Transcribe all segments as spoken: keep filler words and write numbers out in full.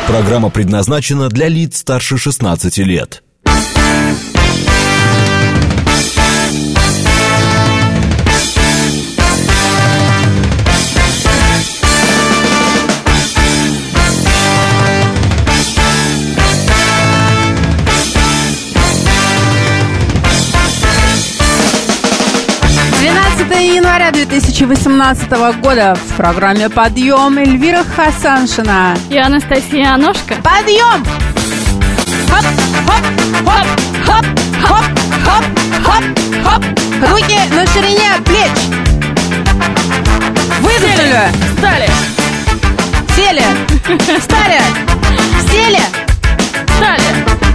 Программа предназначена для лиц старше шестнадцати лет. двенадцатое января две тысячи восемнадцатого года в программе «Подъем» Эльвира Хасаншина и Анастасия Аношка. Подъем! Хоп, хоп, хоп, хоп, хоп, хоп, хоп, хоп. Руки на ширине плеч. Выдохнули. Встали. Сели. Встали. Сели. Встали.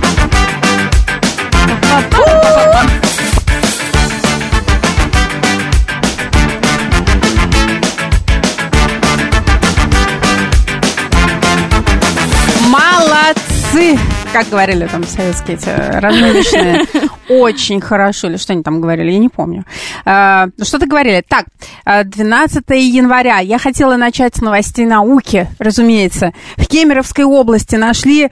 Молодцы! Как говорили там советские эти разновечные. Очень хорошо. Или что они там говорили, я не помню. А, что-то говорили. Так, двенадцатое января. Я хотела начать с новостей науки, разумеется. В Кемеровской области нашли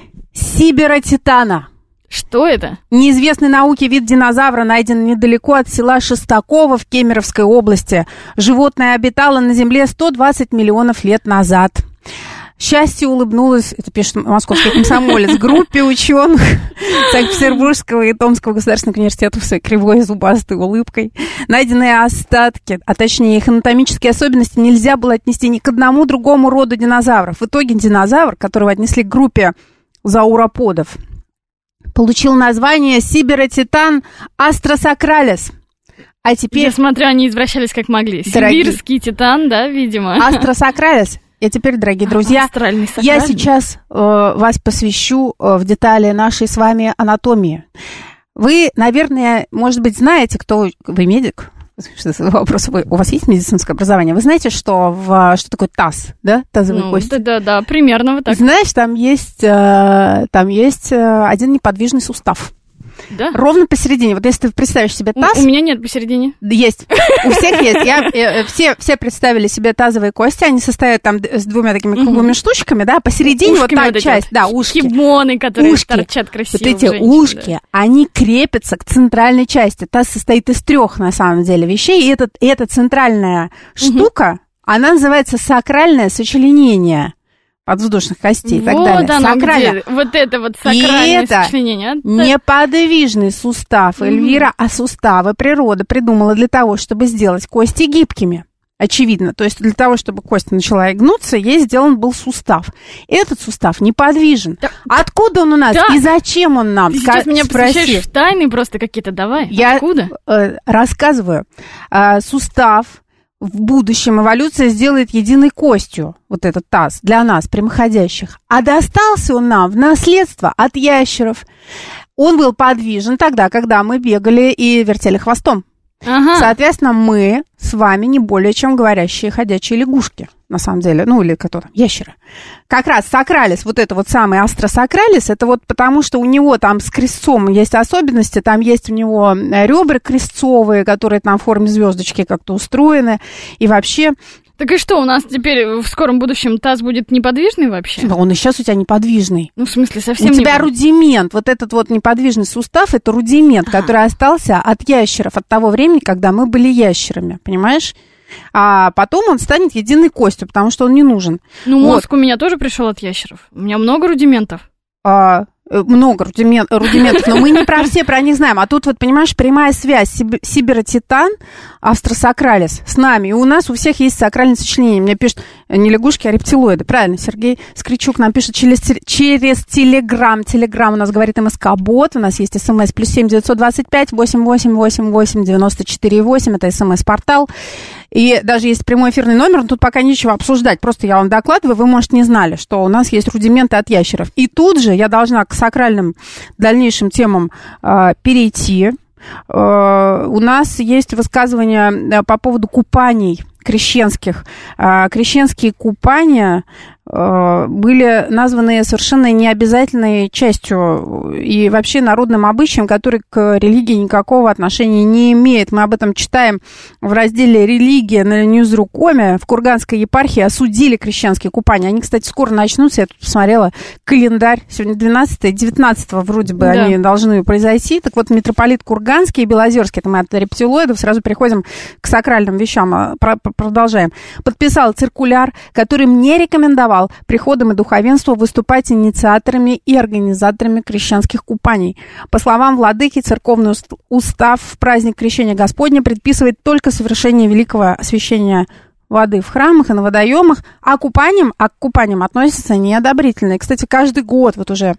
сибиротитана. Что это? Неизвестный науке вид динозавра найден недалеко от села Шестаково в Кемеровской области. Животное обитало на Земле сто двадцать миллионов лет назад. Счастье улыбнулось, это пишет московский комсомолец, группе ученых Санкт-Петербургского и Томского государственного университета с кривой зубастой улыбкой. Найденные остатки, а точнее их анатомические особенности, нельзя было отнести ни к одному другому роду динозавров. В итоге динозавр, которого отнесли к группе зауроподов, получил название сибиротитан астросакралис. А теперь... Я смотрю, они извращались как могли. Дорогие... Сибирский титан, да, видимо. Астросакралис. И теперь, дорогие друзья, я сейчас э, вас посвящу э, в детали нашей с вами анатомии. Вы, наверное, может быть, знаете, кто... Вы медик? Вопрос, вы, у вас есть медицинское образование? Вы знаете, что, в, что такое таз, да? Тазовые ну, кости? Да, да, да, примерно вот так. Знаешь, там есть, э, там есть э, один неподвижный сустав. Да? Ровно посередине. Вот если ты представишь себе таз... У, у меня нет посередине. Есть. У всех есть. Я, э, все, все представили себе тазовые кости. Они состоят там с двумя такими круглыми угу. штучками, да, посередине ушками вот та вот часть. Вот да, ушки. Кибоны, которые ушки. торчат красиво. Вот эти женщин, ушки, да. они крепятся к центральной части. Таз состоит из трех, на самом деле, вещей. И этот, эта центральная угу. штука, она называется сакральное сочленение подвздошных костей и так вот далее. Оно Сакрально. Где, вот это вот сакральное и это сочленение. неподвижный сустав, Эльвира, mm-hmm. а суставы природа придумала для того, чтобы сделать кости гибкими. Очевидно. То есть для того, чтобы кость начала гнуться, ей сделан был сустав. Этот сустав неподвижен. Да. Откуда он у нас да. и зачем он нам? Ты сейчас меня Спроси. посвящаешь в тайны просто какие-то, давай. Я Откуда? Э, рассказываю. Э, сустав в будущем эволюция сделает единой костью, вот этот таз, для нас, прямоходящих. А достался он нам в наследство от ящеров. Он был подвижен тогда, когда мы бегали и вертели хвостом. Ага. Соответственно, мы с вами не более чем говорящие ходячие лягушки, на самом деле, ну или кто там, ящеры. Как раз сакралис, вот это вот самый астросакралис, это вот потому, что у него там с крестцом есть особенности, там есть у него ребра крестцовые, которые там в форме звездочки как-то устроены, и вообще... Так и что, у нас теперь в скором будущем таз будет неподвижный вообще? Да, он и сейчас у тебя неподвижный. Ну, в смысле, совсем У тебя не... рудимент, вот этот вот неподвижный сустав, это рудимент, ага. который остался от ящеров, от того времени, когда мы были ящерами, понимаешь? А потом он станет единой костью, потому что он не нужен. Ну, мозг вот. У меня тоже пришел от ящеров. У меня много рудиментов. А... Много рудимент, рудиментов, но мы не про все про них знаем. А тут вот, понимаешь, прямая связь сибиротитан, астросакралис с нами. И у нас у всех есть сакральное сочленение. Мне пишут не лягушки, а рептилоиды. Правильно, Сергей Скричук нам пишет через, через Телеграм. Телеграм у нас говорит МСК-бот. У нас есть СМС плюс семь девятьсот двадцать пять восемь восемь восемь восемь девяносто четыре восемь. Это СМС-портал. И даже есть прямой эфирный номер, но тут пока нечего обсуждать. Просто я вам докладываю, вы, может, не знали, что у нас есть рудименты от ящеров. И тут же я должна к сакральным дальнейшим темам э, перейти. Э, у нас есть высказывания по поводу купаний крещенских. Э, крещенские купания были названы совершенно необязательной частью и вообще народным обычаем, который к религии никакого отношения не имеет. Мы об этом читаем в разделе «Религия» на Ньюзрукоме. В Курганской епархии осудили крещенские купания. Они, кстати, скоро начнутся. Я тут посмотрела календарь. Сегодня двенадцатое, девятнадцатого вроде бы да. они должны произойти. Так вот, митрополит Курганский и Белозерский, это мы от рептилоидов сразу переходим к сакральным вещам. Продолжаем. Подписал циркуляр, который мне рекомендовал приходом и духовенству выступать инициаторами и организаторами крещенских купаний. По словам владыки, церковный устав в праздник Крещения Господня предписывает только совершение великого освящения воды в храмах и на водоемах, а, купаниям, а к купаниям относятся неодобрительно. И, кстати, каждый год вот уже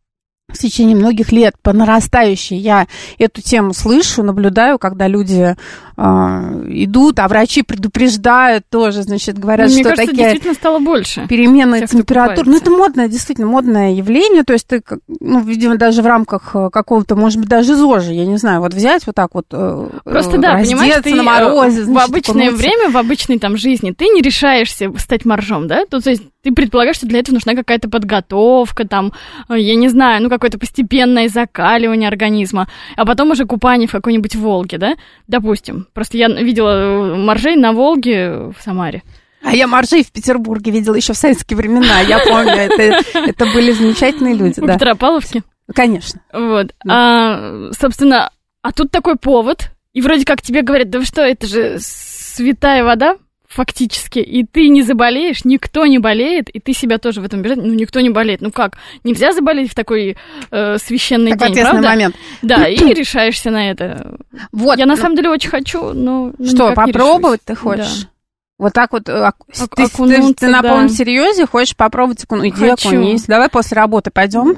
в течение многих лет по нарастающей я эту тему слышу, наблюдаю, когда люди э, идут, а врачи предупреждают тоже, значит, говорят, Мне что кажется, такие действительно стало больше перемены температуры. Ну, это модное, действительно, модное явление, то есть ты, ну, видимо, даже в рамках какого-то, может быть, даже ЗОЖа, я не знаю, вот взять вот так вот Просто, да, понимаешь, ты на морозе, значит, в обычное окунуться. время, в обычной там жизни ты не решаешься стать моржом, да? То есть ты предполагаешь, что для этого нужна какая-то подготовка, там, я не знаю, ну, какое-то постепенное закаливание организма, а потом уже купание в какой-нибудь Волге, да, допустим. Просто я видела моржей на Волге в Самаре. А я моржей в Петербурге видела еще в советские времена, я помню, это, это были замечательные люди. У да. Петропавловки? Конечно. Вот, да. а, собственно, а тут такой повод, и вроде как тебе говорят, да вы что, это же святая вода, фактически, и ты не заболеешь, никто не болеет, и ты себя тоже в этом убеждаешь, ну, никто не болеет, ну как, нельзя заболеть в такой э, священный такой день, правда? момент. Да, и решаешься на это. Вот. Я на самом деле очень хочу, но что, попробовать ты хочешь? Да. Вот так вот, а, ты, окунуться, ты, ты на да. полном серьезе хочешь попробовать окунуться? Иди Хочу. окунись. Давай после работы пойдем.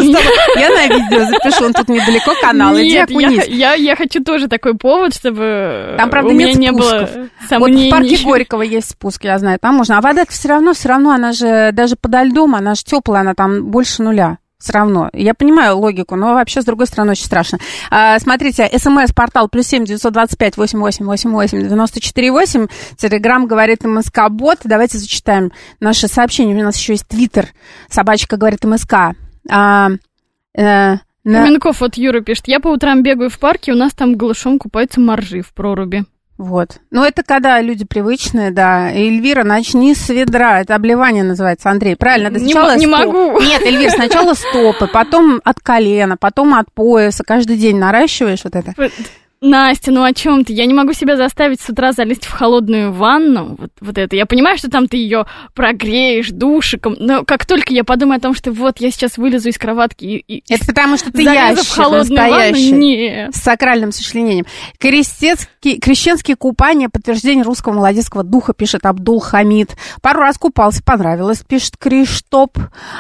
Я на видео запишу, он тут недалеко канал. Иди окунись. Я, я, я хочу тоже такой повод, чтобы там, правда, у меня нет не было сомнений. Вот в парке Горького есть спуск, я знаю, там можно. А вода все равно, все равно, она же даже подо льдом, она же теплая, она там больше нуля. Все равно. Я понимаю логику, но вообще, с другой стороны, очень страшно. А, смотрите, смс-портал плюс семь девятьсот двадцать пять восемьдесят восемь восемьдесят восемь девяносто четыре восемь. Телеграм говорит МСК-бот. Давайте зачитаем наши сообщения. У нас еще есть Твиттер. Собачка говорит МСК. А, э, Каменков от Юры пишет. Я по утрам бегаю в парке, у нас там голышом купаются моржи в проруби. Вот. Ну, это когда люди привычные, да. Эльвира, начни с ведра. Это обливание называется, Андрей. Правильно? Надо сначала не, не стоп. могу. Нет, Эльвир, сначала стопы, потом от колена, потом от пояса. Каждый день наращиваешь вот это. Настя, ну о чем ты? Я не могу себя заставить с утра залезть в холодную ванну. Вот, вот это. Я понимаю, что там ты ее прогреешь душиком, но как только я подумаю о том, что вот я сейчас вылезу из кроватки и... и это потому что ты ящер в холодную настоящий. Ванну? Нет. С сакральным сочленением. Крестецкие, крещенские купания, подтверждение русского молодецкого духа, пишет Абдул Хамид. Пару раз купался, понравилось, пишет Криштоп.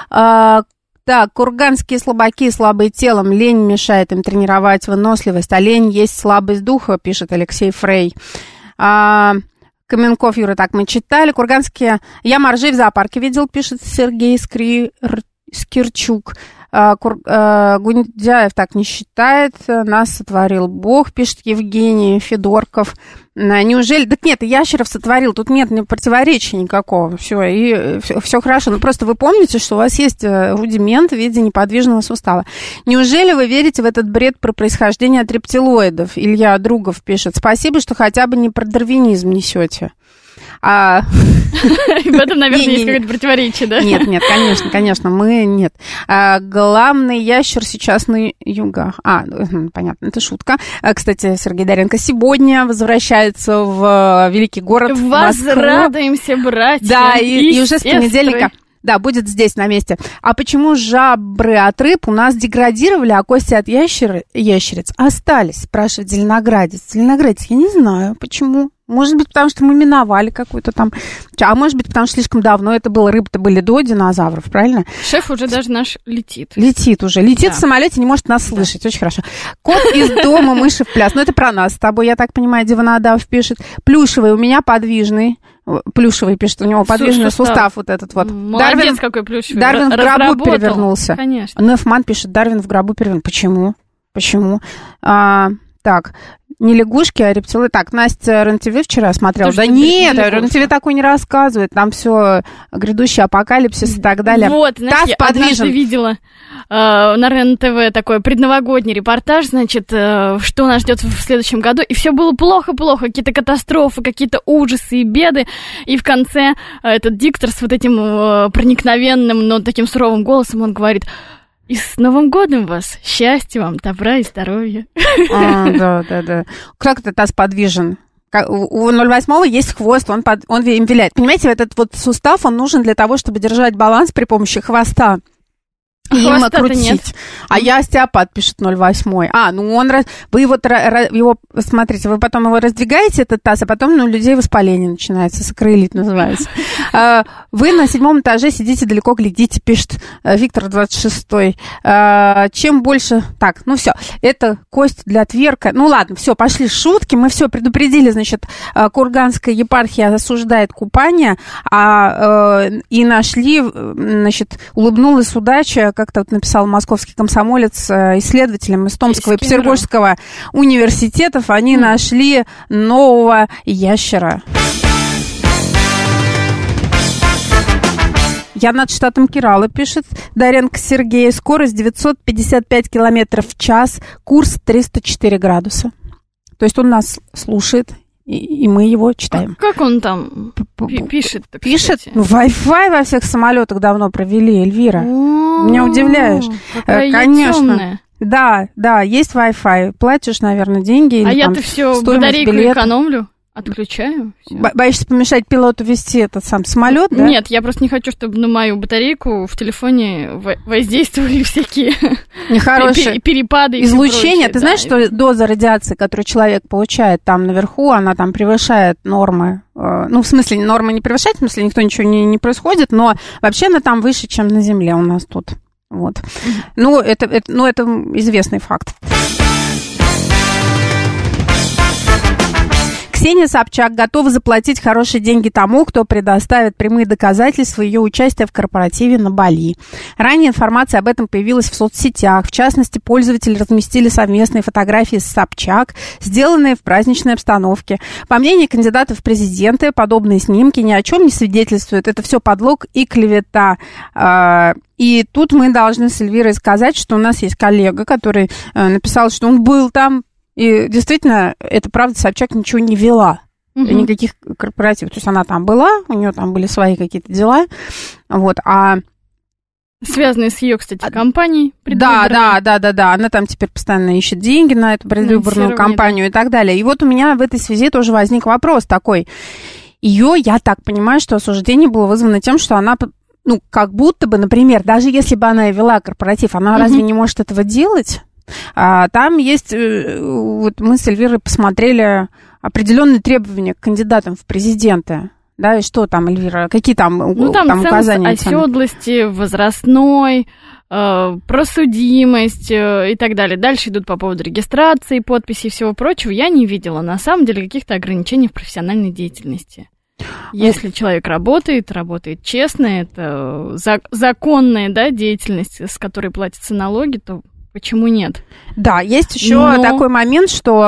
Так, курганские слабаки, слабые телом, лень мешает им тренировать выносливость, а лень есть слабость духа, пишет Алексей Фрей. А, Каменков, Юра, так мы читали. Курганские... Я моржей в зоопарке видел, пишет Сергей Скри... Скирчук. А, Кур... а, Гундяев так не считает. Нас сотворил Бог, пишет Евгений Федорков. Неужели... Так нет, ящеров сотворил, тут нет противоречия никакого. Все, и все, все хорошо. Ну, просто вы помните, что у вас есть рудимент в виде неподвижного сустава. Неужели вы верите в этот бред про происхождение от рептилоидов? Илья Другов пишет. Спасибо, что хотя бы не про дарвинизм несете. А... В этом, наверное, есть какое-то противоречие, да? Нет, нет, конечно, конечно, мы нет. А, главный ящер сейчас на югах. А, понятно, это шутка. А, кстати, Сергей Доренко сегодня возвращается в великий город Москву. Возрадуемся, братья. Да, и, и, и уже с понедельника. Да, будет здесь, на месте. А почему жабры от рыб у нас деградировали, а кости от ящер... ящериц остались, спрашивает зеленоградец. Зеленоградец, я не знаю, почему. Может быть, потому что мы миновали какую-то там... А может быть, потому что слишком давно это было. Рыбы-то были до динозавров, правильно? Шеф уже даже наш летит. Летит уже. Летит да. в самолете, не может нас слышать. Да. Очень хорошо. Кот из дома, мыши в пляс. Ну, это про нас с тобой, я так понимаю, Диванадав пишет. Плюшевый у меня подвижный. Плюшевый пишет, у него подвижный сустав, сустав вот этот вот. Молодец, Дарвин, какой плюшевый. Дарвин в гробу перевернулся. Конечно. Нефман пишет, Дарвин в гробу перевернулся. Почему? Почему? А, так... Не лягушки, а рептилоиды. Так, Настя РЕН-ТВ вчера смотрела. Тоже да нет, РЕН-ТВ такой не рассказывает. Там все грядущий апокалипсис и так далее. Вот, знаешь, Таз я подвижен. однажды видела э, на РЕН-ТВ такой предновогодний репортаж, значит, э, что нас ждет в следующем году. И все было плохо-плохо. Какие-то катастрофы, какие-то ужасы и беды. И в конце э, этот диктор с вот этим э, проникновенным, но таким суровым голосом, он говорит: и с Новым годом вас! Счастья вам, добра и здоровья. А, да, да, да. Как это таз подвижен? У ноль восемь есть хвост, он, под, он им виляет. Понимаете, этот вот сустав, он нужен для того, чтобы держать баланс при помощи хвоста. И им крутить. Нет. А я остеопат, пишет ноль восемь. А, ну он... Вы его, его... Смотрите, вы потом его раздвигаете, этот таз, а потом ну, у людей воспаление начинается, сакроилит называется. Вы на седьмом этаже сидите далеко, глядите, пишет Виктор двадцать шестой. Чем больше... Так, ну все, это кость для тверка. Ну ладно, все, пошли шутки. Мы все предупредили, значит, Курганская епархия осуждает купание, а, и нашли, значит, улыбнулась удача, как-то вот написал московский комсомолец, исследователям из Томского и Петербургского университетов, они mm. нашли нового ящера. Я над штатом Керала, пишет Даренко Сергей. Скорость девятьсот пятьдесят пять километров в час, курс триста четыре градуса. То есть он нас слушает, и, и мы его читаем. А как он там пишет? Пишет? Ну, Wi-Fi во всех самолетах давно провели, Эльвира. Меня удивляешь. Конечно. Да, да, есть Wi-Fi. Платишь, наверное, деньги. А я-то все батарейку экономлю. Отключаю. Всё. Боишься помешать пилоту вести этот сам самолет, да? Нет, я просто не хочу, чтобы на мою батарейку в телефоне воздействовали всякие нехорошие перепады. Излучение. Ты знаешь, что доза радиации, которую человек получает там наверху, она там превышает нормы? Ну, в смысле, нормы не превышает, в смысле, никто ничего не, не происходит, но вообще она там выше, чем на Земле у нас тут. Вот. Ну, это, это, ну, это известный факт. Ксения Собчак готова заплатить хорошие деньги тому, кто предоставит прямые доказательства ее участия в корпоративе на Бали. Ранее информация об этом появилась в соцсетях. В частности, пользователи разместили совместные фотографии с Собчак, сделанные в праздничной обстановке. По мнению кандидатов в президенты, подобные снимки ни о чем не свидетельствуют. Это все подлог и клевета. И тут мы должны с Эльвирой сказать, что у нас есть коллега, который написал, что он был там. И действительно, это правда, Собчак ничего не вела, угу. никаких корпоративов. То есть она там была, у нее там были свои какие-то дела, вот, а... Связанные с ее, кстати, компанией Да, да, да, да, да, она там теперь постоянно ищет деньги на эту предвыборную кампанию, да. и так далее. И вот у меня в этой связи тоже возник вопрос такой. Ее, я так понимаю, что осуждение было вызвано тем, что она... Ну, как будто бы, например, даже если бы она и вела корпоратив, она угу. разве не может этого делать? А, там есть, вот мы с Эльвирой посмотрели определенные требования к кандидатам в президенты. Да, и что там, Эльвира, какие там, ну, там, там указания? Оседлости, возрастной, э, просудимость э, и так далее. Дальше идут по поводу регистрации, подписи и всего прочего. Я не видела, на самом деле, каких-то ограничений в профессиональной деятельности. Если человек работает, работает честно, это зак- законная, да, деятельность, с которой платятся налоги, то... Почему нет? Да, есть еще Но... такой момент, что,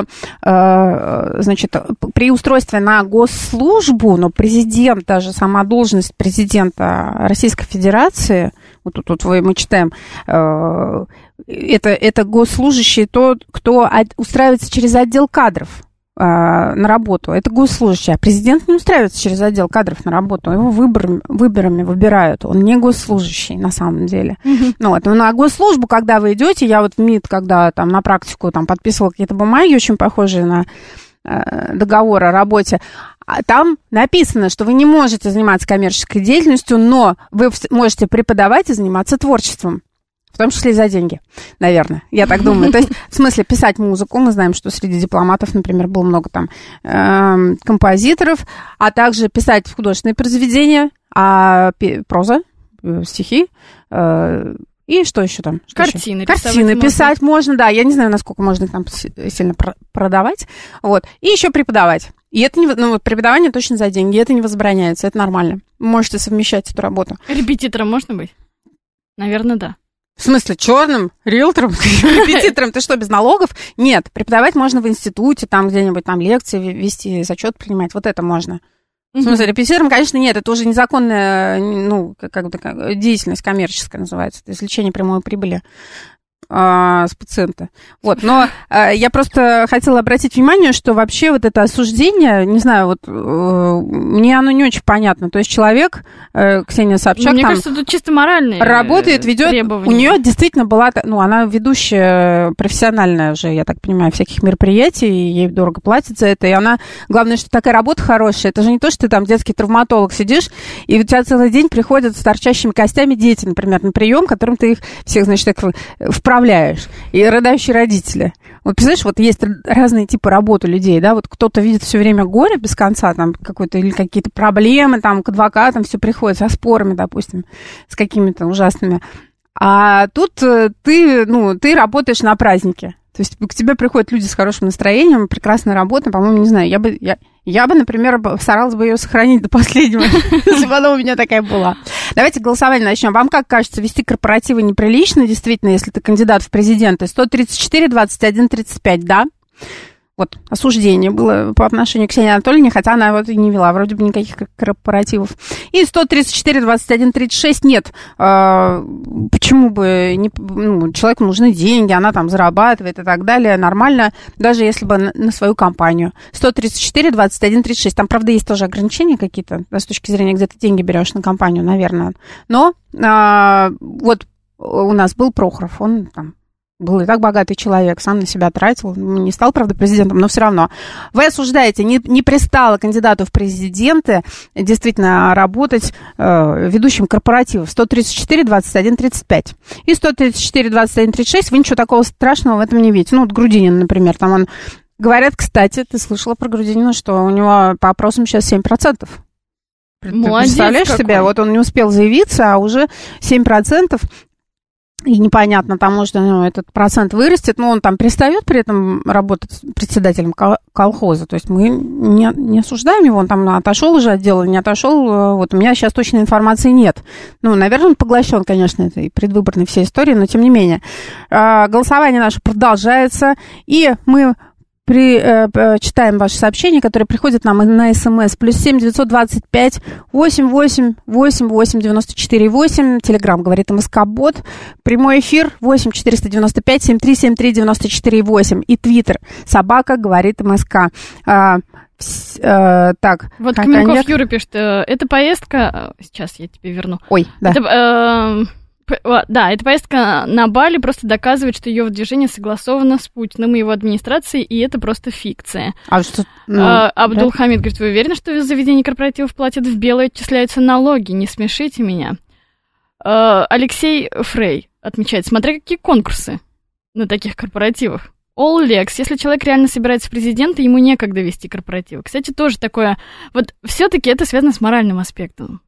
э, значит, при устройстве на госслужбу, но президент, даже сама должность президента Российской Федерации, вот тут, тут мы читаем, э, это, это госслужащий тот, кто устраивается через отдел кадров на работу. Это госслужащий. А президент не устраивается через отдел кадров на работу. Его выборами, выборами выбирают. Он не госслужащий на самом деле. Mm-hmm. Ну, вот. На госслужбу, когда вы идете, я вот в МИД, когда там на практику там, подписывала какие-то бумаги, очень похожие на э, договор о работе, там написано, что вы не можете заниматься коммерческой деятельностью, но вы можете преподавать и заниматься творчеством. В том числе и за деньги, наверное, я так думаю. То есть, в смысле, писать музыку. Мы знаем, что среди дипломатов, например, было много там э, композиторов, а также писать художественные произведения, а проза, стихи, э, и что еще там? Что Картины. Еще? Картины писать можно. можно, да. Я не знаю, насколько можно их там сильно продавать. Вот. И еще преподавать. И это не, ну, преподавание точно за деньги, это не возбраняется, это нормально. Вы можете совмещать эту работу. Репетитором можно быть? Наверное, да. В смысле, черным, риэлтором, репетитором? Ты что, без налогов? Нет, преподавать можно в институте, там где-нибудь там лекции вести, зачет принимать, вот это можно. В смысле, репетитором, конечно, нет, это уже незаконная, ну, как бы такая деятельность коммерческая называется, это извлечение прямой прибыли с пациента. Вот, но э, я просто хотела обратить внимание, что вообще вот это осуждение, не знаю, вот э, мне оно не очень понятно. То есть человек, э, Ксения Собчак, мне там кажется, тут чисто моральные работает, ведет. У нее действительно была, ну, она ведущая профессиональная уже, я так понимаю, всяких мероприятий, ей дорого платят за это, и она, главное, что такая работа хорошая. Это же не то, что ты там детский травматолог сидишь, и у тебя целый день приходят с торчащими костями дети, например, на прием, которым ты их всех, значит, так вправляешь. И рыдающие родители. Вот, представляешь, вот есть разные типы работы людей, да, вот кто-то видит все время горе без конца, там, какой-то, или какие-то проблемы, там, к адвокатам все приходит со спорами, допустим, с какими-то ужасными. А тут ты, ну, ты работаешь на празднике. То есть к тебе приходят люди с хорошим настроением, прекрасная работа, по-моему, не знаю, я бы, я, я бы, например, старалась бы ее сохранить до последнего, если бы она у меня такая была. Давайте голосование начнем. Вам как кажется, вести корпоративы неприлично, действительно, если ты кандидат в президенты? сто тридцать четыре двадцать один тридцать пять, да? Вот, осуждение было по отношению к Ксении Анатольевне, хотя она вот и не вела вроде бы никаких корпоративов. И сто тридцать четыре двадцать один тридцать шесть нет. А, почему бы не, ну, человеку нужны деньги, она там зарабатывает и так далее, нормально, даже если бы на, на свою компанию. сто тридцать четыре двадцать один тридцать шесть. Там, правда, есть тоже ограничения какие-то, да, с точки зрения, где ты деньги берешь на компанию, наверное. Но а, вот у нас был Прохоров, он там был и так богатый человек, сам на себя тратил, не стал, правда, президентом, но все равно. Вы осуждаете, не, не пристало кандидату в президенты действительно работать э, ведущим корпоративов. сто тридцать четыре двадцать один тридцать пять. И сто тридцать четыре двадцать один тридцать шесть, вы ничего такого страшного в этом не видите. Ну, вот Грудинин, например, там он... Говорят, кстати, ты слышала про Грудинина, что у него по опросам сейчас семь процентов. Молодец. Представляешь какой? Себе, вот он не успел заявиться, а уже семь процентов. И непонятно, там, может, ну, этот процент вырастет, но он там перестает при этом работать председателем колхоза. То есть мы не, не осуждаем его, он там отошел уже от дела, не отошел. Вот у меня сейчас точной информации нет. Ну, наверное, он поглощен, конечно, этой предвыборной всей истории, но тем не менее. Голосование наше продолжается, и мы... При, э, читаем ваши сообщения, которые приходят нам на СМС. Плюс семь девятьсот двадцать пять восемь восемь восемь восемь девяносто четыре восемь. Телеграм говорит МСК-бот. Прямой эфир восемь четыреста девяносто пять семь три семь три девяносто четыре восемь. И твиттер собака говорит МСК. А, вс, а, так. Вот Каменков Юра пишет, эта поездка... Сейчас я тебе верну. Ой, да. Это, э... Да, эта поездка на Бали просто доказывает, что ее выдвижение согласовано с Путиным и его администрацией, и это просто фикция. А что? Ну, а, Абдулхамид да? говорит, вы уверены, что за заведение корпоративов платят в белое, отчисляются налоги? Не смешите меня. А, Алексей Фрей отмечает, смотря какие конкурсы на таких корпоративах. Оллекс, если человек реально собирается в президенты, ему некогда вести корпоративы. Кстати, тоже такое... Вот все-таки это связано с моральным аспектом.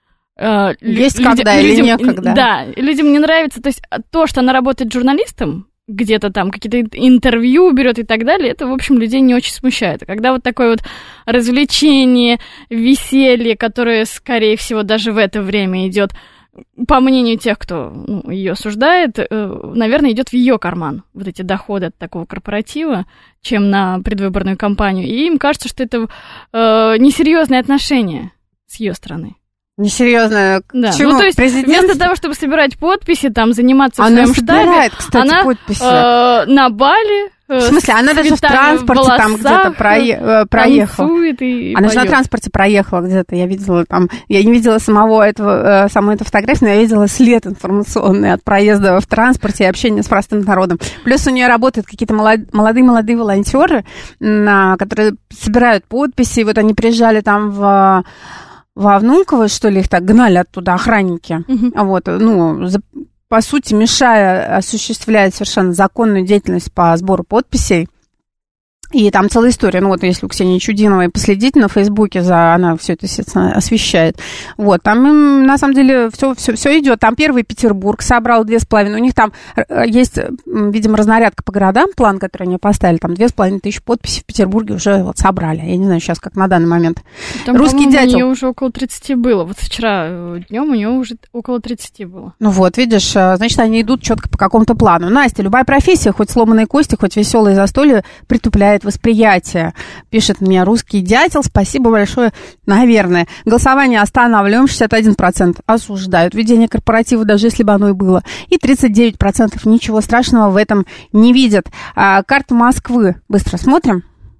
Есть Людям, когда или людям, некогда. Да, людям не нравится. То есть то, что она работает журналистом, где-то там какие-то интервью берет и так далее, это, в общем, людей не очень смущает. А когда вот такое вот развлечение, веселье, которое, скорее всего, даже в это время идет, по мнению тех, кто ну, ее осуждает, наверное, идет в ее карман, вот эти доходы от такого корпоратива, чем на предвыборную кампанию. И им кажется, что это э, несерьезное отношение с ее стороны. Несерьезно. Да. Чему? Ну, то есть, Президент... вместо того, чтобы собирать подписи, там, заниматься в она своем собирает, штабе, кстати, она подписи. Э, на Бали э, в смысле, она даже в транспорте в там где-то прое... проехала. И она же на транспорте проехала где-то, я видела там, я не видела самого этого, саму эту фотографию, но я видела след информационный от проезда в транспорте и общения с простым народом. Плюс у нее работают какие-то молодые-молодые волонтеры, которые собирают подписи, вот они приезжали там в... во Внуково, что ли, их так гнали оттуда охранники, uh-huh. вот, ну, за, по сути, мешая осуществлять совершенно законную деятельность по сбору подписей. И там целая история. Ну, вот если у Ксении Чудиновой последить на Фейсбуке, за, она все это, естественно, освещает. Вот, там им, на самом деле, все, все, все идет. Там первый Петербург собрал две с половиной. У них там есть, видимо, разнарядка по городам, план, который они поставили. Там две с половиной тысячи подписей в Петербурге уже вот собрали. Я не знаю сейчас, как на данный момент. Там, Русский дятел. У нее уже около тридцати было. Вот вчера днем у нее уже около тридцати было. Ну вот, видишь, значит, они идут четко по какому-то плану. Настя, любая профессия, хоть сломанные кости, хоть веселые застолья, притупляет восприятие. Пишет мне русский дятел. Спасибо большое. Наверное. Голосование останавливаем. шестьдесят один процент осуждают ведение корпоратива, даже если бы оно и было. И тридцать девять процентов ничего страшного в этом не видят. А, карта Москвы. Быстро смотрим.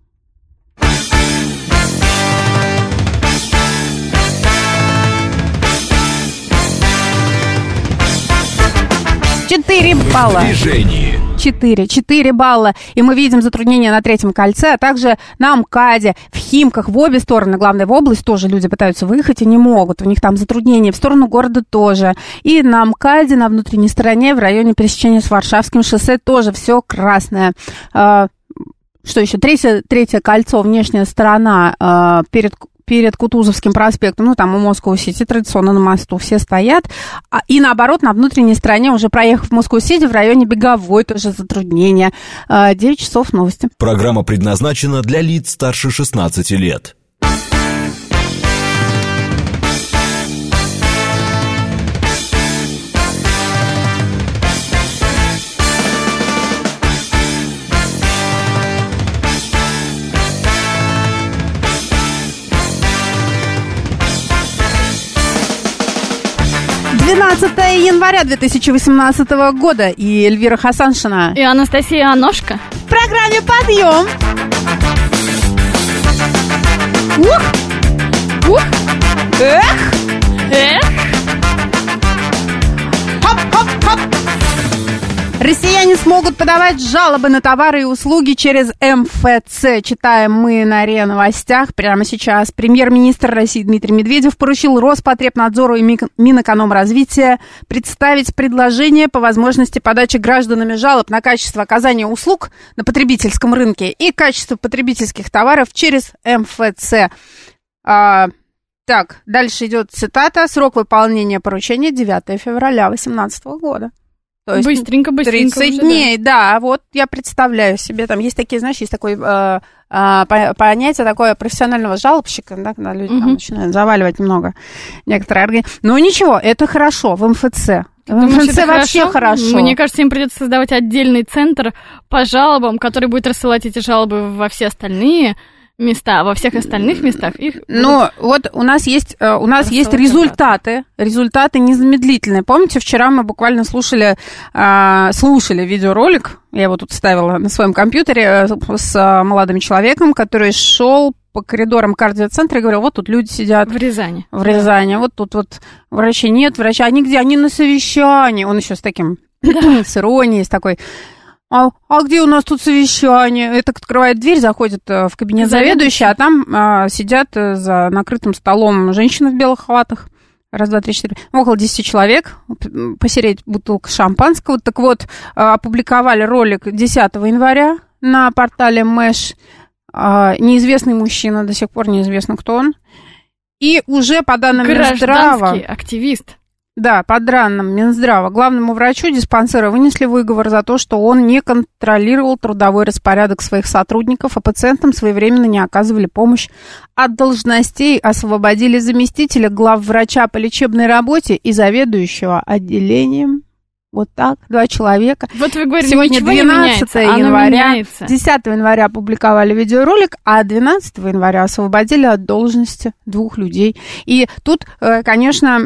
Четыре балла. Четыре. Четыре балла. И мы видим затруднения на третьем кольце, а также на МКАДе, в Химках, в обе стороны. Главное, в область тоже люди пытаются выехать и не могут. У них там затруднения. В сторону города тоже. И на МКАДе, на внутренней стороне, в районе пересечения с Варшавским шоссе тоже все красное. Что еще? Третье, третье кольцо, внешняя сторона перед... перед Кутузовским проспектом, ну, там у Москва-Сити традиционно на мосту все стоят. А, и наоборот, на внутренней стороне, уже проехав в Москву-Сити, в районе Беговой, тоже затруднение. девять часов новости. Программа предназначена для лиц старше шестнадцати лет. двенадцатое января две тысячи восемнадцатого года. И Эльвира Хасаншина. И Анастасия Аношка. В программе «Подъем». Ух! Ух! Эх! Эх! Хоп-хоп-хоп! Россияне смогут подавать жалобы на товары и услуги через эм эф цэ. Читаем мы на РИА Новостях прямо сейчас. Премьер-министр России Дмитрий Медведев поручил Роспотребнадзору и Минэкономразвития представить предложение по возможности подачи гражданами жалоб на качество оказания услуг на потребительском рынке и качество потребительских товаров через эм эф цэ. А, так, дальше идет цитата. Срок выполнения поручения девятое февраля две тысячи восемнадцатого года. То есть быстренько, быстренько. тридцать уже, дней, да. да, вот я представляю себе, там есть такие, знаешь, есть такое э, э, понятие такое профессионального жалобщика, да, когда люди угу. там начинают заваливать много некоторые организации. Но ничего, это хорошо в эм эф цэ. В эм эф цэ вообще хорошо? хорошо. Мне кажется, им придется создавать отдельный центр по жалобам, который будет рассылать эти жалобы во все остальные места, во всех остальных местах их. Ну, вот у нас есть, у нас есть результаты, результаты незамедлительные. Помните, вчера мы буквально слушали, слушали видеоролик, я его тут ставила на своем компьютере, с молодым человеком, который шел по коридорам кардиоцентра и говорил, вот тут люди сидят. В Рязани. В Рязани. Вот тут вот врачей нет, врача. Они где? Они на совещании. Он еще с таким, с иронией, с такой... А, а где у нас тут совещание? Это открывает дверь, заходит в кабинет заведующей, а там а, сидят за накрытым столом женщины в белых халатах. Раз, два, три, четыре. Около десяти человек. Посередине бутылка шампанского. Так вот, опубликовали ролик десятого января на портале Мэш. Неизвестный мужчина, до сих пор неизвестно, кто он. И уже по данным Минздрава... Гражданский активист. Да, по данным Минздрава, главному врачу диспансера вынесли выговор за то, что он не контролировал трудовой распорядок своих сотрудников, а пациентам своевременно не оказывали помощь. От должностей освободили заместителя главврача по лечебной работе и заведующего отделением. Вот так, два человека. Вот вы говорите, сегодня двенадцатое января, десятого января опубликовали видеоролик, а двенадцатого января освободили от должности двух людей. И тут, конечно,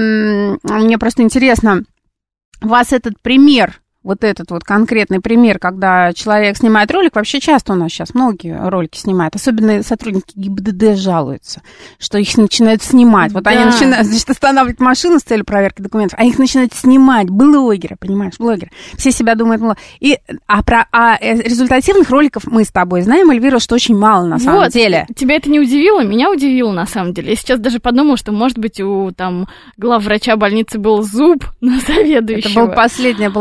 мне просто интересно, вас этот пример, вот этот вот конкретный пример, когда человек снимает ролик, вообще часто у нас сейчас многие ролики снимают, особенно сотрудники ГИБДД жалуются, что их начинают снимать. Вот да. Они начинают, значит, останавливать машину с целью проверки документов, а их начинают снимать, блогеры, понимаешь, блогеры. Все себя думают, мол, и, а, про, а результативных роликов мы с тобой знаем, Эльвира, что очень мало на самом вот, деле. Тебя это не удивило? Меня удивило на самом деле. Я сейчас даже подумала, что, может быть, у там главврача больницы был зуб на заведующего. Это была последняя была какая-то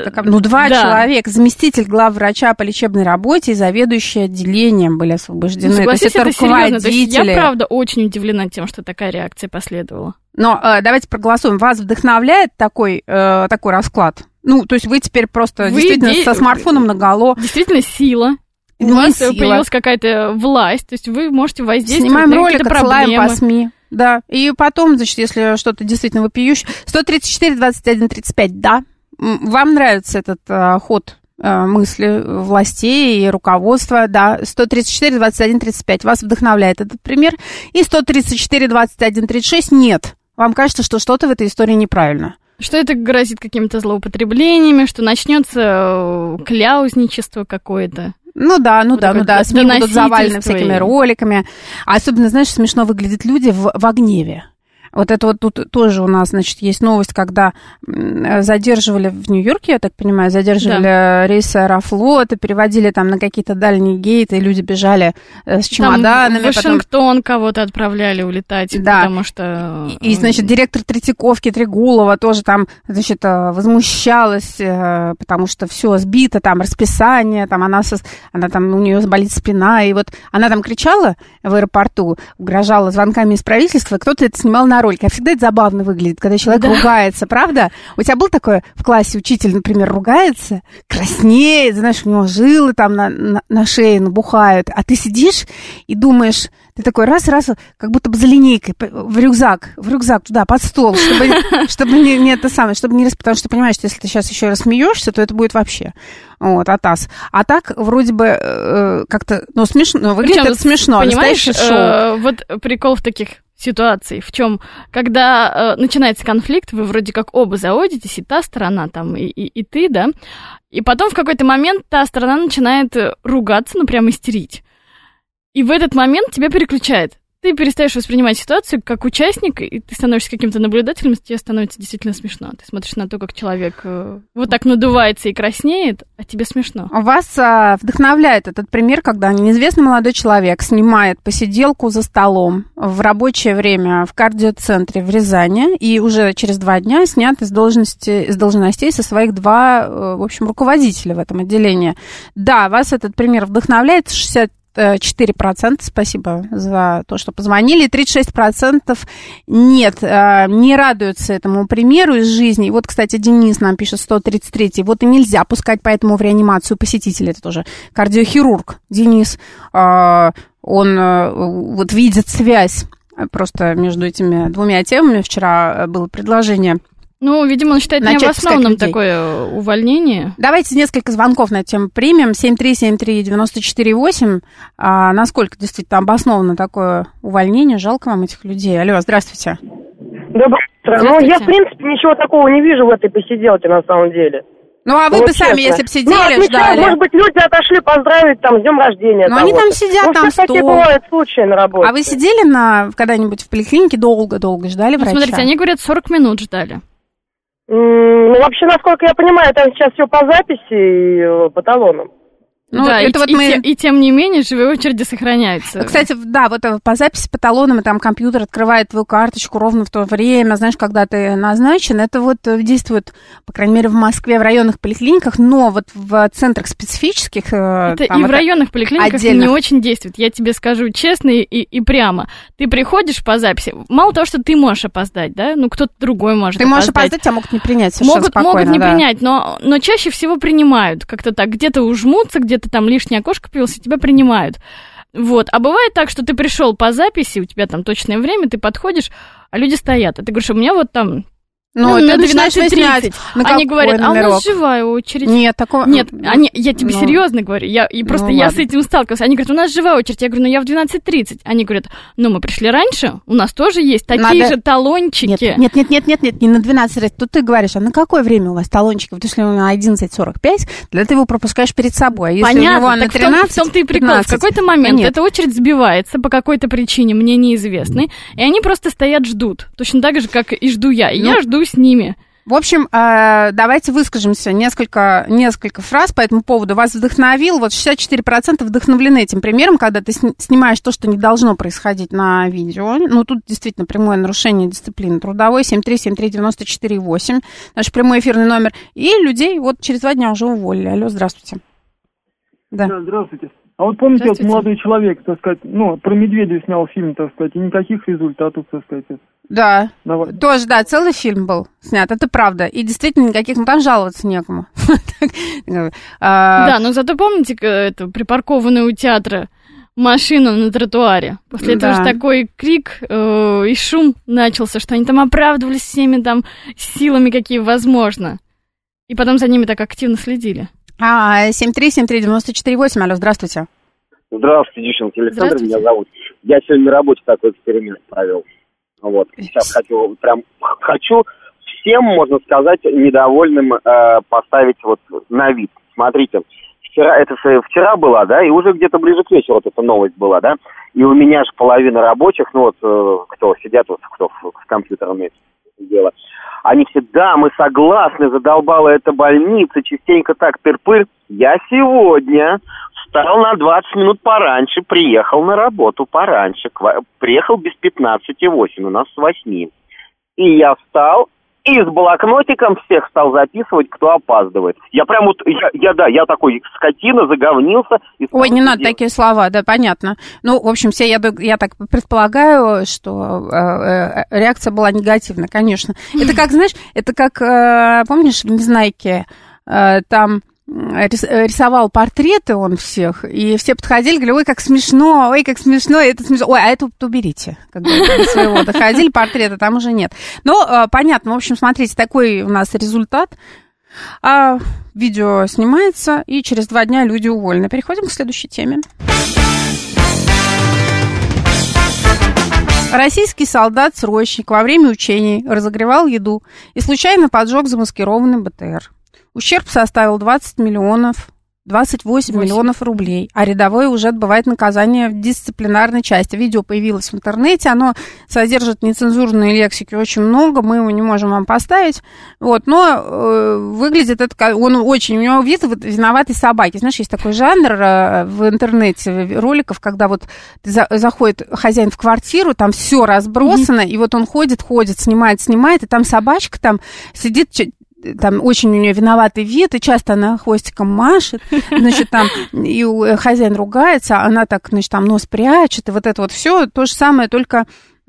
это, ну, два да. человека, заместитель главврача по лечебной работе и заведующий отделением были освобождены. Ну, согласись, то есть это, это руководители. Серьезно. То есть я, правда, очень удивлена тем, что такая реакция последовала. Но э, давайте проголосуем. Вас вдохновляет такой, э, такой расклад? Ну, то есть вы теперь просто вы действительно де... со смартфоном наголо. Действительно сила. У вас сила. Появилась какая-то власть, то есть вы можете воздействовать Снимаем на ролик, какие-то проблемы. Отсылаем по СМИ. Да, и потом, значит, если что-то действительно вопиющее. сто тридцать четыре двадцать один тридцать пять, да. Вам нравится этот э, ход э, мысли властей и руководства, да. сто тридцать четыре двадцать один тридцать пять, вас вдохновляет этот пример. И сто тридцать четыре двадцать один тридцать шесть, нет. Вам кажется, что что-то в этой истории неправильно. Что это грозит какими-то злоупотреблениями, что начнется кляузничество какое-то. Ну да, ну вот да, ну да, СМИ будут завалены всякими роликами. А особенно, знаешь, смешно выглядят люди в, в гневе. Вот это вот тут тоже у нас, значит, есть новость, когда задерживали в Нью-Йорке, я так понимаю, задерживали да. рейсы Аэрофлота, переводили там на какие-то дальние гейты, и люди бежали с чемоданами. Там в Вашингтон потом... кого-то отправляли улетать, да. потому что... И, и, значит, директор Третьяковки Трегулова тоже там, значит, возмущалась, потому что все сбито, там расписание, там она, со... она там, у нее болит спина, и вот она там кричала в аэропорту, угрожала звонками из правительства, кто-то это снимал на ролик. А всегда это забавно выглядит, когда человек да. ругается, правда? У тебя был такое в классе учитель, например, ругается, краснеет, знаешь, у него жилы там на, на, на шее набухают, а ты сидишь и думаешь, ты такой раз-раз, как будто бы за линейкой в рюкзак, в рюкзак туда, под стол, чтобы, чтобы не, не это самое, чтобы не... Потому что, понимаешь, если ты сейчас еще раз смеешься, то это будет вообще вот, атас. А так, вроде бы, э, как-то, ну, смешно, выглядит Причем, это смешно, настоящее шоу. Э, вот прикол в таких ситуаций, в чем, когда э, начинается конфликт, вы вроде как оба заводитесь, и та сторона там, и, и, и ты, да, и потом в какой-то момент та сторона начинает ругаться, ну, прям истерить. И в этот момент тебя переключает. Ты перестаешь воспринимать ситуацию как участник, и ты становишься каким-то наблюдателем, и тебе становится действительно смешно. Ты смотришь на то, как человек э, вот так надувается и краснеет, а тебе смешно. Вас а, вдохновляет этот пример, когда неизвестный молодой человек снимает посиделку за столом в рабочее время в кардиоцентре в Рязани, и уже через два дня снят из должности, из должностей со своих два, в общем, руководителя в этом отделении. Да, вас этот пример вдохновляет, шестьдесят четыре процента, спасибо за то, что позвонили, тридцать шесть процентов нет, не радуются этому примеру из жизни. И вот, кстати, Денис нам пишет, сто тридцать три, вот и нельзя пускать поэтому в реанимацию посетителя, это тоже кардиохирург Денис, он вот видит связь просто между этими двумя темами. Вчера было предложение. Ну, видимо, он считает необоснованным такое увольнение. Давайте несколько звонков на эту тему примем. семь три семь три девять четыре восемь. А насколько действительно обосновано такое увольнение? Жалко вам этих людей. Алло, здравствуйте. Доброе утро. Ну, я, в принципе, ничего такого не вижу в этой посиделке, на самом деле. Ну, а вы вот бы честно. Сами, если бы сидели, ну, ждали. Может быть, люди отошли поздравить там с днем рождения. Ну, они там сидят, ну, там стол. Такие бывают случаи на работе. А вы сидели на, когда-нибудь в поликлинике долго-долго ждали врача? Ну, смотрите, они говорят, сорок минут ждали. Ну, вообще, насколько я понимаю, там сейчас все по записи и по талонам. Ну, да, это и, вот и, мы... и, и тем не менее живые очереди сохраняются. Кстати, да, вот по записи по талонам, и там компьютер открывает твою карточку ровно в то время, знаешь, когда ты назначен. Это вот действует, по крайней мере, в Москве, в районных поликлиниках, но вот в центрах специфических... Это и в районных поликлиниках отдельных. Не очень действует. Я тебе скажу честно и, и прямо. Ты приходишь по записи, мало того, что ты можешь опоздать, да, ну, кто-то другой может ты опоздать. Ты можешь опоздать, тебя могут не принять совершенно могут, спокойно. Могут не да. принять, но, но чаще всего принимают. Как-то так, где-то ужмутся, где-то там лишнее окошко появилось, и тебя принимают. Вот. А бывает так, что ты пришел по записи, у тебя там точное время, ты подходишь, а люди стоят. А ты говоришь, у меня вот там... Ну, ну на двенадцать тридцать. Они говорят, а у нас живая очередь. Нет, такого... Нет, они, я тебе ну, серьезно говорю, я, и просто ну, я ладно. С этим сталкивалась. Они говорят, у нас живая очередь. Я говорю, ну я в двенадцать тридцать. Они говорят, ну мы пришли раньше, у нас тоже есть такие Надо... же талончики. Нет, нет, нет, нет, нет, нет, не на двенадцать тридцать. Тут ты говоришь, а на какое время у вас талончики? Вот если он на одиннадцать сорок пять, для ты его пропускаешь перед собой. А если понятно, у него на тринадцать, в том, в том-то и прикол. пятнадцать. В какой-то момент нет. Эта очередь сбивается по какой-то причине, мне неизвестной, и они просто стоят, ждут. Точно так же, как и жду я. И ну, я жду с ними. В общем, давайте выскажемся. Несколько, несколько фраз по этому поводу. Вас вдохновил. Вот шестьдесят четыре процента вдохновлены этим примером, когда ты снимаешь то, что не должно происходить на видео. Ну, тут действительно прямое нарушение дисциплины трудовой. семь три семь три девять четыре восемь. Наш прямой эфирный номер. И людей вот через два дня уже уволили. Алло, здравствуйте. Да, да здравствуйте. А вот помните, вот молодой человек, так сказать, ну, про медведя снял фильм, так сказать, и никаких результатов, так сказать. Да, Давай. Тоже, да, целый фильм был снят, это правда. И действительно никаких, ну, там жаловаться некому. Да, но зато помните эту припаркованную у театра машину на тротуаре? После этого же такой крик и шум начался, что они там оправдывались всеми там силами, какие возможно. И потом за ними так активно следили. А, семь три семь три девять четыре восемь, алло, здравствуйте. Здравствуйте, девчонки, Александр меня зовут. Я сегодня на работе такой эксперимент провел. Вот, сейчас хочу, прям, хочу всем, можно сказать, недовольным э, поставить вот на вид. Смотрите, вчера, это вчера была, да, и уже где-то ближе к вечеру вот эта новость была, да, и у меня же половина рабочих, ну вот, э, кто сидят, вот, кто с компьютерами дело, они все, да, мы согласны, задолбала эта больница, частенько так пыр-пыр. Я сегодня встал на двадцать минут пораньше, приехал на работу пораньше, приехал без пятнадцати восемь, у нас с восьми. И я встал и с блокнотиком всех стал записывать, кто опаздывает. Я прям вот, я, я да, я такой скотина, заговнился. И Ой, не надо такие слова, да, понятно. Ну, в общем, все, я, я так предполагаю, что э, э, реакция была негативная, конечно. Это как, знаешь, это как, э, помнишь, в «Незнайке» э, там рисовал портреты он всех, и все подходили, говорили, ой, как смешно, ой, как смешно, это смешно, ой, а это уберите, когда до своего доходили портреты, там уже нет. Но понятно, в общем, смотрите, такой у нас результат. А видео снимается, и через два дня люди уволены. Переходим к следующей теме. Российский солдат-срочник во время учений разогревал еду и случайно поджег замаскированный БТР. Ущерб составил двадцать миллионов, двадцать восемь миллионов рублей, а рядовой уже отбывает наказание в дисциплинарной части. Видео появилось в интернете, оно содержит нецензурной лексики очень много, мы его не можем вам поставить, вот, но э, выглядит это, он очень, у него вид виноватой собаки. Знаешь, есть такой жанр э, в интернете роликов, когда вот за, заходит хозяин в квартиру, там все разбросано, mm-hmm. и вот он ходит, ходит, снимает, снимает, и там собачка там сидит, там очень у нее виноватый вид, и часто она хвостиком машет, значит, там, и хозяин ругается, она так, значит, там нос прячет, и вот это вот все то же самое, только,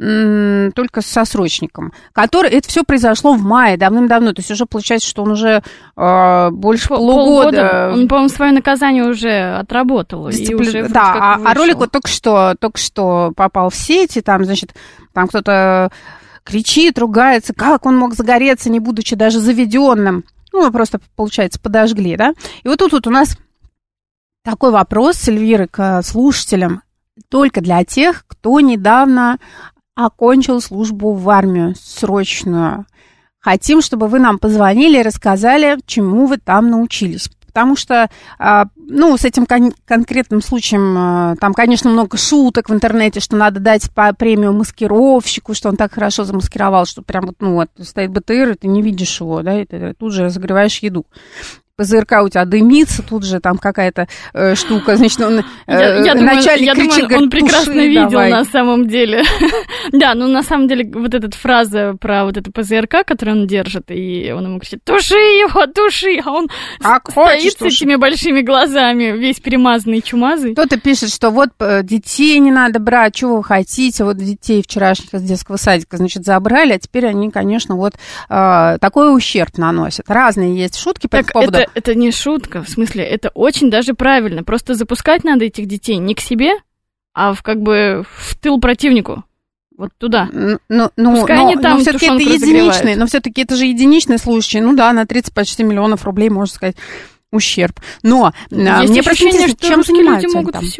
м- только со срочником, который, это все произошло в мае, давным-давно, то есть уже получается, что он уже э, больше Пол- полугода. полгода. Он, по-моему, свое наказание уже отработал. Дисципли... И уже да, а, а ролик вот только что, только что попал в сети, там, значит, там кто-то кричит, ругается, как он мог загореться, не будучи даже заведенным. Ну, просто, получается, подожгли, да? И вот тут вот у нас такой вопрос с Эльвирой к слушателям, только для тех, кто недавно окончил службу в армию срочную. Хотим, чтобы вы нам позвонили и рассказали, чему вы там научились. Потому что, ну, с этим кон- конкретным случаем, там, конечно, много шуток в интернете, что надо дать по премию маскировщику, что он так хорошо замаскировал, что прям вот, ну, вот стоит БТР, и ты не видишь его, да, и ты тут же разогреваешь еду. ПЗРК у тебя дымится, тут же там какая-то э, штука, значит, он, э, я, я начальник думаю, кричит, я думаю, говорит, он прекрасно туши, видел давай. На самом деле. Да, ну на самом деле вот эта фраза про вот эту ПЗРК, которую он держит, и он ему кричит, туши его, туши, а он как стоит хочешь, с этими большими глазами, весь перемазанный чумазый. Кто-то пишет, что вот детей не надо брать, чего вы хотите, вот детей вчерашних из детского садика, значит, забрали, а теперь они, конечно, вот э, такой ущерб наносят. Разные есть шутки по этому поводу. Это, это не шутка. В смысле, это очень даже правильно. Просто запускать надо этих детей не к себе, а в, как бы в тыл противнику. Вот туда. Ну, ну, Пускай но, они там но все-таки это единичный, но все-таки это же единичный случай. Ну да, на тридцать почти миллионов рублей, можно сказать, ущерб. Но есть мне просто интересно, что чем занимаются люди могут там? все.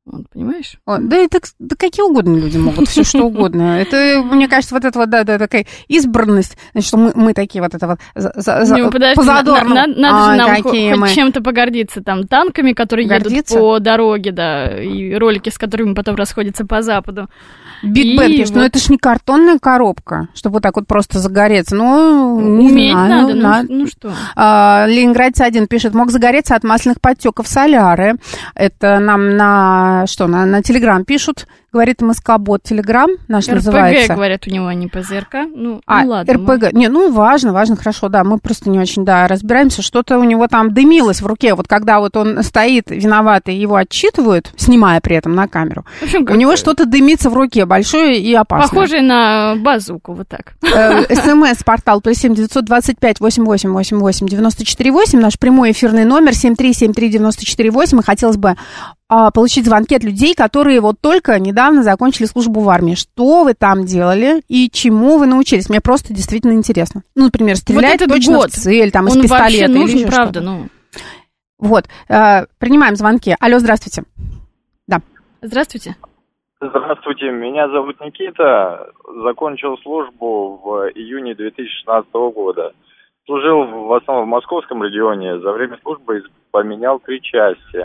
Вот, понимаешь? О, да, это да какие угодно люди могут, все что угодно. Это, мне кажется, вот это вот, да, да, такая избранность, значит, что мы, мы такие вот это вот за, за, ну, подожди, позадорно. На, на, надо а, же нам хоть мы... чем-то погордиться, там, танками, которые гордиться? едут по дороге, да, и ролики, с которыми потом расходятся по Западу. Биг Бен пишет, вот... ну это ж не картонная коробка, чтобы вот так вот просто загореться. Ну, не Уметь знаю. надо, ну, надо. ну что. А, Ленинградец один пишет, мог загореться от масляных подтеков соляры. Это нам на, что, на, на Телеграм пишут. Говорит МСК-бот Телеграм наш эр пэ гэ, называется. Говорят, у него, а не пэ зэ эр ка. Ну, а, ну ладно. эр пэ гэ. Мы... Не, ну важно, важно, хорошо, да. Мы просто не очень, да, разбираемся. Что-то у него там дымилось в руке. Вот когда вот он стоит виноватый, его отчитывают, снимая при этом на камеру. В общем, у него что-то дымится в руке, большое и опасное. Похоже на базуку, вот так. СМС-портал плюс семь девятьсот двадцать пять восемьдесят восемь восемьдесят восемь девяносто четыре восемь. Наш прямой эфирный номер семь три семь три девяносто четыре восемь. И хотелось бы получить звонки от людей, которые вот только недавно закончили службу в армии. Что вы там делали и чему вы научились? Мне просто действительно интересно. Ну, например, стрелять вот точно год. в цель, там, из Он пистолета нужен, или еще правда, что-то. ну. Вот, э, принимаем звонки. Алло, здравствуйте. Да. Здравствуйте. Здравствуйте, меня зовут Никита. Закончил службу в июне две тысячи шестнадцатого года. Служил в основном в московском регионе. За время службы поменял три части.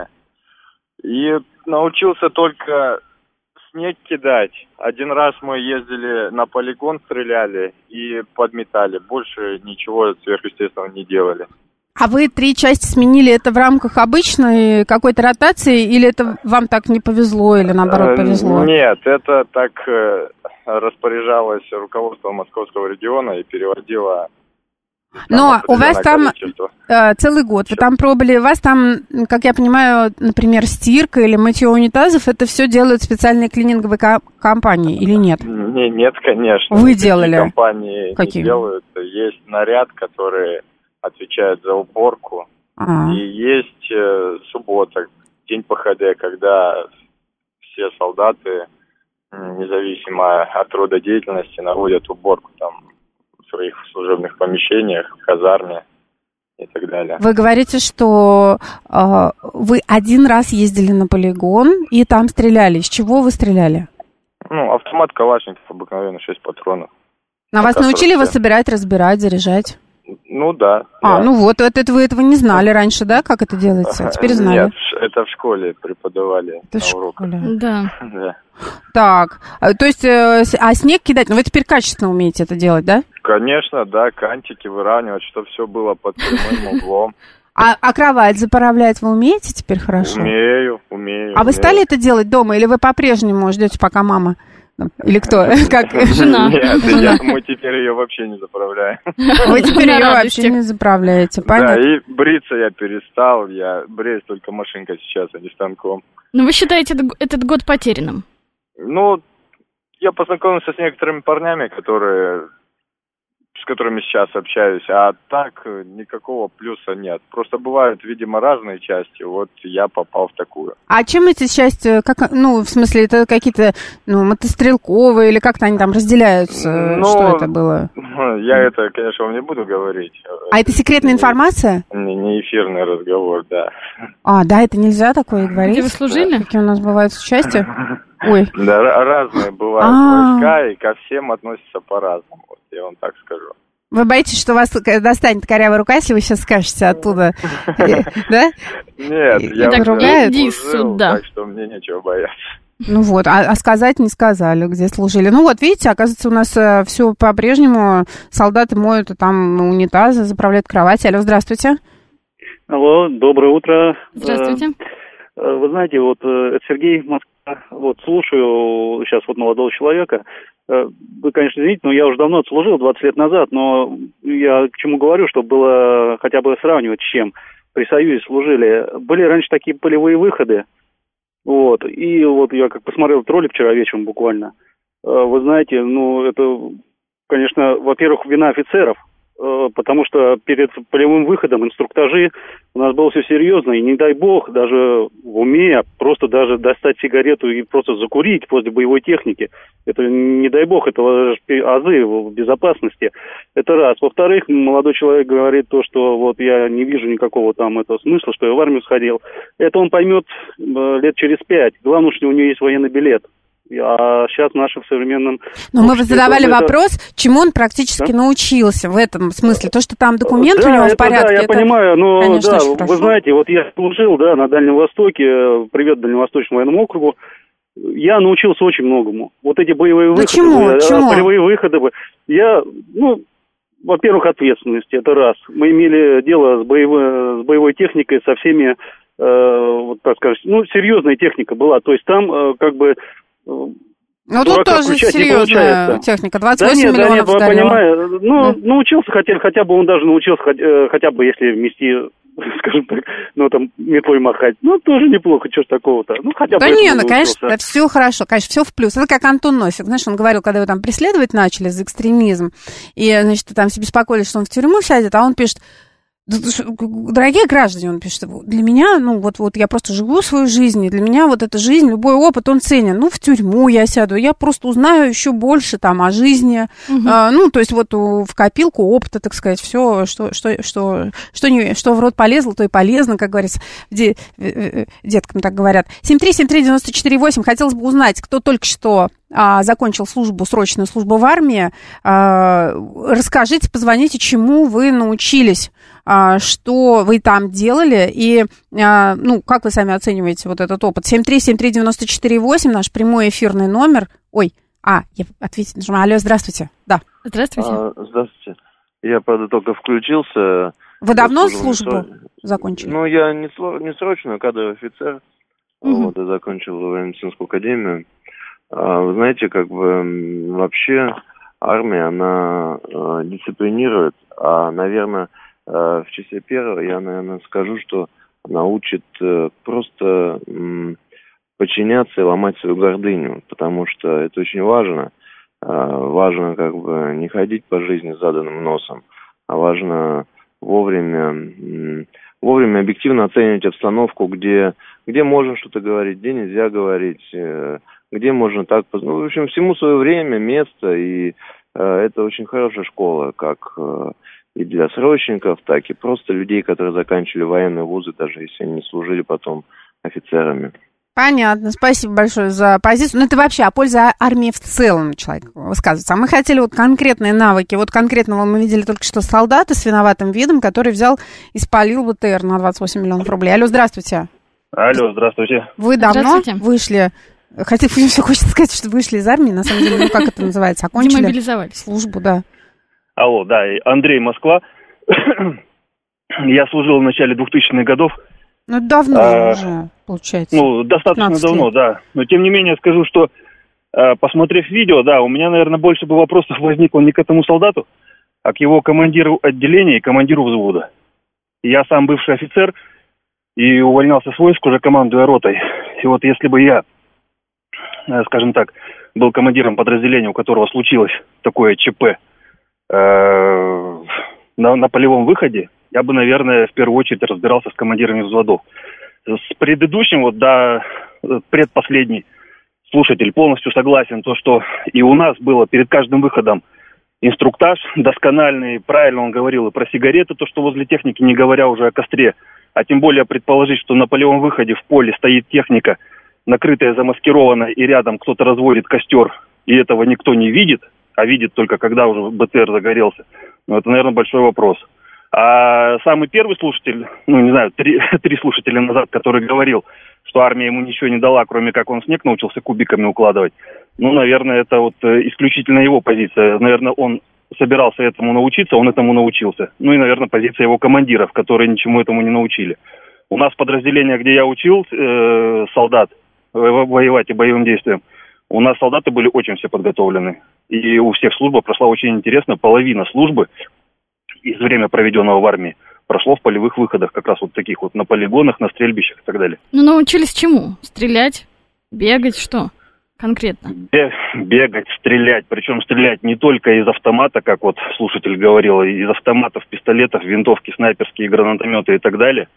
И научился только снег кидать. Один раз мы ездили на полигон, стреляли и подметали. Больше ничего сверхъестественного не делали. А вы три части сменили, это в рамках обычной какой-то ротации, или это вам так не повезло, или наоборот повезло? Нет, это так распоряжалось руководство московского региона и переводило... Но у вас там э, целый год, вы там пробовали, у вас там, как я понимаю, например, стирка или мытье унитазов, это все делают специальные клининговые ко- компании или нет? Не, нет, конечно. Вы делали? Компании Какие? Не делают. Есть наряд, который отвечает за уборку. А-а. И есть э, суббота, день пэ ха дэ, когда все солдаты, независимо от рода деятельности, наводят уборку там в своих служебных помещениях, в казарме и так далее. Вы говорите, что э, вы один раз ездили на полигон и там стреляли. Из чего вы стреляли? Ну, автомат Калашников, обыкновенно шесть патронов. На вас научили его собирать, разбирать, заряжать? Ну, да. А, да. ну вот, это вы этого не знали раньше, да, как это делается? Теперь знали. Нет, это в школе преподавали это на уроках. Да. да. Так, то есть, а снег кидать, ну вы теперь качественно умеете это делать, да? Конечно, да, кантики выравнивать, чтобы все было под прямым углом. А, а кровать заправлять вы умеете теперь хорошо? Умею, умею. А вы стали это делать дома, или вы по-прежнему ждете, пока мама... Или кто? Как жена. Нет, я, мы теперь ее вообще не заправляем. Вы теперь ее вообще не заправляете, понятно? Да, и бриться я перестал, я бреюсь только машинкой сейчас, а не станком. Ну, вы считаете этот год потерянным? Ну, я познакомился с некоторыми парнями, которые... с которыми сейчас общаюсь, а так никакого плюса нет. Просто бывают, видимо, разные части, вот я попал в такую. А чем эти части, как, ну, в смысле, это какие-то, ну, мотострелковые, или как-то они там разделяются? Ну, что это было? Я это, конечно, вам не буду говорить. А это секретная информация? Не, не эфирный разговор, да. А, да, это нельзя такое говорить? Где вы служили? Да. Какие у нас бывают части? Ой. Да, разные бывают войска, и ко всем относятся по-разному, вот я вам так скажу. Вы боитесь, что вас достанет корявая рука, если вы сейчас скажете оттуда? Да? Нет, я уже служил, так что мне нечего бояться. Ну вот, а, а сказать не сказали, где служили. Ну вот, видите, оказывается, у нас э, все по-прежнему. Солдаты моют там унитазы, заправляют кровати. Алло, здравствуйте. Алло, доброе утро. Здравствуйте. Вы знаете, вот это Сергей, Москва. Вот слушаю сейчас вот молодого человека. Вы, конечно, извините, но я уже давно отслужил, двадцать лет назад, но я к чему говорю, чтобы было хотя бы сравнивать с чем. При Союзе служили. Были раньше такие полевые выходы. Вот. И вот я как посмотрел этот ролик вчера вечером буквально. Вы знаете, ну, это, конечно, во-первых, вина офицеров, потому что перед полевым выходом инструктажи У нас было все серьезно, и не дай бог, даже в уме, просто даже достать сигарету и просто закурить после боевой техники. Это не дай бог, это азы в безопасности. Это раз. Во-вторых, молодой человек говорит то, что вот я не вижу никакого там этого смысла, что я в армию сходил. Это он поймет лет через пять. Главное, что у него есть военный билет. А сейчас наши в современном... Но мы задавали это... вопрос, чему он практически да? научился в этом смысле. То, что там документы да, у него это, в порядке, да, я это, понимаю, но конечно, да, вы знаете, вот я служил, да, на Дальнем Востоке, привет Дальневосточному военному округу, я научился очень многому. Вот эти боевые выходы, чему? Чему? полевые выходы, я, ну, во-первых, ответственность, это раз. Мы имели дело с боевой, с боевой техникой, со всеми, э, вот так сказать, ну, серьезная техника была, то есть там э, как бы... Ну, тут тоже серьезная техника, двадцать восемь да нет, миллионов да нет, сгорело. Понимаю, ну, да. научился, хотя, хотя бы он даже научился, хотя, хотя бы если вмести, скажем так, ну, там, метлой махать, ну, тоже неплохо, что ж такого-то, ну, хотя бы... Да не, ну, конечно, все хорошо, конечно, все в плюс. Это как Антон Носик, знаешь, он говорил, когда его там преследовать начали за экстремизм, и, значит, там все беспокоились, что он в тюрьму сядет, а он пишет: дорогие граждане, он пишет, для меня, ну, вот, вот я просто живу свою жизнь, и для меня вот эта жизнь, любой опыт, он ценен. Ну, в тюрьму я сяду, я просто узнаю еще больше там о жизни, угу. а, ну, то есть вот в копилку опыта, так сказать, все, что, что, что, что, не, что в рот полезло, то и полезно, как говорится, де, деткам так говорят. семь три семь три девять четыре восемь, хотелось бы узнать, кто только что... А, закончил службу, срочную службу в армии, а, расскажите, позвоните, чему вы научились, а, что вы там делали, и, а, ну, как вы сами оцениваете вот этот опыт. семь три семь три девять четыре восемь, наш прямой эфирный номер. Ой, а, я ответить нажимаю. Алло, здравствуйте. Да. Здравствуйте. А, здравствуйте. Я, правда, только включился. Вы давно службу закончили? Ну, я не, не срочно, кадровый офицер. Угу. Вот, я закончил военно-медицинскую академию. Вы знаете, как бы вообще армия, она э, дисциплинирует, а, наверное, э, в числе первого я, наверное, скажу, что она учит э, просто э, подчиняться и ломать свою гордыню, потому что это очень важно. Э, важно как бы не ходить по жизни с заданным носом, а важно вовремя, э, вовремя объективно оценивать обстановку, где, где можно что-то говорить, где нельзя говорить, э, где можно так... Ну, в общем, всему свое время, место, и э, это очень хорошая школа, как э, и для срочников, так и просто людей, которые заканчивали военные вузы, даже если они не служили потом офицерами. Понятно, спасибо большое за позицию. Ну, это вообще о пользе армии в целом человек высказывается. А мы хотели вот конкретные навыки. Вот конкретно мы видели только что солдата с виноватым видом, который взял и спалил БТР на двадцать восемь миллионов рублей. Алло, здравствуйте. Алло, здравствуйте. Вы давно вышли... Хотя мне все хочется сказать, что вышли из армии, на самом деле, ну как это называется, окончили службу, да. Алло, да, Андрей, Москва. Я служил в начале двухтысячных годов. Ну, давно а, уже, получается. Ну, достаточно давно, да. Но, тем не менее, скажу, что, посмотрев видео, да, у меня, наверное, больше бы вопросов возникло не к этому солдату, а к его командиру отделения и командиру взвода. Я сам бывший офицер и увольнялся с войск, уже командуя ротой. И вот если бы я, скажем так, был командиром подразделения, у которого случилось такое ЧП э, на, на полевом выходе, я бы, наверное, в первую очередь разбирался с командирами взводов. С предыдущим, вот, да, предпоследний слушатель полностью согласен, то, что и у нас было перед каждым выходом инструктаж доскональный, правильно он говорил и про сигареты, то, что возле техники, не говоря уже о костре, а тем более предположить, что на полевом выходе в поле стоит техника, накрытая, замаскированная, и рядом кто-то разводит костер, и этого никто не видит, а видит только, когда уже БТР загорелся. Ну, это, наверное, большой вопрос. А самый первый слушатель, ну, не знаю, три, три слушателя назад, который говорил, что армия ему ничего не дала, кроме как он снег научился кубиками укладывать, ну, наверное, это вот исключительно его позиция. Наверное, он собирался этому научиться, он этому научился. Ну, и, наверное, позиция его командиров, которые ничему этому не научили. У нас подразделение, где я учил э, солдат, воевать и боевым действиям, у нас солдаты были очень все подготовлены. И у всех служба прошла очень интересно. Половина службы из время, проведенного в армии, прошло в полевых выходах, как раз вот таких вот на полигонах, на стрельбищах и так далее. Ну, научились чему? Стрелять? Бегать? Что конкретно? Бегать, стрелять. Причем стрелять не только из автомата, как вот слушатель говорил, из автоматов, пистолетов, винтовки, снайперские, гранатометы и так далее.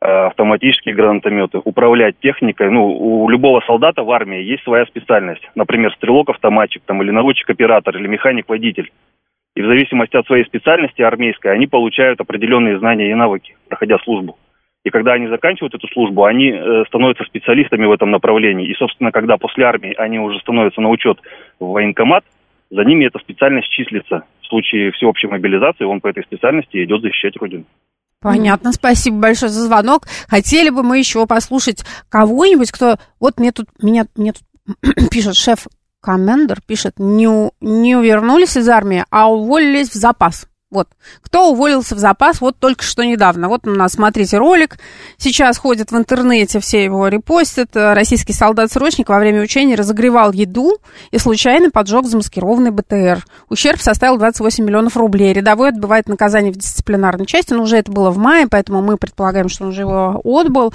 автоматические гранатометы, управлять техникой. Ну, у любого солдата в армии есть своя специальность. Например, стрелок-автоматчик, там, или наводчик-оператор, или механик-водитель. И в зависимости от своей специальности армейской, они получают определенные знания и навыки, проходя службу. И когда они заканчивают эту службу, они э, становятся специалистами в этом направлении. И, собственно, когда после армии они уже становятся на учет в военкомат, за ними эта специальность числится. В случае всеобщей мобилизации он по этой специальности идет защищать Родину. Понятно, спасибо большое за звонок. Хотели бы мы еще послушать кого-нибудь, кто... Вот мне тут, меня, мне тут пишет шеф-комендер, пишет, не, не вернулись из армии, а уволились в запас. Вот. Кто уволился в запас, вот только что недавно. Вот у нас, смотрите, ролик. Сейчас ходит в интернете, все его репостят. Российский солдат-срочник во время учения разогревал еду и случайно поджег замаскированный БТР. Ущерб составил двадцать восемь миллионов рублей. Рядовой отбывает наказание в дисциплинарной части, но уже это было в мае, поэтому мы предполагаем, что он уже его отбыл.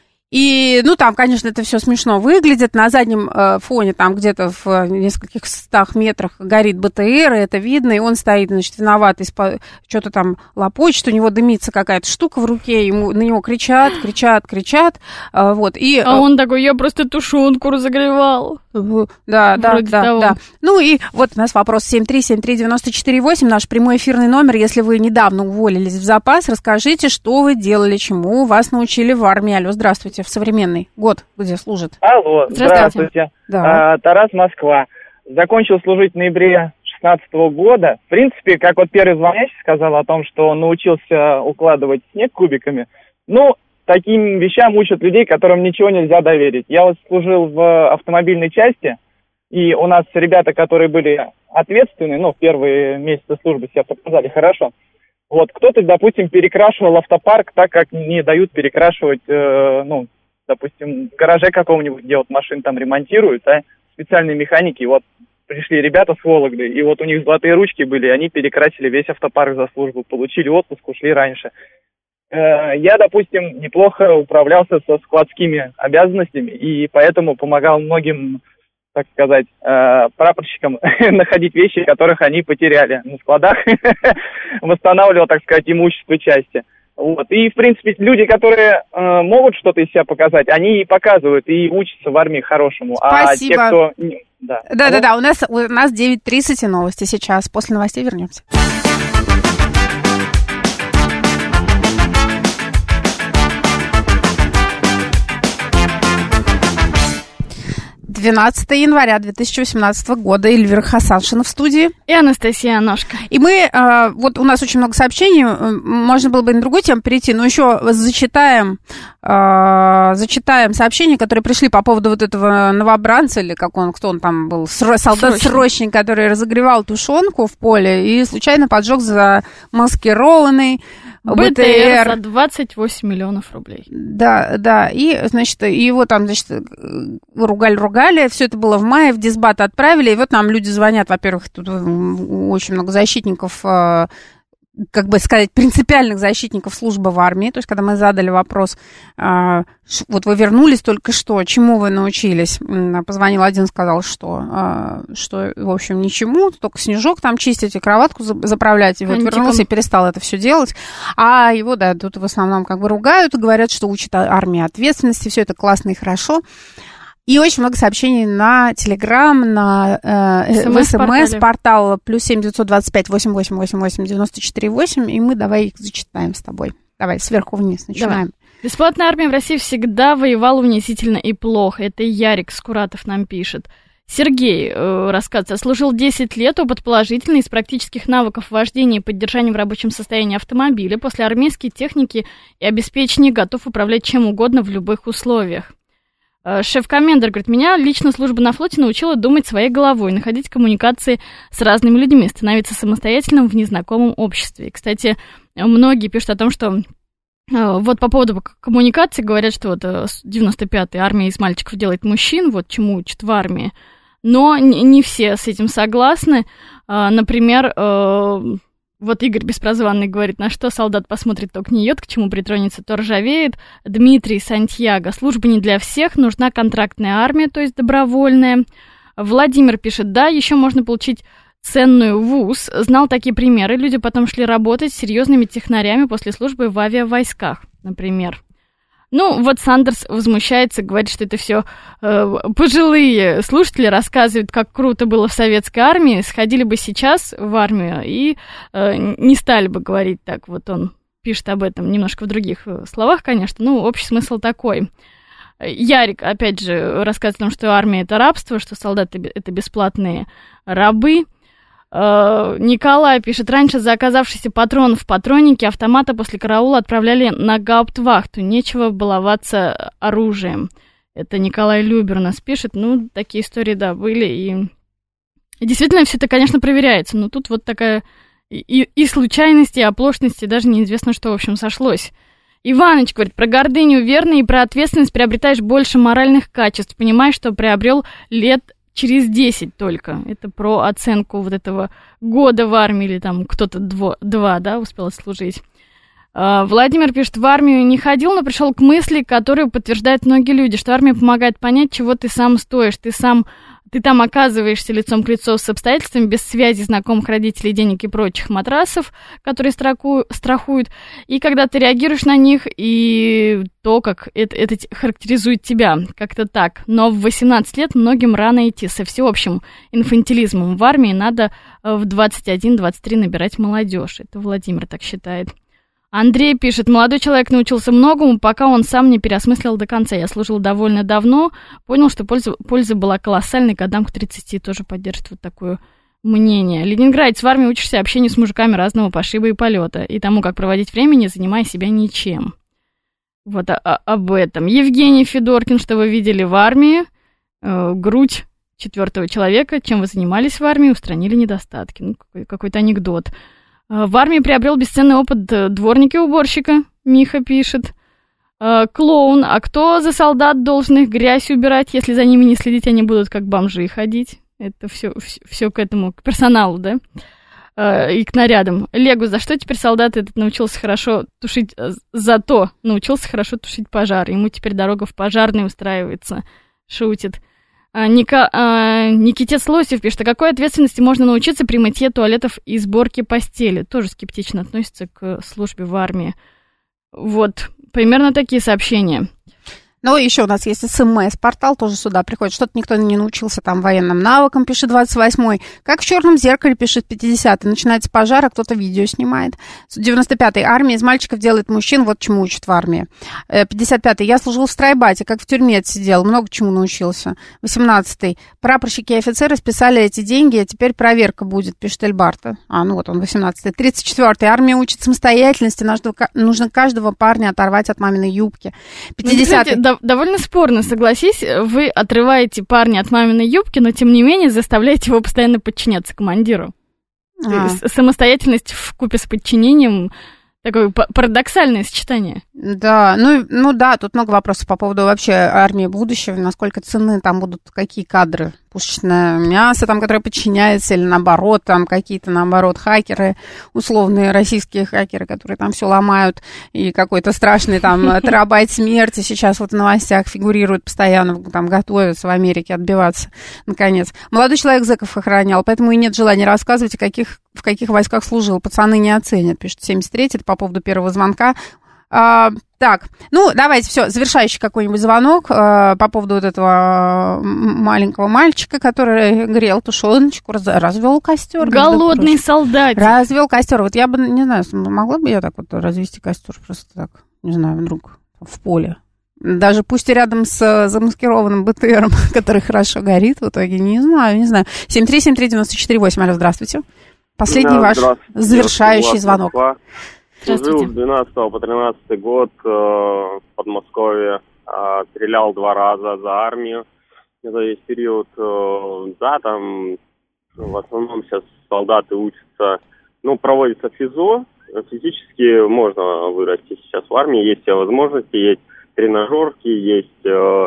И, ну, там, конечно, это все смешно выглядит. На заднем э, фоне, там, где-то в нескольких стах метрах горит БТР, и это видно, и он стоит, значит, виноватый, что-то там лопочет, у него дымится какая-то штука в руке, ему, на него кричат, кричат, кричат, э, вот. И, а он такой, я просто тушенку разогревал. Да, да, да, того. да. Ну, и вот у нас вопрос семь три семь три девять четыре восемь, наш прямой эфирный номер. Если вы недавно уволились в запас, расскажите, что вы делали, чему вас научили в армии. Алло, здравствуйте. В современный год, где служит. Алло, здравствуйте. здравствуйте. Да. А, Тарас, Москва. Закончил служить в ноябре шестнадцатого года. В принципе, как вот первый звонящий сказал о том, что он научился укладывать снег кубиками. Ну, таким вещам учат людей, которым ничего нельзя доверить. Я вот служил в автомобильной части, и у нас ребята, которые были ответственны, ну, в первые месяцы службы себя показали хорошо. Вот, кто-то, допустим, перекрашивал автопарк так, как не дают перекрашивать, э, ну, допустим, в гараже какого-нибудь, где вот машин там ремонтируют, а специальные механики, вот, пришли ребята с Вологды, и вот у них золотые ручки были, они перекрасили весь автопарк за службу, получили отпуск, ушли раньше. Э, я, допустим, неплохо управлялся со складскими обязанностями, и поэтому помогал многим, так сказать, э, прапорщикам находить вещи, которых они потеряли на складах, восстанавливал, так сказать, имущество части. Вот. И, в принципе, люди, которые э, могут что-то из себя показать, они и показывают, и учатся в армии хорошему. Спасибо. А те, кто... Да, да, да, да, у нас, у нас девять тридцать и новости сейчас. После новостей вернемся. двенадцатого января две тысячи восемнадцатого года. Эльвира Хасаншина в студии. И Анастасия Аношка. И мы, э, вот у нас очень много сообщений, можно было бы на другую тему перейти, но еще зачитаем, э, зачитаем сообщения, которые пришли по поводу вот этого новобранца, или как он, кто он там был, солдат-срочник, который разогревал тушенку в поле и случайно поджег замаскированный БТР за двадцать восемь миллионов рублей. Да, да, и, значит, его там, значит, ругали-ругали, все это было в мае, в дисбат отправили, и вот нам люди звонят, во-первых, тут очень много защитников, как бы сказать, принципиальных защитников службы в армии, то есть, когда мы задали вопрос, вот вы вернулись только что, чему вы научились, позвонил один, сказал, что, что в общем, ничему, только снежок там чистить и кроватку заправлять, и вот вернулся и перестал это все делать, а его, да, тут в основном как бы ругают, говорят, что учат армии ответственности, все это классно и хорошо. И очень много сообщений на Телеграм, на э, в СМС-портал плюс семь девятьсот двадцать пять восемь восемь восемь восемь девяносто четыре восемь, и мы давай их зачитаем с тобой. Давай, сверху вниз начинаем. Давай. Бесплатная армия в России всегда воевала унизительно и плохо. Это Ярик Скуратов нам пишет. Сергей, э, рассказывается, служил десять лет, опыт положительный, из практических навыков вождения и поддержания в рабочем состоянии автомобиля. После армейской техники и обеспечения готов управлять чем угодно в любых условиях. Шеф-комендер говорит, меня лично служба на флоте научила думать своей головой, находить коммуникации с разными людьми, становиться самостоятельным в незнакомом обществе. И, кстати, многие пишут о том, что вот по поводу коммуникации говорят, что вот девяносто пятая армия из мальчиков делает мужчин, вот чему учат в армии. Но не все с этим согласны. Например, вот Игорь Беспрозванный говорит, на что солдат посмотрит, то гниет, к чему притронется, то ржавеет. Дмитрий Сантьяго. Служба не для всех, нужна контрактная армия, то есть добровольная. Владимир пишет, да, еще можно получить ценную вуз. Знал такие примеры. Люди потом шли работать с серьезными технарями после службы в авиавойсках, например. Ну, вот Сандерс возмущается, говорит, что это все э, пожилые слушатели рассказывают, как круто было в советской армии, сходили бы сейчас в армию и э, не стали бы говорить так. Вот он пишет об этом немножко в других словах, конечно, ну, общий смысл такой. Ярик, опять же, рассказывает о том, что армия – это рабство, что солдаты – это бесплатные рабы. Николай пишет, раньше за оказавшийся патрон в патроннике автомата после караула отправляли на гауптвахту, нечего баловаться оружием. Это Николай Любер у нас пишет, ну, такие истории, да, были, и, и действительно все это, конечно, проверяется, но тут вот такая и, и случайность, и оплошность, и даже неизвестно, что, в общем, сошлось. Иваныч говорит, про гордыню верно и про ответственность приобретаешь больше моральных качеств, понимаешь, что приобрел лет через десять только. Это про оценку вот этого года в армии, или там кто-то дво, два, да, успел отслужить. А, Владимир пишет, в армию не ходил, но пришел к мысли, которую подтверждают многие люди, что армия помогает понять, чего ты сам стоишь, ты сам... Ты там оказываешься лицом к лицу с обстоятельствами, без связи знакомых родителей, денег и прочих матрасов, которые страху, страхуют. И когда ты реагируешь на них, и то, как это, это характеризует тебя, как-то так. Но в восемнадцать лет многим рано идти. Со всеобщим инфантилизмом в армии надо в двадцать один - двадцать три набирать молодежь. Это Владимир так считает. Андрей пишет, молодой человек научился многому, пока он сам не переосмыслил до конца. Я служил довольно давно, понял, что польза, польза была колоссальной, годам к тридцати тоже поддержит вот такое мнение. Ленинградец, в армии учишься общению с мужиками разного пошиба и полета, и тому, как проводить время, не занимая себя ничем. Вот а, а, об этом. Евгений Федоркин, что вы видели в армии, э, грудь четвертого человека, чем вы занимались в армии, устранили недостатки. Ну, какой, какой-то анекдот. В армии приобрел бесценный опыт дворника и уборщика, Миха пишет. Клоун, а кто за солдат должен их грязь убирать, если за ними не следить, они будут как бомжи ходить? Это все, все к этому, к персоналу, да? И к нарядам. Легу, за что теперь солдат этот научился хорошо тушить, зато научился хорошо тушить пожар. Ему теперь дорога в пожарной устраивается, шутит. Ника, а, Никитец Лосев пишет, а какой ответственности можно научиться при мытье туалетов и сборке постели? Тоже скептично относится к службе в армии. Вот, примерно такие сообщения. Ну, еще у нас есть СМС-портал, тоже сюда приходит. Что-то никто не научился там военным навыкам, пишет двадцать восьмой. Как в черном зеркале, пишет пятидесятый. Начинается пожар, а кто-то видео снимает. девяносто пятый. Армия из мальчиков делает мужчин, вот чему учат в армии. пятьдесят пятый. Я служил в стройбате, как в тюрьме сидел, много чему научился. восемнадцатый. Прапорщики и офицеры списали эти деньги, а теперь проверка будет, пишет Эльбарта. А, ну вот он, восемнадцатый. тридцать четвёртый. Армия учит самостоятельности, нужно каждого парня оторвать от маминой юбки. пятидесятый. Довольно спорно, согласись, вы отрываете парня от маминой юбки, но тем не менее заставляете его постоянно подчиняться командиру. А. Самостоятельность вкупе с подчинением — такое парадоксальное сочетание. Да, ну, ну да, тут много вопросов по поводу вообще армии будущего, насколько ценны там будут какие кадры, пушечное мясо, там, которое подчиняется, или наоборот, там какие-то, наоборот, хакеры, условные российские хакеры, которые там все ломают, и какой-то страшный там терабайт смерти сейчас вот в новостях фигурирует постоянно, там готовятся в Америке отбиваться, наконец. Молодой человек зэков охранял, поэтому и нет желания рассказывать, о каких, в каких войсках служил. Пацаны не оценят, пишет семьдесят третий, это по поводу первого звонка. А, так, ну, давайте, все, завершающий какой-нибудь звонок а, по поводу вот этого маленького мальчика, который грел тушеночку, раз, развел костер. Голодный солдат. Развел костер. Вот я бы, не знаю, могла бы я так вот развести костер просто так, не знаю, вдруг в поле. Даже пусть и рядом с замаскированным БТРом, который хорошо горит, в итоге, не знаю, не знаю. семь три семь три девять четыре восемь, алло, здравствуйте. Последний да, ваш завершающий звонок. Служил с двенадцатого по тринадцатый год э, в Подмосковье, э, стрелял два раза за армию. Это весь период, э, да, там в основном сейчас солдаты учатся, ну, проводится ФИЗО, физически можно вырасти сейчас в армии, есть все возможности, есть тренажерки, есть э,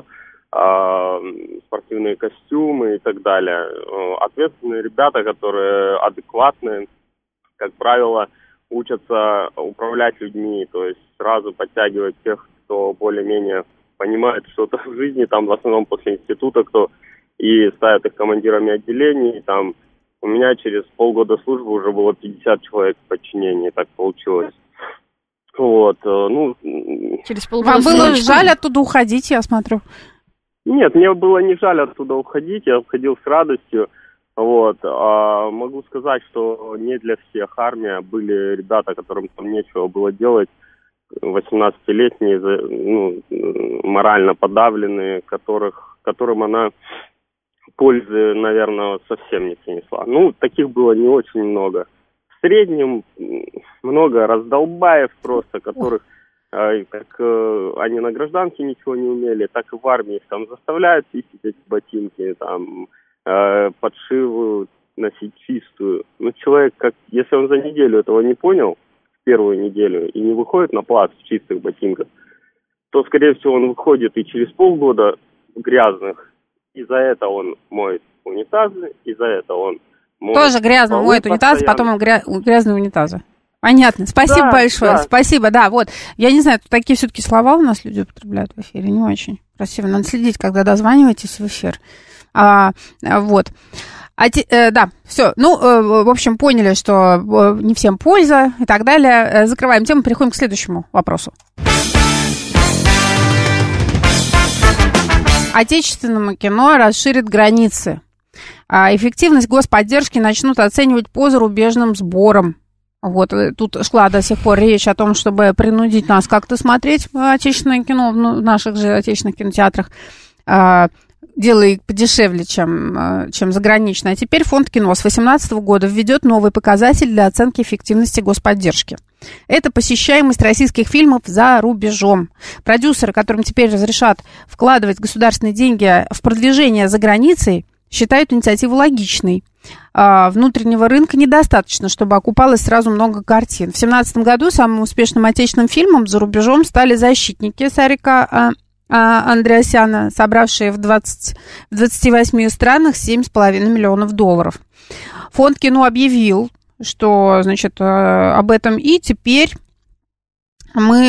э, спортивные костюмы и так далее. Ответственные ребята, которые адекватные, как правило, учатся управлять людьми, то есть сразу подтягивать тех, кто более-менее понимает что-то в жизни, там в основном после института, кто и ставят их командирами отделений, там у меня через полгода службы уже было пятьдесят человек в подчинении, так получилось. Вот, ну... Через полгода... Вам было жаль оттуда уходить, я смотрю? Нет, мне было не жаль оттуда уходить, я уходил с радостью. Вот, а могу сказать, что не для всех армия. Были ребята, которым там нечего было делать, восемнадцатилетние, ну, морально подавленные, которых, которым она пользы, наверное, совсем не принесла. Ну, таких было не очень много. В среднем много раздолбаев просто, которых, э, как э, они на гражданке ничего не умели, так и в армии их там заставляют чистить эти ботинки, там, э, подшивают, носить чистую. Ну, человек, как, если он за неделю этого не понял, первую неделю, и не выходит на плац в чистых ботинках, то, скорее всего, он выходит и через полгода грязных, и за это он моет унитазы, и за это он моет тоже грязно моет унитазы, потом он гря... грязные унитазы. Понятно. Спасибо да, большое. Да. Спасибо, да, вот. Я не знаю, тут такие все-таки слова у нас люди употребляют в эфире, не очень красиво. Надо следить, когда дозваниваетесь в эфир. А, вот. А те, э, да, все. Ну, э, в общем, поняли, что э, не всем польза и так далее. Э, закрываем тему, переходим к следующему вопросу. Отечественному кино расширит границы. А эффективность господдержки начнут оценивать по зарубежным сборам. Вот, тут шла до сих пор речь о том, чтобы принудить нас как-то смотреть отечественное кино в наших же отечественных кинотеатрах. Делай подешевле, чем, чем заграничное. А теперь фонд кино с две тысячи восемнадцатого года введет новый показатель для оценки эффективности господдержки. Это посещаемость российских фильмов за рубежом. Продюсеры, которым теперь разрешат вкладывать государственные деньги в продвижение за границей, считают инициативу логичной. А внутреннего рынка недостаточно, чтобы окупалось сразу много картин. В две тысячи семнадцатом году самым успешным отечественным фильмом за рубежом стали «Защитники» Сарика Андреасяна, собравшие в, двадцати, в двадцати восьми странах семь с половиной миллионов долларов. Фонд кино объявил, что, значит, об этом, и теперь мы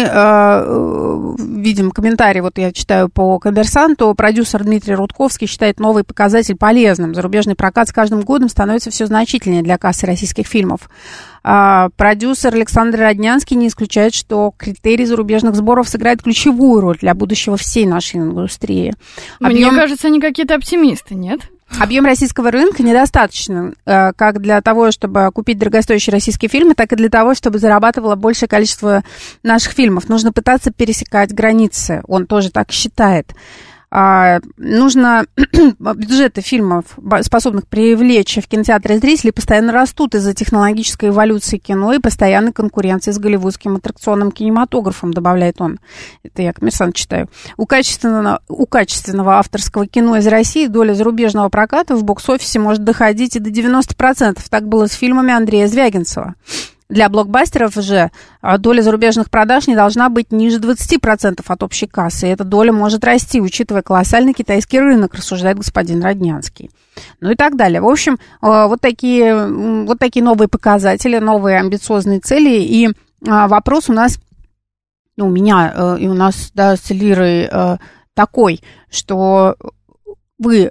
э, видим комментарий, вот я читаю по «Коммерсанту», продюсер Дмитрий Рудковский считает новый показатель полезным. Зарубежный прокат с каждым годом становится все значительнее для кассы российских фильмов. А продюсер Александр Роднянский не исключает, что критерий зарубежных сборов сыграет ключевую роль для будущего всей нашей индустрии. Объем... Мне кажется, они какие-то оптимисты, нет? Объем российского рынка недостаточно э, как для того, чтобы купить дорогостоящие российские фильмы, так и для того, чтобы зарабатывало большее количество наших фильмов. Нужно пытаться пересекать границы, он тоже так считает. А, нужно бюджеты фильмов, способных привлечь в кинотеатры зрителей, постоянно растут из-за технологической эволюции кино и постоянной конкуренции с голливудским аттракционным кинематографом, добавляет он. Это я «Коммерсант» читаю. У качественного, у качественного авторского кино из России доля зарубежного проката в бокс-офисе может доходить и до девяноста процентов. Так было с фильмами Андрея Звягинцева. Для блокбастеров же доля зарубежных продаж не должна быть ниже двадцати процентов от общей кассы. И эта доля может расти, учитывая колоссальный китайский рынок, рассуждает господин Роднянский. Ну и так далее. В общем, вот такие, вот такие новые показатели, новые амбициозные цели. И вопрос у нас, ну, у меня и у нас, да, с Лирой такой, что вы...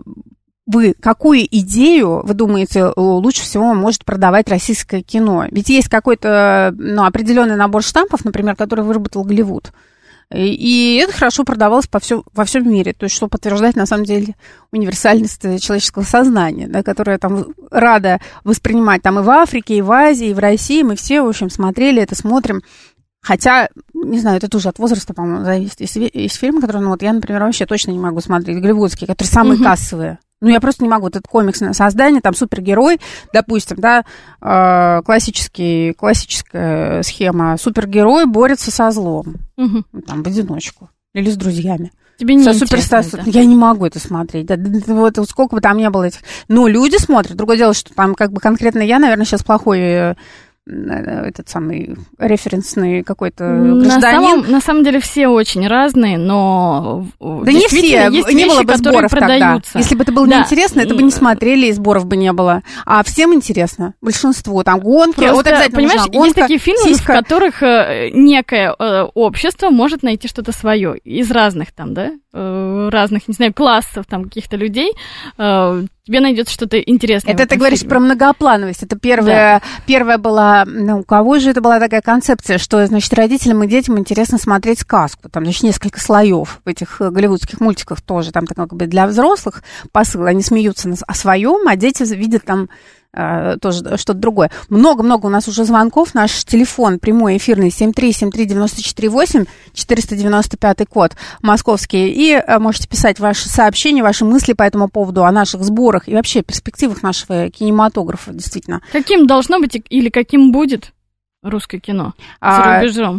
Вы какую идею, вы думаете, лучше всего может продавать российское кино? Ведь есть какой-то, ну, определенный набор штампов, например, который выработал Голливуд. И, и это хорошо продавалось по всё, во всем мире. То есть, что подтверждает, на самом деле, универсальность человеческого сознания, да, которое там рада воспринимать там и в Африке, и в Азии, и в России. Мы все, в общем, смотрели это, смотрим. Хотя, не знаю, это тоже от возраста, по-моему, зависит. Есть, есть фильмы, которые, ну, вот я, например, вообще точно не могу смотреть, голливудские, которые самые mm-hmm. кассовые. Ну, я просто не могу. Вот это комиксное создание, там супергерой, допустим, да, э, классический, классическая схема. Супергерой борется со злом, угу. там, в одиночку или с друзьями. Тебе не интересно это? Я не могу это смотреть. Да, вот сколько бы там ни было этих... Ну, люди смотрят. Другое дело, что там как бы конкретно я, наверное, сейчас плохой... этот самый референсный какой-то гражданин. На самом, на самом деле все очень разные, но да не все, есть не вещи, было бы сборов продаются. Тогда. Если бы это было да. неинтересно, это бы не смотрели, и сборов бы не было. А всем интересно, большинству, там гонки, просто, вот обязательно понимаешь, нужна гонка, есть такие фильмы, сиська. в которых некое общество может найти что-то свое из разных там, да, разных, не знаю, классов там каких-то людей. тебе найдется что-то интересное. Это ты говоришь фильме. Про многоплановость. Это первая, да. первая была, ну, у кого же это была такая концепция, что, значит, родителям и детям интересно смотреть сказку. Там, значит, несколько слоев в этих голливудских мультиках тоже. Там, так, как бы для взрослых посыл. Они смеются о своем, а дети видят там тоже что-то другое. Много-много у нас уже звонков. Наш телефон прямой эфирный семь три семь три девять четыре восемь, четыреста девяносто пятый код московский. И можете писать ваши сообщения, ваши мысли по этому поводу, о наших сборах и вообще перспективах нашего кинематографа, действительно. Каким должно быть или каким будет русское кино за рубежом?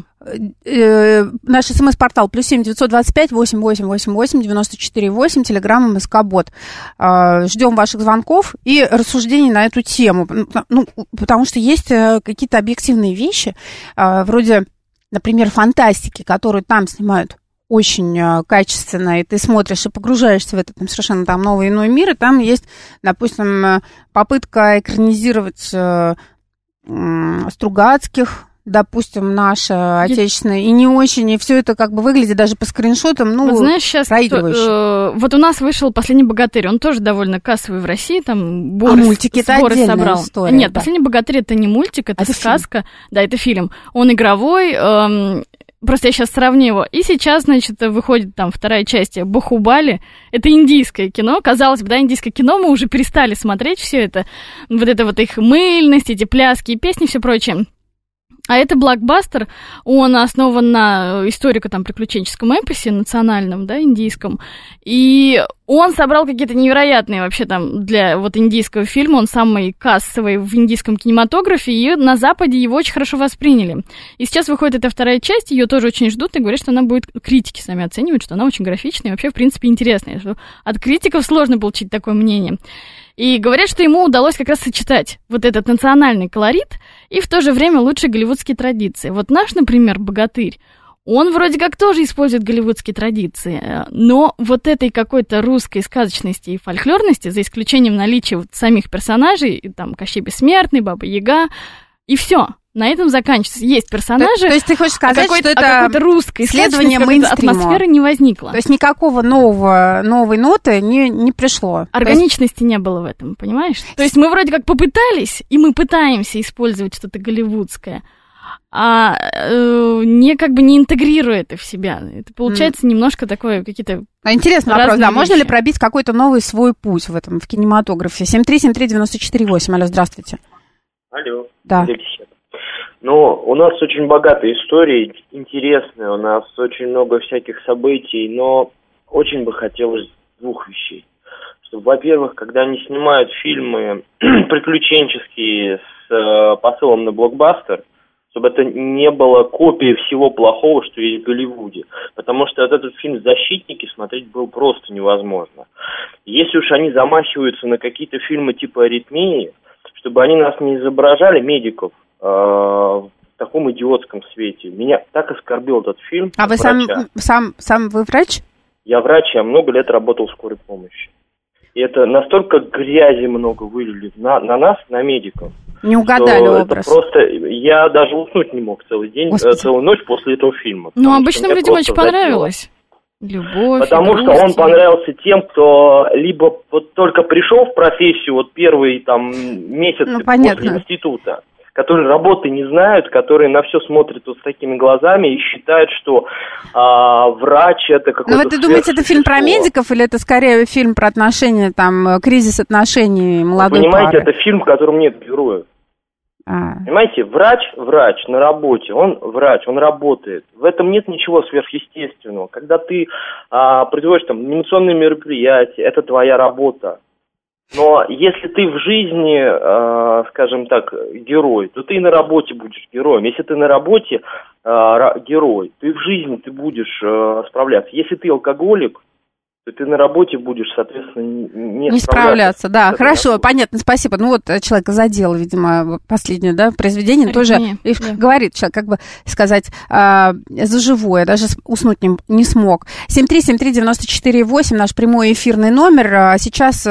Э, наш смс-портал плюс семь девятьсот двадцать пять восемь восемь восемь восемь девяносто четыре восемь, телеграмм МСК-бот. Э, ждем ваших звонков и рассуждений на эту тему. Ну, потому что есть какие-то объективные вещи, э, вроде, например, фантастики, которые там снимают очень качественно, и ты смотришь и погружаешься в этот там, совершенно там новый иной мир, и там есть, допустим, попытка экранизировать э, э, Стругацких, допустим, наше отечественное, и не очень, и все это как бы выглядит даже по скриншотам, ну, вот знаешь, сейчас проигрывающе. То, э, вот у нас вышел «Последний богатырь», он тоже довольно кассовый в России, там Борис, а мультики это Борис отдельная собрал. история. Нет, да. «Последний богатырь» это не мультик, это, это сказка, фильм. Да, это фильм. Он игровой, эм, просто я сейчас сравню его. И сейчас, значит, выходит там вторая часть «Бахубали». Это индийское кино. Казалось бы, да, индийское кино, мы уже перестали смотреть все это. Вот это вот их мыльность, эти пляски и песни, все прочее. А это блокбастер, он основан на историко-приключенческом эпосе национальном, да, индийском, и он собрал какие-то невероятные вообще там для вот индийского фильма, он самый кассовый в индийском кинематографе, и на Западе его очень хорошо восприняли. И сейчас выходит эта вторая часть, ее тоже очень ждут, и говорят, что она будет, критики сами оценивают, что она очень графичная и вообще, в принципе, интересная, что от критиков сложно получить такое мнение. И говорят, что ему удалось как раз сочетать вот этот национальный колорит и в то же время лучшие голливудские традиции. Вот наш, например, «Богатырь», он вроде как тоже использует голливудские традиции, но вот этой какой-то русской сказочности и фольклорности, за исключением наличия вот самих персонажей, там Кощей Бессмертный, Баба Яга, и все. На этом заканчивается. Есть персонажи. То, то есть ты хочешь сказать, а что это какой-то русской исследование мейнстрима. Атмосферы не возникло. То есть никакого нового, новой ноты не, не пришло. Органичности есть... не было в этом, понимаешь? То есть мы вроде как попытались, и мы пытаемся использовать что-то голливудское, а э, не как бы не интегрируя это в себя. Это получается mm. немножко такое, какие-то... А интересный вопрос, да. Можно ли пробить какой-то новый свой путь в этом, в кинематографе? семь три семь три девять четыре восемь. Алло, здравствуйте. Алло. Да. Ну, у нас очень богатая история, интересная, у нас очень много всяких событий, но очень бы хотелось двух вещей. Чтобы, во-первых, когда они снимают фильмы приключенческие с э, посылом на блокбастер, чтобы это не было копией всего плохого, что есть в Голливуде. Потому что этот фильм «Защитники» смотреть было просто невозможно. Если уж они замахиваются на какие-то фильмы типа «Аритмии», чтобы они нас не изображали, медиков, в таком идиотском свете. Меня так оскорбил этот фильм. А вы сам, сам, сам вы врач? Я врач, я много лет работал в скорой помощи. И это настолько грязи много вылили на, на нас, на медиков. Не угадали образ. Это просто... Я даже уснуть не мог целый день, Господи. целую ночь после этого фильма. Ну, обычным людям очень понравилось. Любовь, Потому грусть. что он понравился тем, кто либо вот только пришел в профессию, вот первый там месяц ну, после института, которые работы не знают, которые на все смотрят вот с такими глазами и считают, что а, врач это какой-то... Ну, вы ты думаете, это фильм про медиков или это скорее фильм про отношения, там, кризис отношений молодой Вы понимаете, пары? это фильм, в котором нет героев. А. Понимаете, врач, врач на работе, он врач, он работает. В этом нет ничего сверхъестественного. Когда ты а, производишь там анимационные мероприятия, это твоя работа. Но если ты в жизни, э, скажем так, герой, то ты и на работе будешь героем. Если ты на работе э, герой, то и в жизни ты будешь э, справляться. Если ты алкоголик, то ты на работе будешь, соответственно, не, не справляться. Да, хорошо, работу. Понятно, спасибо. Ну вот человека задел, видимо, последнее, да, произведение тоже не, не. говорит, человек, как бы сказать, э, за живое, даже уснуть не, не смог. семь три семь три девять четыре восемь, наш прямой эфирный номер. Сейчас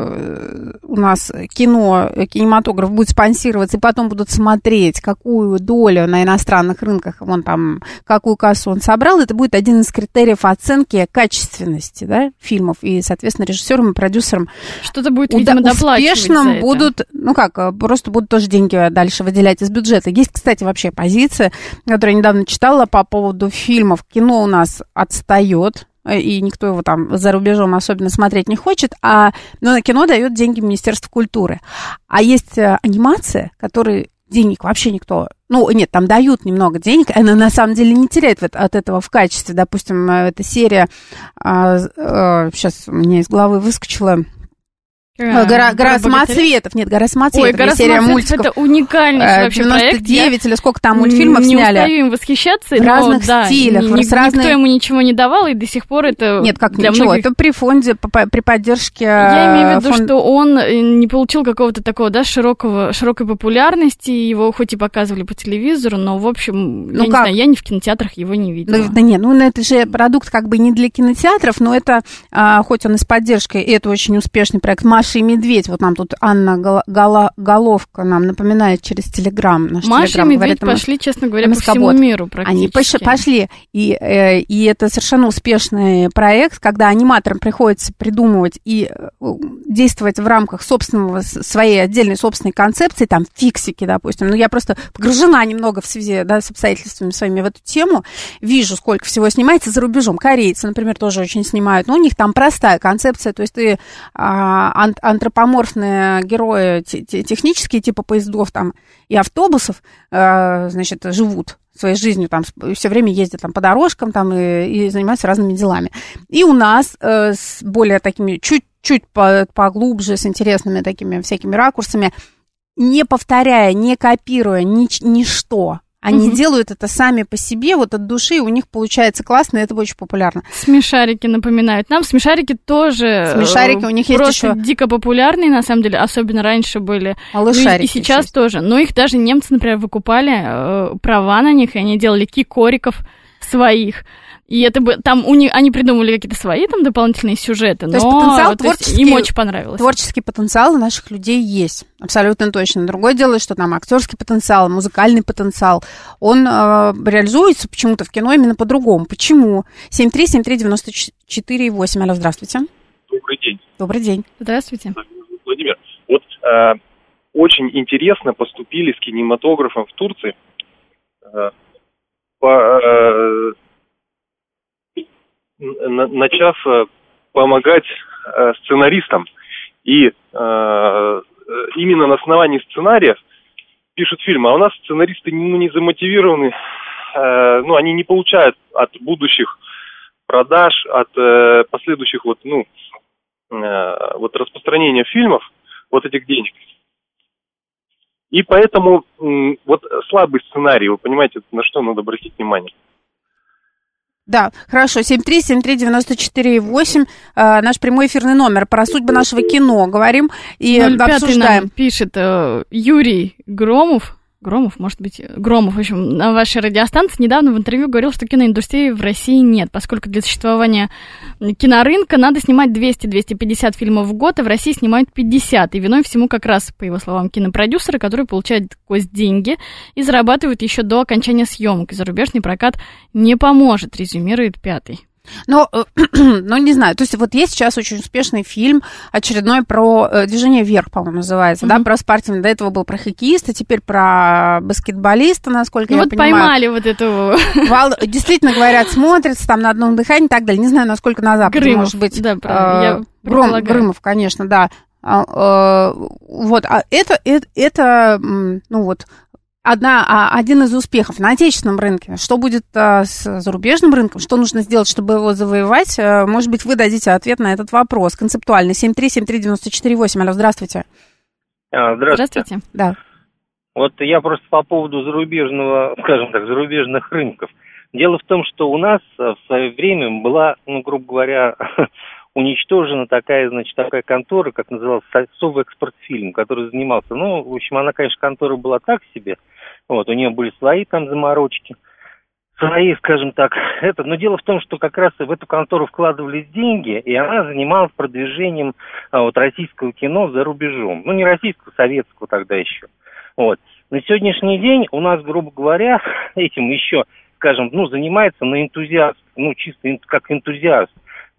э, у нас кино, кинематограф будет спонсироваться, и потом будут смотреть, какую долю на иностранных рынках, вон там, какую кассу он собрал. Это будет один из критериев оценки качественности, да, да, фильмов, и, соответственно, режиссерам и продюсерам что-то будет, видимо, уда- доплачивать успешным за это. будут, ну как, просто будут тоже деньги дальше выделять из бюджета. Есть, кстати, вообще позиция, которую я недавно читала по поводу фильмов. Кино у нас отстает, и никто его там за рубежом особенно смотреть не хочет, а но на кино дает деньги Министерство культуры. А есть анимация, которая денег вообще никто... Ну, нет, там дают немного денег, она на самом деле не теряет от этого в качестве. Допустим, эта серия... А, а, сейчас у меня из головы выскочила... А, гора, гора самоцветов. Нет, гора самоцветов. Ой, гора серия мультиков. Это уникальнейший вообще проект. девяносто девять или сколько там мультфильмов не сняли. Не устаю им восхищаться. В но, разных да, стилях. Ни, с разной... Никто ему ничего не давал, и до сих пор это... Нет, как для ничего. многих... Это при фонде, при поддержке... Я имею в виду, фонд... что он не получил какого-то такого, да, широкого, широкой популярности. Его хоть и показывали по телевизору, но, в общем, ну, я не знаю, я не в кинотеатрах его не видела. Да, да нет, ну это же продукт как бы не для кинотеатров, но это, а, хоть он и с поддержкой, и это очень успешный проект «Маша и медведь». Вот нам тут Анна Гол- Головка нам напоминает через Телеграм. Маша телеграм и медведь говорит, пошли, честно говоря, по всему миру практически. Они пошли, и, э, и это совершенно успешный проект, когда аниматорам приходится придумывать и действовать в рамках собственного, своей отдельной собственной концепции, там, фиксики, допустим. Ну, я просто погружена немного в связи, да, с обстоятельствами своими в эту тему, вижу, сколько всего снимается за рубежом. Корейцы, например, тоже очень снимают, но у них там простая концепция, то есть ты а, антропоморфные герои технические, типа поездов там и автобусов, а, значит, живут своей жизнью, там, все время ездят там по дорожкам там, и, и занимаются разными делами. И у нас э, с более такими, чуть-чуть по, поглубже, с интересными такими всякими ракурсами, не повторяя, не копируя ни, ничто. Они угу. делают это сами по себе, вот от души, и у них получается классно, и это очень популярно. Смешарики напоминают нам. Смешарики тоже Смешарики у них есть просто еще... дико популярные, на самом деле, особенно раньше были. Малышарики. И сейчас есть. тоже. Но их даже немцы, например, выкупали э, права на них, и они делали кикориков своих. И это бы там у них они придумали какие-то свои там дополнительные сюжеты, то но есть потенциал то творческий, есть им очень понравилось. Творческий потенциал у наших людей есть, абсолютно точно. Другое дело, что там актерский потенциал, музыкальный потенциал, он э, реализуется почему-то в кино именно по-другому. Почему? семь три семь три девяносто четыре восемь. Алло, здравствуйте. Добрый день. Добрый день. Здравствуйте. Владимир, вот э, очень интересно поступили с кинематографом в Турции. Э, по, э, начав помогать э, сценаристам, и э, именно на основании сценариев пишут фильмы, а у нас сценаристы ну, не замотивированы, э, ну, они не получают от будущих продаж, от э, последующих вот, ну, э, вот распространения фильмов вот этих денег. И поэтому э, вот слабый сценарий, вы понимаете, на что надо обратить внимание. Да, хорошо, семь три семь три девяносто четыре восемь, э, наш прямой эфирный номер, про судьбу нашего кино говорим и обсуждаем. Нам пишет э, Юрий Громов, Громов, может быть, Громов, в общем, на вашей радиостанции недавно в интервью говорил, что киноиндустрии в России нет, поскольку для существования кинорынка надо снимать двести - двести пятьдесят фильмов в год, а в России снимают пятьдесят, и виной всему как раз, по его словам, кинопродюсеры, которые получают деньги и зарабатывают еще до окончания съемок, и зарубежный прокат не поможет, резюмирует Пятый. Ну, ну, не знаю, то есть вот есть сейчас очень успешный фильм очередной про э, «Движение вверх», по-моему, называется, mm-hmm. да, про спортсмена. До этого был про хоккеиста, теперь про баскетболиста, насколько ну, я вот понимаю. поймали вот эту... Вал, действительно, говорят, смотрится там на одном дыхании и так далее. Не знаю, насколько на Западе, Грымов, может быть. Да, правильно, я Гром, Грымов, конечно, да. А, а, вот, а это, это, это, ну вот... Одна, один из успехов на отечественном рынке. Что будет а, с зарубежным рынком? Что нужно сделать, чтобы его завоевать? А, может быть, вы дадите ответ на этот вопрос концептуально. семь три семь три девяносто четыре восемь. Алло, здравствуйте. А, здравствуйте. Здравствуйте. Да. Вот я просто по поводу зарубежного, скажем так, зарубежных рынков. Дело в том, что у нас в свое время была, ну, грубо говоря, уничтожена такая, значит, такая контора, как называлась, Совэкспортфильм, который занимался, ну, в общем, она, конечно, контора была так себе, вот, у нее были свои там заморочки, свои, скажем так, это, но дело в том, что как раз в эту контору вкладывались деньги, и она занималась продвижением а, вот, российского кино за рубежом, ну, не российского, советского тогда еще, вот. На сегодняшний день у нас, грубо говоря, этим еще, скажем, ну, занимается на энтузиаст, ну, чисто как энтузиаст.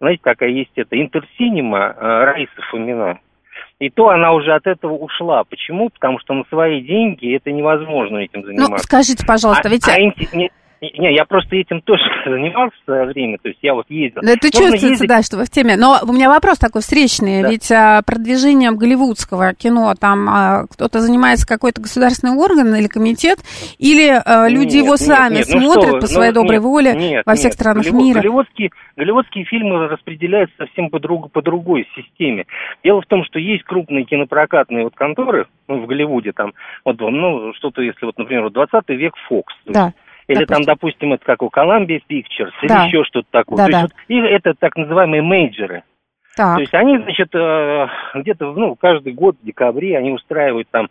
знаете, такая есть это Интерсинема Раиса Фомина. И то она уже от этого ушла. Почему? Потому что на свои деньги это невозможно этим заниматься. Ну, скажите, пожалуйста, а, ведь... А, не, не, я просто этим тоже занимался в свое время, то есть я вот ездил. Да, это Можно чувствуется, ездить... да, что вы в теме. Но у меня вопрос такой встречный. Да. Ведь а, продвижением голливудского кино там а, кто-то занимается, какой-то государственный орган или комитет, или а, люди нет, его нет, сами нет, ну смотрят что, по своей ну, доброй нет, воле нет, во всех нет. странах Голливуд, мира? Голливудские, голливудские фильмы распределяются совсем по, другу, по другой системе. Дело в том, что есть крупные кинопрокатные вот конторы, ну, в Голливуде там, вот, ну, что-то, если вот, например, двадцатый век Fox. Да. Или допустим. там, допустим, это как у Columbia Pictures, Да. или еще что-то такое. Да, То да. есть вот, и это так называемые мейджоры. Так. То есть они, значит, э, где-то, ну, каждый год в декабре они устраивают там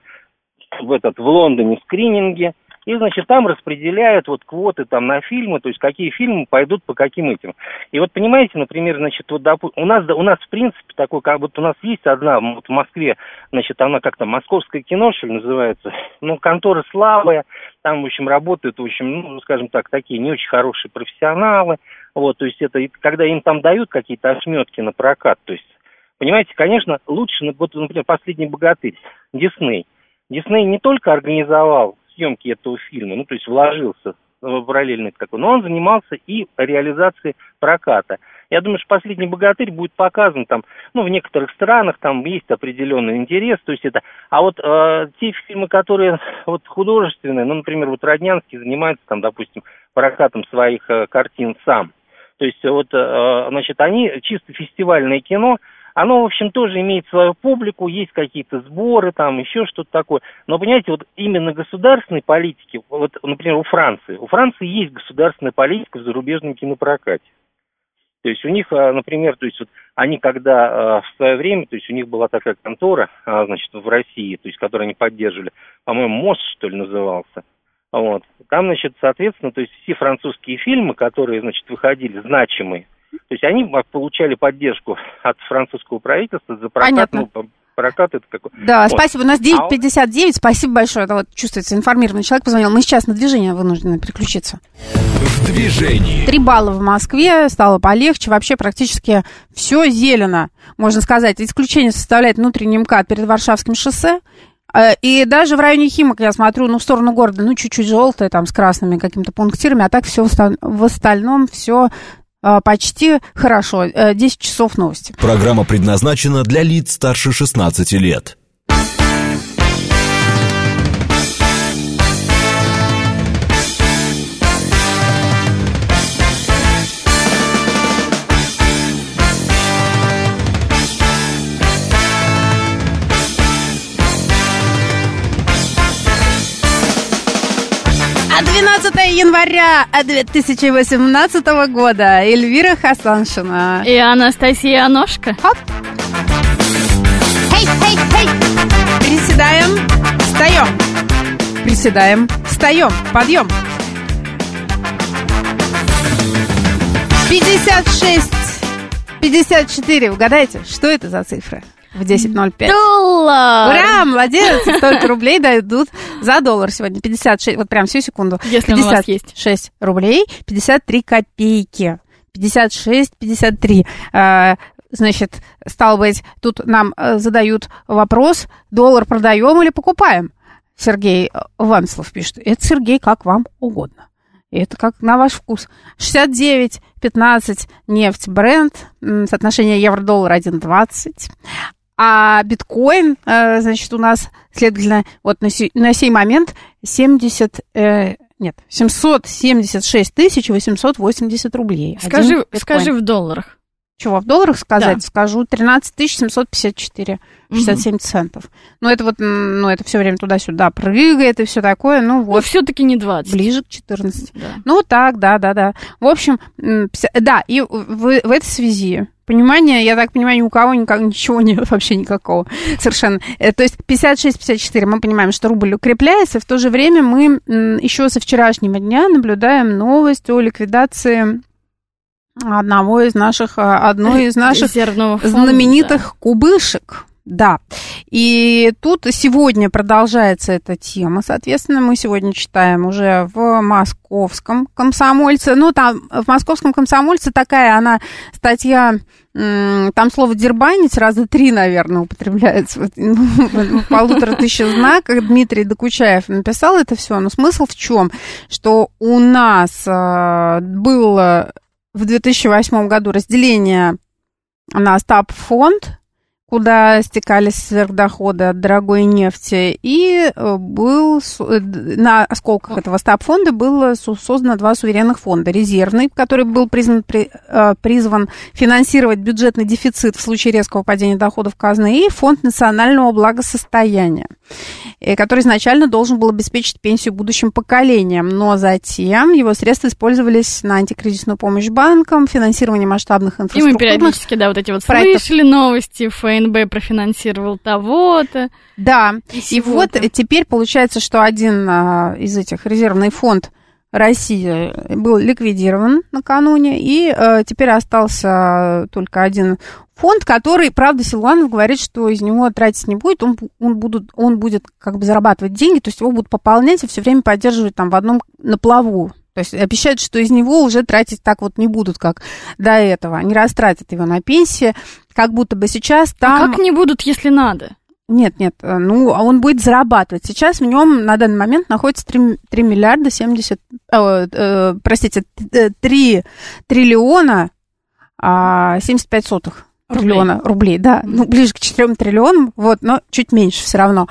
в этот, в Лондоне скрининги, и, значит, там распределяют вот квоты там на фильмы, то есть какие фильмы пойдут по каким этим. И вот, понимаете, например, значит, вот допу- у нас, у нас, в принципе, такой, как вот у нас есть одна, вот в Москве, значит, она как-то «Московское кино», что ли, называется, ну, контора слабая, там, в общем, работают, в общем, ну, скажем так, такие не очень хорошие профессионалы, вот, то есть это, когда им там дают какие-то ошметки на прокат, то есть, понимаете, конечно, лучше, вот, например, «Последний богатырь», Дисней. Дисней не только организовал съемки этого фильма, ну, то есть вложился параллельно такой, но он занимался и реализацией проката. Я думаю, что «Последний богатырь» будет показан там, ну, в некоторых странах там есть определенный интерес, то есть это... А вот э, те фильмы, которые вот художественные, ну, например, вот Роднянский занимается там, допустим, прокатом своих э, картин сам. То есть вот, э, значит, они чисто фестивальное кино, оно, в общем, тоже имеет свою публику, есть какие-то сборы, там, еще что-то такое. Но, понимаете, вот именно государственной политики, вот, например, у Франции, у Франции есть государственная политика в зарубежном кинопрокате. То есть у них, например, то есть вот они когда в свое время, то есть у них была такая контора, значит, в России, то есть, которую они поддерживали, по-моему, МОС, что ли, назывался. Вот. Там, значит, соответственно, то есть все французские фильмы, которые, значит, выходили, значимые, то есть они получали поддержку от французского правительства за прокат. Понятно. Ну, прокат это какой. Да, вот. Спасибо. У нас девять пятьдесят девять. Спасибо большое. Это вот чувствуется, информированный человек позвонил. Мы сейчас на движение вынуждены переключиться. В движении. Три балла в Москве, стало полегче. Вообще практически все зелено, можно сказать. Исключение составляет внутренний МКАД перед Варшавским шоссе. И даже в районе Химок, я смотрю, ну, в сторону города, ну, чуть-чуть желтое, там, с красными какими-то пунктирами, а так все в остальном все почти хорошо. десять часов новости. Программа предназначена для лиц старше шестнадцати лет. двенадцатого января две тысячи восемнадцатого года. Эльвира Хасаншина и Анастасия Аношка. Хоп. Хей, хей, хей. Приседаем, встаем. Приседаем, встаем. Подъем. пятьдесят шесть, пятьдесят четыре. Угадайте, что это за цифры? В десять ноль пять. Доллар! Ура, молодец! Столько рублей дадут за доллар сегодня. пятьдесят шесть, вот прям всю секунду. Если он у вас есть. пятьдесят шесть рублей, пятьдесят три копейки. пятьдесят шесть, пятьдесят три. А, значит, стало быть, тут нам задают вопрос, доллар продаем или покупаем? Сергей Ванслов пишет. Это, Сергей, как вам угодно. Это как на ваш вкус. шестьдесят девять пятнадцать нефть Brent, соотношение евро-доллар один двадцать. А биткоин, значит, у нас, следовательно, вот на, сей, на сей момент семьдесят, э, нет, семьсот семьдесят шесть тысяч восемьсот восемьдесят рублей. Скажи, скажи в долларах. Чего, в долларах сказать? Да. Скажу, тринадцать тысяч семьсот пятьдесят четыре шестьдесят семь угу. центов. Ну, это вот, ну, это все время туда-сюда прыгает и все такое, ну, вот. Но все-таки не двадцать. Ближе к четырнадцати. Да. Ну, так, да, да, да. В общем, да, и в, в этой связи, понимания, я так понимаю, ни у кого никак, ничего нет, вообще никакого, совершенно. То есть пятьдесят шесть пятьдесят четыре мы понимаем, что рубль укрепляется, в то же время мы еще со вчерашнего дня наблюдаем новость о ликвидации одного из наших, одной из наших знаменитых кубышек. Да, и тут сегодня продолжается эта тема, соответственно, мы сегодня читаем уже в московском «Комсомольце», ну, там в московском «Комсомольце» такая она статья, там слово «дербанить» раза три, наверное, употребляется, в полутора тысяч знаках. Дмитрий Докучаев написал это все, но смысл в чем? Что у нас было в две тысячи восьмом году разделение на стабфонд, куда стекались сверхдоходы от дорогой нефти, и был на осколках этого стабфонда было создано два суверенных фонда. Резервный, который был призван, призван финансировать бюджетный дефицит в случае резкого падения доходов казны, и фонд национального благосостояния, который изначально должен был обеспечить пенсию будущим поколениям, но затем его средства использовались на антикризисную помощь банкам, финансирование масштабных инфраструктурных проектов. И мы периодически, да, вот эти вот проектов. Слышали новости, ФНБ профинансировал того-то. Да, и, и вот теперь получается, что один а, из этих, резервный фонд России, был ликвидирован накануне, и а, теперь остался только один фонд, который, правда, Силуанов говорит, что из него тратить не будет, он, он, будут, он будет как бы зарабатывать деньги, то есть его будут пополнять и все время поддерживать там в одном на плаву. То есть обещают, что из него уже тратить так вот не будут, как до этого. Они растратят его на пенсии, как будто бы сейчас там... А как не будут, если надо? Нет, нет, ну, он будет зарабатывать. Сейчас в нем на данный момент находится три миллиарда семьдесят... Э, э, простите, три триллиона семьдесят пять сотых триллиона рублей. рублей, да. Ну, ближе к четырем триллионам, вот, но чуть меньше все равно.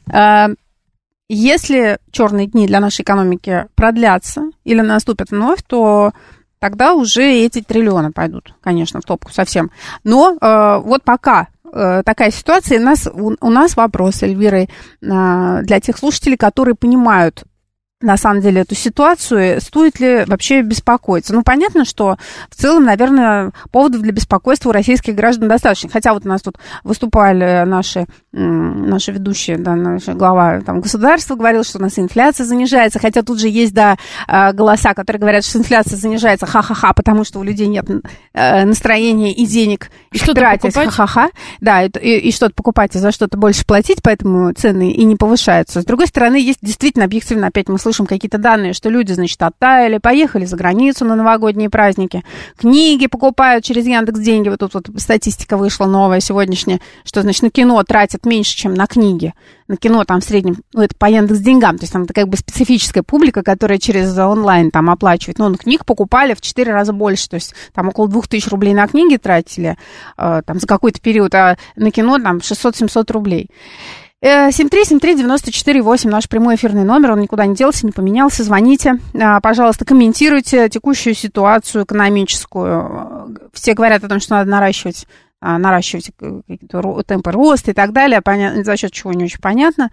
Если черные дни для нашей экономики продлятся или наступят вновь, то тогда уже эти триллионы пойдут, конечно, в топку совсем. Но э, вот пока э, такая ситуация, у нас, у, у нас вопрос, Эльвира, э, для тех слушателей, которые понимают на самом деле эту ситуацию, стоит ли вообще беспокоиться? Ну, понятно, что в целом, наверное, поводов для беспокойства у российских граждан достаточно. Хотя вот у нас тут выступали наши, наши ведущие, да, наша глава там, государства говорил, что у нас инфляция занижается, хотя тут же есть, да, голоса, которые говорят, что инфляция занижается, ха-ха-ха, потому что у людей нет настроения и денег их что-то тратить, покупать? Ха-ха-ха, да, и, и, и что-то покупать, и за что-то больше платить, поэтому цены и не повышаются. С другой стороны, есть действительно объективно, опять мы слышим какие-то данные, что люди, значит, оттаяли, поехали за границу на новогодние праздники, книги покупают через Яндекс.Деньги, вот тут вот статистика вышла новая сегодняшняя, что, значит, на кино тратят меньше, чем на книги. На кино там в среднем, ну, это по Яндекс.Деньгам, то есть там это как бы специфическая публика, которая через онлайн там оплачивает, но на книг покупали в четыре раза больше, то есть там около двух тысяч рублей на книги тратили э, там за какой-то период, а на кино там шестьсот-семьсот рублей. семь три семь три девять четыре восемь, наш прямой эфирный номер, он никуда не делся, не поменялся, звоните, пожалуйста, комментируйте текущую ситуацию экономическую. Все говорят о том, что надо наращивать, наращивать какие-то темпы роста и так далее, за счет чего не очень понятно.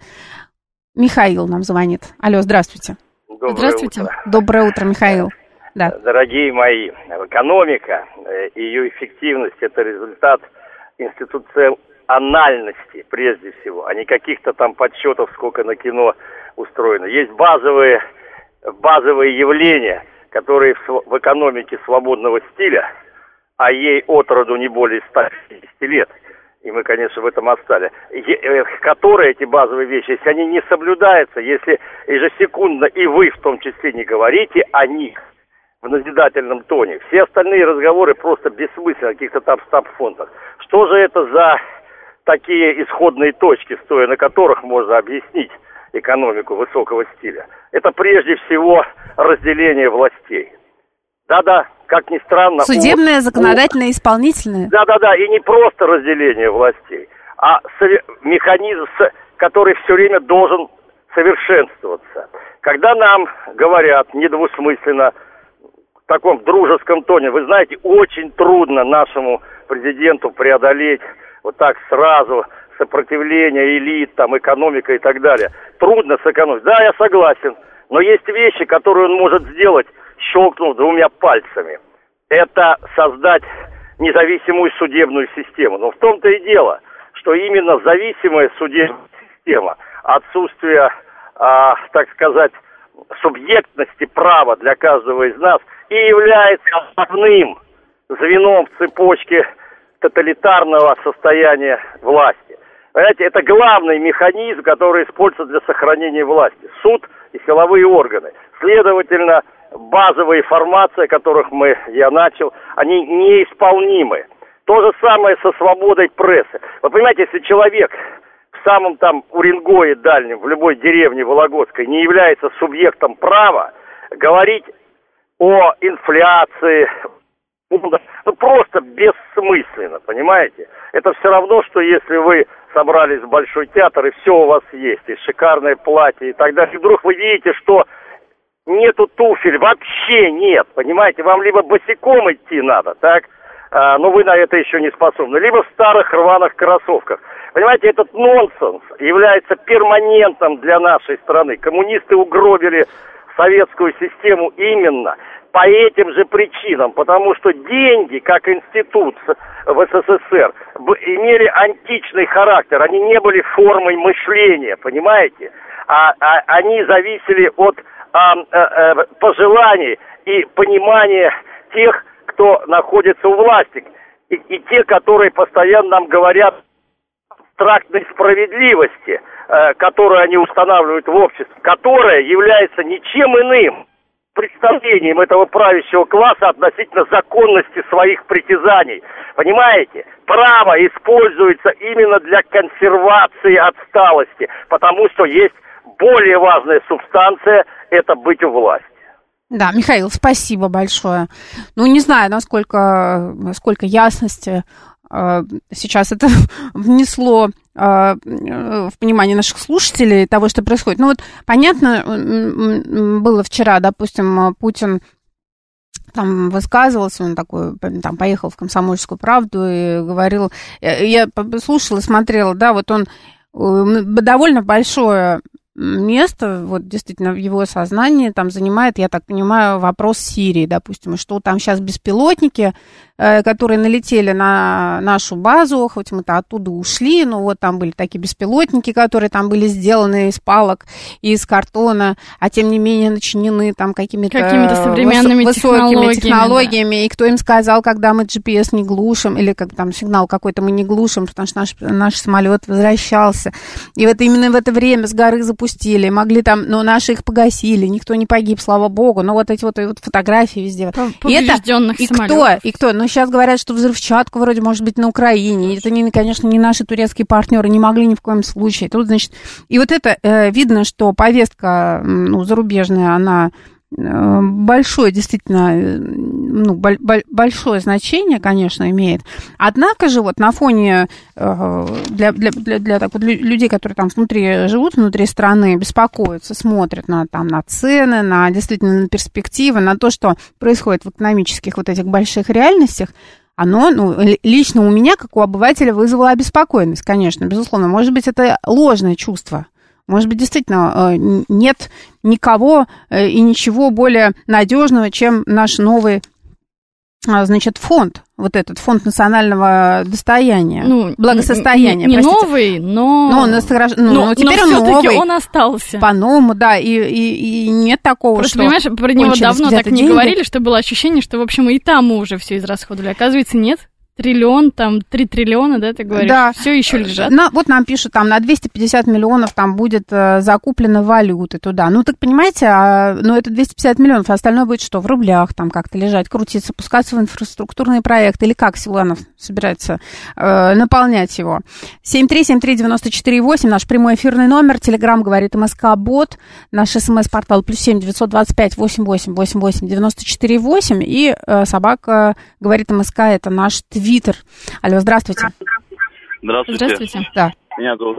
Михаил нам звонит. Алло, здравствуйте. Доброе здравствуйте. Утро. Доброе утро, Михаил. Да. Дорогие мои, экономика и ее эффективность – это результат институционального анальности, прежде всего, а не каких-то там подсчетов, сколько на кино устроено. Есть базовые, базовые явления, которые в, в экономике свободного стиля, а ей от роду не более ста пятидесяти лет, и мы, конечно, в этом отстали, которые эти базовые вещи, если они не соблюдаются, если ежесекундно и вы в том числе не говорите о них в назидательном тоне, все остальные разговоры просто бессмысленны о каких-то там стаб-фондах. Что же это за такие исходные точки, стоя на которых можно объяснить экономику высокого стиля? Это прежде всего разделение властей. Да-да, как ни странно... Судебное, законодательное, исполнительное. Да-да-да, и не просто разделение властей, а механизм, который все время должен совершенствоваться. Когда нам говорят недвусмысленно, в таком дружеском тоне, вы знаете, очень трудно нашему президенту преодолеть вот так сразу сопротивление элит, там, экономика и так далее. Трудно сэкономить. Да, я согласен. Но есть вещи, которые он может сделать, щелкнув двумя пальцами. Это создать независимую судебную систему. Но в том-то и дело, что именно зависимая судебная система, отсутствие, а, так сказать, субъектности права для каждого из нас и является основным звеном в цепочке тоталитарного состояния власти. Понимаете, это главный механизм, который используется для сохранения власти. Суд и силовые органы. Следовательно, базовые формации, о которых мы, я начал, они неисполнимы. То же самое со свободой прессы. Вы понимаете, если человек в самом там Уренгое дальнем, в любой деревне Вологодской, не является субъектом права, говорить о инфляции, ну просто бессмысленно, понимаете? Это все равно, что если вы собрались в Большой театр, и все у вас есть, и шикарное платье, и так далее, и вдруг вы видите, что нету туфель, вообще нет, понимаете? Вам либо босиком идти надо, так? А, но вы на это еще не способны, либо в старых рваных кроссовках. Понимаете, этот нонсенс является перманентом для нашей страны. Коммунисты угробили советскую систему именно по этим же причинам, потому что деньги, как институт в СССР, имели античный характер, они не были формой мышления, понимаете? А, а они зависели от а, а, а, пожеланий и понимания тех, кто находится у власти, и, и те, которые постоянно нам говорят абстрактной справедливости, э, которую они устанавливают в обществе, которая является ничем иным представлением этого правящего класса относительно законности своих притязаний. Понимаете? Право используется именно для консервации отсталости, потому что есть более важная субстанция – это быть у власти. Да, Михаил, спасибо большое. Ну, не знаю, насколько, насколько ясности э, сейчас это внесло э, в понимание наших слушателей того, что происходит. Ну, вот понятно, было вчера, допустим, Путин там высказывался, он такой, там, поехал в «Комсомольскую правду» и говорил, я слушала, смотрела, да, вот он довольно большое место, вот действительно в его сознании там занимает, я так понимаю, вопрос Сирии, допустим, что там сейчас беспилотники, э, которые налетели на нашу базу, хоть мы-то оттуда ушли, но вот там были такие беспилотники, которые там были сделаны из палок и из картона, а тем не менее начинены там какими-то, какими-то современными выс- высокими технологиями, технологиями, да. И кто им сказал, когда мы джи пи эс не глушим, или как там сигнал какой-то мы не глушим, потому что наш, наш самолет возвращался. И вот именно в это время с горы запустили пустили, могли там, но наши их погасили, никто не погиб, слава богу, но вот эти вот, вот фотографии везде. И это, и кто, и кто, ну сейчас говорят, что взрывчатку вроде может быть на Украине, это, не, конечно, не наши турецкие партнеры, не могли ни в коем случае. Тут, значит, и вот это э, видно, что повестка, ну, зарубежная, она большое, действительно, ну, большое значение, конечно, имеет. Однако же вот на фоне для, для, для, для так, вот, людей, которые там внутри живут, внутри страны, беспокоятся, смотрят на, там, на цены, на действительно на перспективы, на то, что происходит в экономических вот этих больших реальностях, оно, ну, лично у меня, как у обывателя, вызвало обеспокоенность, конечно, безусловно. Может быть, это ложное чувство. Может быть, действительно, нет никого и ничего более надежного, чем наш новый, значит, фонд, вот этот фонд национального достояния, ну, благосостояния. Не, не новый, но... Но, он, ну, но, но теперь но он новый. Он остался. По-новому, да, и, и, и нет такого, Просто, что... понимаешь, про него давно так не деньги. говорили, что было ощущение, что, в общем, и там мы уже все израсходовали. Оказывается, нет. Триллион, там, три триллиона, да, ты говоришь? Да. Все еще лежат. На, вот нам пишут, там, на двести пятьдесят миллионов там будет э, закуплено валюты туда. Ну, так понимаете, а, ну, это двести пятьдесят миллионов, а остальное будет что? В рублях там как-то лежать, крутиться, пускаться в инфраструктурные проекты. Или как Силуанов собирается э, наполнять его? семь три семь три девять четыре восемь, наш прямой эфирный номер. Телеграм говорит МСК-бот. Наш смс-портал плюс семь девятьсот двадцать пять восемь восемь восемь восемь девяносто четыре восемь. И э, собака говорит МСК, это наш твиттер. Твиттер. Алло, здравствуйте. Здравствуйте. Здравствуйте. Да. Меня зовут.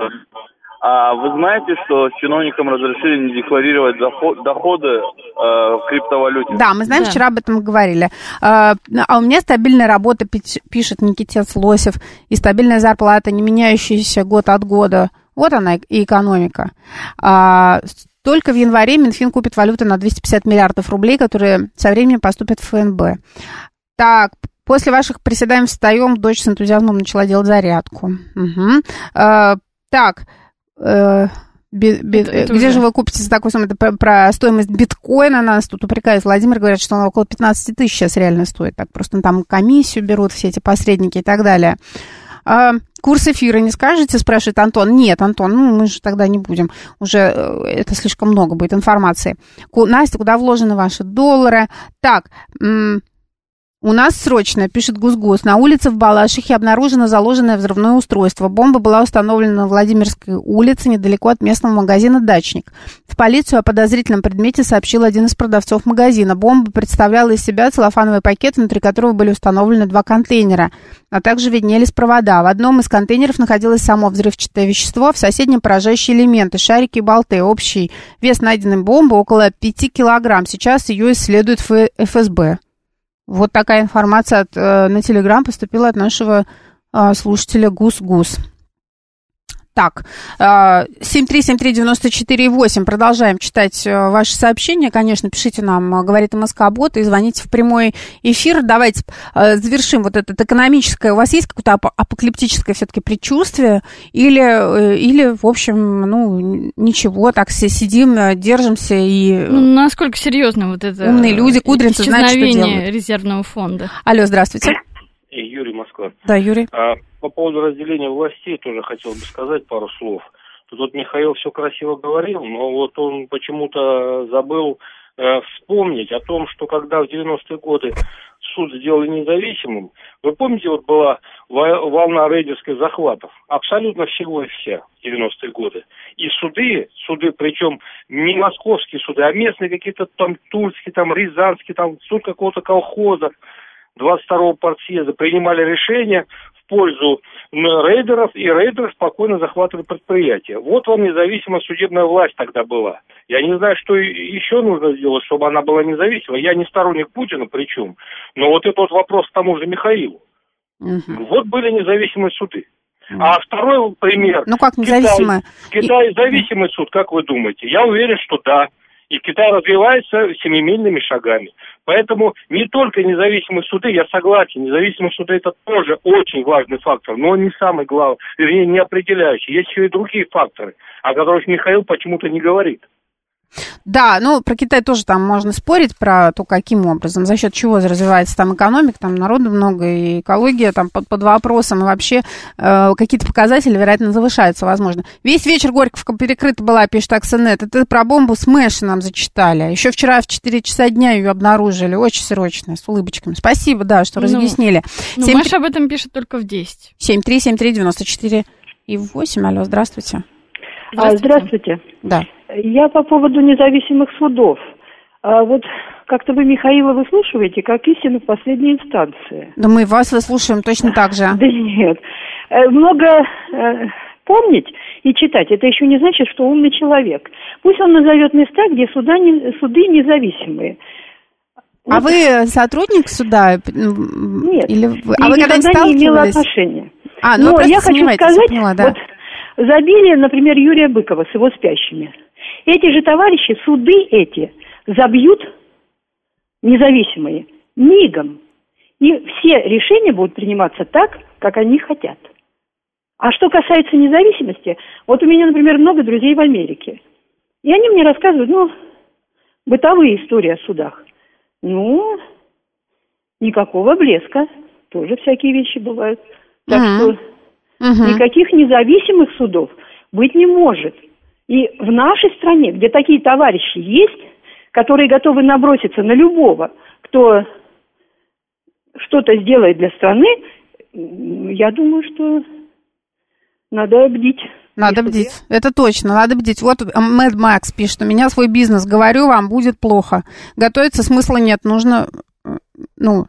А вы знаете, что чиновникам разрешили не декларировать доход, доходы э, в криптовалюте? Да, мы знаем, да. Вчера об этом говорили. А, а у меня стабильная работа, пишет Никитец Лосев, и стабильная зарплата, не меняющаяся год от года. Вот она и экономика. А, только в январе Минфин купит валюты на двести пятьдесят миллиардов рублей, которые со временем поступят в ФНБ. Так, после ваших приседаем встаем, дочь с энтузиазмом начала делать зарядку. Угу. А, так, э, би, би, это, это где уже... же вы купите за такую сумму? Это про, про стоимость биткоина нас тут упрекает Владимир, говорят, что он около пятнадцать тысяч сейчас реально стоит. Так, просто там комиссию берут все эти посредники и так далее. А, курс эфира не скажете, спрашивает Антон. Нет, Антон, ну мы же тогда не будем. Уже это слишком много будет информации. Настя, куда вложены ваши доллары? Так, м- у нас срочно, пишет Гус-Гус, на улице в Балашихе обнаружено заложенное взрывное устройство. Бомба была установлена на Владимирской улице, недалеко от местного магазина «Дачник». В полицию о подозрительном предмете сообщил один из продавцов магазина. Бомба представляла из себя целлофановый пакет, внутри которого были установлены два контейнера, а также виднелись провода. В одном из контейнеров находилось само взрывчатое вещество, в соседнем поражающие элементы, шарики и болты. Общий вес найденной бомбы около пяти килограмм. Сейчас ее исследует эф эс бэ. Вот такая информация от, э, на Телеграм поступила от нашего э, слушателя Гус-Гус. Так, э, семь три семь три девяносто четыре восемь. Продолжаем читать э, ваши сообщения. Конечно, пишите нам, говорит МСК-бот, и звоните в прямой эфир. Давайте э, завершим вот это экономическое. У вас есть какое-то ап- апокалиптическое все-таки предчувствие? Или, э, или, в общем, ну, ничего, так все сидим, держимся и... Ну, насколько серьезно вот это... Умные люди, кудринцы знают, что делают. Резервного фонда. Алло, здравствуйте. Юрий, Москва. Да, Юрий. А, по поводу разделения властей тоже хотел бы сказать пару слов. Тут вот Михаил все красиво говорил, но вот он почему-то забыл э, вспомнить о том, что когда в девяностые годы суд сделали независимым, вы помните, вот была волна рейдерских захватов, абсолютно всего и вся в девяностые годы. И суды, суды, причем не московские суды, а местные какие-то там тульские, там рязанские, там суд какого-то колхоза, двадцать второго партсъезда принимали решения в пользу рейдеров, и рейдеры спокойно захватывали предприятия. Вот вам независимая судебная власть тогда была. Я не знаю, что еще нужно сделать, чтобы она была независимой. Я не сторонник Путина, причем. Но вот этот вот вопрос к тому же Михаилу. Угу. Вот были независимые суды. Угу. А второй пример. Ну как независимые? Китай, Китай зависимый суд, как вы думаете? Я уверен, что да. И Китай развивается семимильными шагами. Поэтому не только независимые суды, я согласен, независимые суды это тоже очень важный фактор, но не самый главный, вернее, не определяющий. Есть еще и другие факторы, о которых Михаил почему-то не говорит. Да, ну, про Китай тоже там можно спорить, про то, каким образом, за счет чего развивается там экономика, там народу много, и экология там под, под вопросом, и вообще э, какие-то показатели, вероятно, завышаются, возможно. Весь вечер Горьковка перекрыта была, пишет Аксенет. Это про бомбу с Мэши нам зачитали. Еще вчера в четыре часа дня ее обнаружили, очень срочно, с улыбочками. Спасибо, да, что ну, разъяснили. Ну, семь... Маша об этом пишет только в десять. семь три семь три девяносто четыре и восемь. Алло, здравствуйте. Здравствуйте. А, здравствуйте. Да. Я по поводу независимых судов. А вот как-то вы Михаила выслушиваете как истину в последней инстанции. Да мы вас выслушиваем точно так же. Да нет. Много э, помнить и читать, это еще не значит, что умный человек. Пусть он назовет места, где суда не, суды независимые. А вот. Вы сотрудник суда? Нет. Или вы... А я вы когда-нибудь не имела отношения. А, ну, но я хочу сказать, поняла, да. вот забили, например, Юрия Быкова с его спящими. Эти же товарищи, суды эти, забьют независимые мигом. И все решения будут приниматься так, как они хотят. А что касается независимости, вот у меня, например, много друзей в Америке. И они мне рассказывают, ну, бытовые истории о судах. Ну, никакого блеска. Тоже всякие вещи бывают. Так mm-hmm. что mm-hmm. никаких независимых судов быть не может. И в нашей стране, где такие товарищи есть, которые готовы наброситься на любого, кто что-то сделает для страны, я думаю, что надо бдить. Надо бдить, это точно, надо бдить. Вот Мэд Макс пишет, у меня свой бизнес, говорю вам, будет плохо. Готовиться смысла нет, нужно, ну,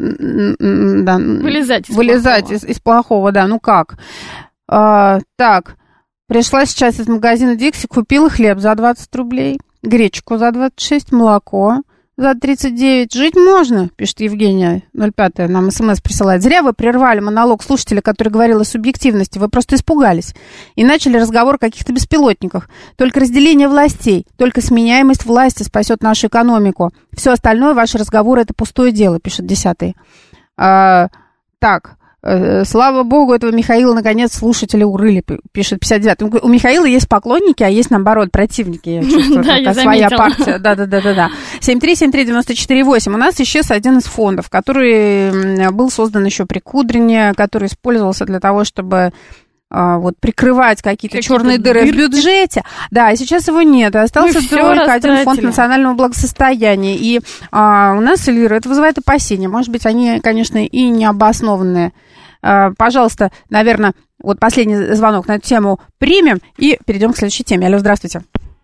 да, вылезать из вылезать плохого. Из, из плохого, да, ну как. А, так, пришла сейчас из магазина Дикси, купила хлеб за двадцать рублей, гречку за двадцать шесть, молоко за тридцать девять. Жить можно, пишет Евгения ноль пять, нам смс присылает. Зря вы прервали монолог слушателя, который говорил о субъективности. Вы просто испугались и начали разговор о каких-то беспилотниках. Только разделение властей, только сменяемость власти спасет нашу экономику. Все остальное, ваши разговоры, это пустое дело, пишет десятый. А, так, слава богу, этого Михаила, наконец, слушатели урыли, пишет пятьдесят девятый. У Михаила есть поклонники, а есть, наоборот, противники. Я чувствую, да, такая своя партия. Да-да-да-да. семь три семь три девять четыре восемь. У нас исчез один из фондов, который был создан еще при Кудрине, который использовался для того, чтобы а, вот прикрывать какие-то, какие-то черные дыры дырки в бюджете. Да, и сейчас его нет. Остался только один фонд национального благосостояния. И а, у нас, Эльвира, это вызывает опасения. Может быть, они, конечно, и необоснованные. А, пожалуйста, наверное, вот последний звонок на эту тему примем и перейдем к следующей теме. Алло, здравствуйте.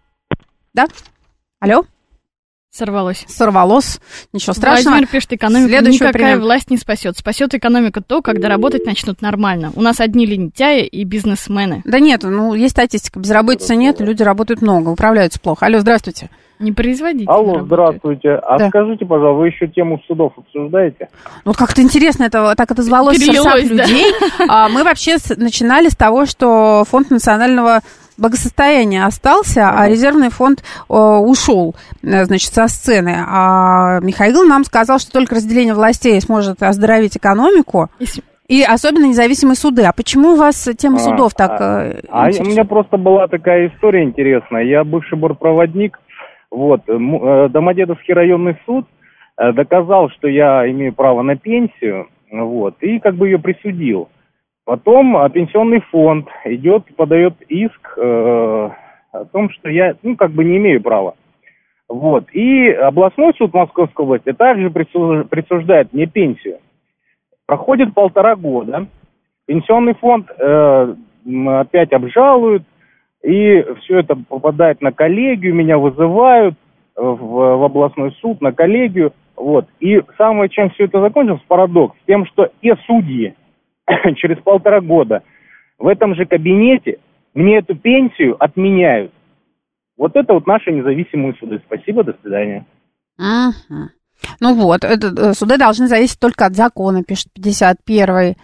Да? Алло? Сорвалось. Сорвалось. Ничего страшного. Владимир пишет, экономику Следующего никакая примем. Власть не спасет. Спасет экономику то, когда работать начнут нормально. У нас одни лентяи и бизнесмены. Да нет, ну есть статистика. Безработицы нет, люди работают много, управляются плохо. Алло, здравствуйте. Не производите. Алло, здравствуйте. А да. Скажите, пожалуйста, вы еще тему судов обсуждаете? Ну, как-то интересно, это так отозвалось в сердцах людей. Да. Мы вообще начинали с того, что Фонд национального благосостояние остался, а резервный фонд э, ушел, значит, со сцены. А Михаил нам сказал, что только разделение властей сможет оздоровить экономику. И особенно независимые суды. А почему у вас тема судов а, так э, А у меня просто была такая история интересная. Я бывший бортпроводник. Вот. Домодедовский районный суд доказал, что я имею право на пенсию. Вот. И как бы ее присудил. Потом пенсионный фонд идет, подает иск э, о том, что я, ну, как бы не имею права. Вот. И областной суд Московской области также присуждает мне пенсию. Проходит полтора года. Пенсионный фонд э, опять обжалует, и все это попадает на коллегию, меня вызывают в, в областной суд, на коллегию. Вот. И самое, чем все это закончилось, парадокс, тем, что и судьи через полтора года в этом же кабинете мне эту пенсию отменяют. Вот это вот наши независимые суды. Спасибо, до свидания. Uh-huh. Ну вот, это, суды должны зависеть только от закона, пишет пятьдесят первый.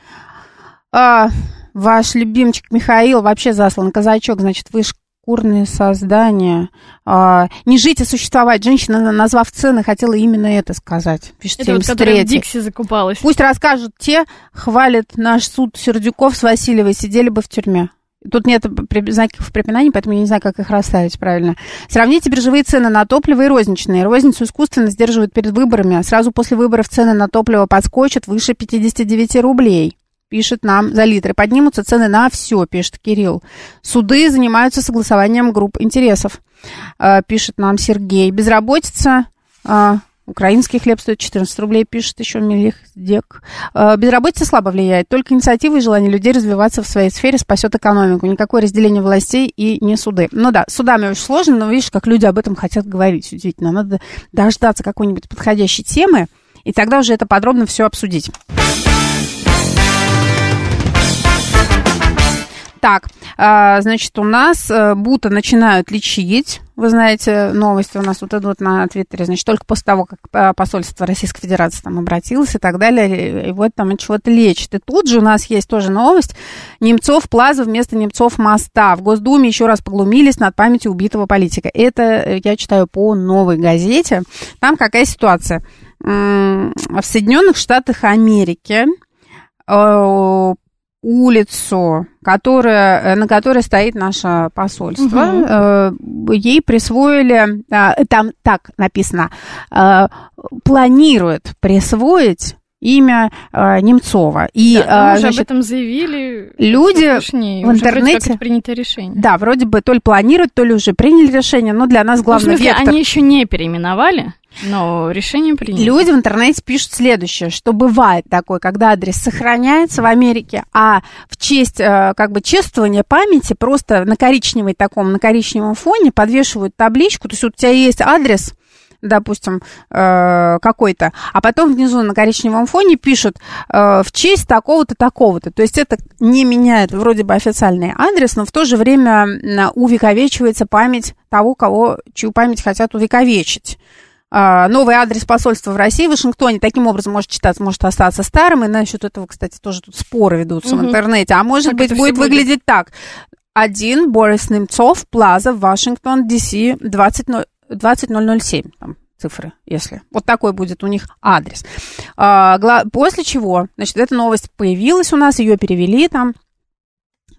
А, ваш любимчик Михаил вообще заслан казачок, значит, вы шкурные создания. А, не жить, а существовать. Женщина, назвав цены, хотела именно это сказать. Пишет это вот, которая в Дикси закупалась. Пусть расскажут те, хвалят наш суд Сердюков с Васильевой, сидели бы в тюрьме. Тут нет знаков препинаний, поэтому я не знаю, как их расставить правильно. Сравните биржевые цены на топливо и розничные. Розницу искусственно сдерживают перед выборами. Сразу после выборов цены на топливо подскочат выше пятьдесят девять рублей. Пишет нам за литр. И поднимутся цены на все, пишет Кирилл. Суды занимаются согласованием групп интересов. Пишет нам Сергей. Безработица... Украинский хлеб стоит четырнадцать рублей, пишет еще Мелихдек. Безработица слабо влияет. Только инициатива и желание людей развиваться в своей сфере спасет экономику. Никакое разделение властей и не суды. Ну да, судами очень сложно, но видишь, как люди об этом хотят говорить. Удивительно. Надо дождаться какой-нибудь подходящей темы, и тогда уже это подробно все обсудить. Так, значит, у нас Бута начинают лечить. Вы знаете, новости у нас вот идут на Твиттере, значит, только после того, как посольство Российской Федерации там обратилось и так далее, и вот там чего-то лечит. И тут же у нас есть тоже новость. Немцов Плаза вместо Немцов моста. В Госдуме еще раз поглумились над памятью убитого политика. Это я читаю по Новой газете. Там какая ситуация? В Соединенных Штатах Америки улицу, которая, на которой стоит наше посольство, угу. ей присвоили, там так написано, планируют присвоить имя Немцова. И, да, значит, об этом заявили люди слушнее, в интернете. Вроде как принято решение. Да, вроде бы то ли планируют, то ли уже приняли решение, но для нас главный ну, в смысле, вектор... они еще не переименовали? Но решение принято. Люди в интернете пишут следующее, что бывает такое, когда адрес сохраняется в Америке, а в честь как бы чествования памяти просто на коричневой таком, на коричневом фоне подвешивают табличку, то есть вот у тебя есть адрес, допустим, какой-то, а потом внизу на коричневом фоне пишут в честь такого-то, такого-то. То есть это не меняет вроде бы официальный адрес, но в то же время увековечивается память того, кого, чью память хотят увековечить. Новый адрес посольства в России, в Вашингтоне, таким образом может читаться, может остаться старым, и насчет этого, кстати, тоже тут споры ведутся угу. в интернете. А может как быть, будет выглядеть будет? так. Один Борис Немцов, Плаза, Вашингтон, Ди Си, двадцать ноль ноль семь, там цифры, если. Вот такой будет у них адрес. После чего, значит, эта новость появилась у нас, ее перевели там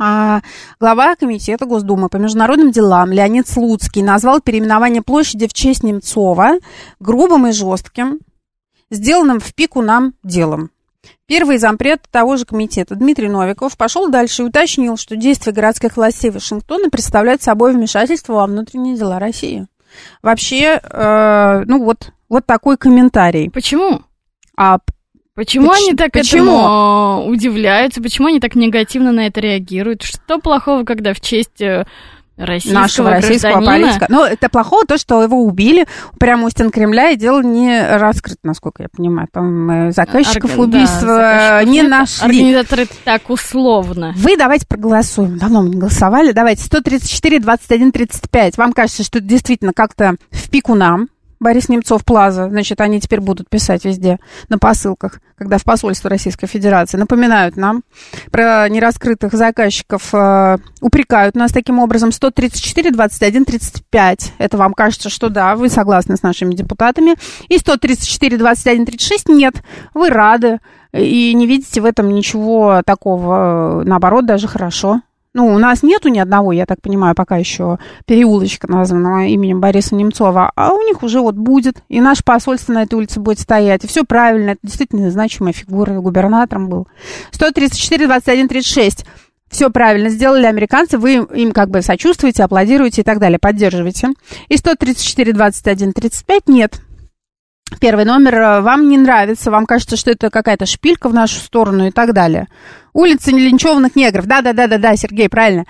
А глава комитета Госдумы по международным делам Леонид Слуцкий назвал переименование площади в честь Немцова грубым и жестким, сделанным в пику нам делом. Первый зампред того же комитета Дмитрий Новиков пошел дальше и уточнил, что действия городских властей Вашингтона представляют собой вмешательство во внутренние дела России. Вообще, э, ну вот, вот такой комментарий. Почему? А Почему Поч- они так почему? этому удивляются? Почему они так негативно на это реагируют? Что плохого, когда в честь российского нашего российского гражданина? политика? Ну, это плохого то, что его убили прямо у стен Кремля, и дело не раскрыто, насколько я понимаю. Там заказчиков Орг... убийства да, не нет. нашли. Организаторы так условно. Вы давайте проголосуем. Давно мы не голосовали. Давайте. сто тридцать четыре двадцать один тридцать пять. Вам кажется, что это действительно как-то в пику нам? Борис Немцов, Плаза, значит, они теперь будут писать везде на посылках, когда в посольство Российской Федерации напоминают нам про нераскрытых заказчиков, э, упрекают нас таким образом. сто тридцать четыре двадцать один тридцать пять. Это вам кажется, что да, вы согласны с нашими депутатами. И сто тридцать четыре двадцать один тридцать шесть нет, вы рады и не видите в этом ничего такого, наоборот, даже хорошо. Ну, у нас нету ни одного, я так понимаю, пока еще переулочка, названного именем Бориса Немцова, а у них уже вот будет, и наше посольство на этой улице будет стоять, и все правильно, это действительно значимая фигура, губернатором был. сто тридцать четыре двадцать один тридцать шесть. Все правильно сделали американцы, вы им как бы сочувствуете, аплодируете и так далее, поддерживаете. И сто тридцать четыре двадцать один тридцать пять нет. Первый номер вам не нравится, вам кажется, что это какая-то шпилька в нашу сторону и так далее. Улица нелинчеванных негров. Да-да-да-да-да, Сергей, правильно.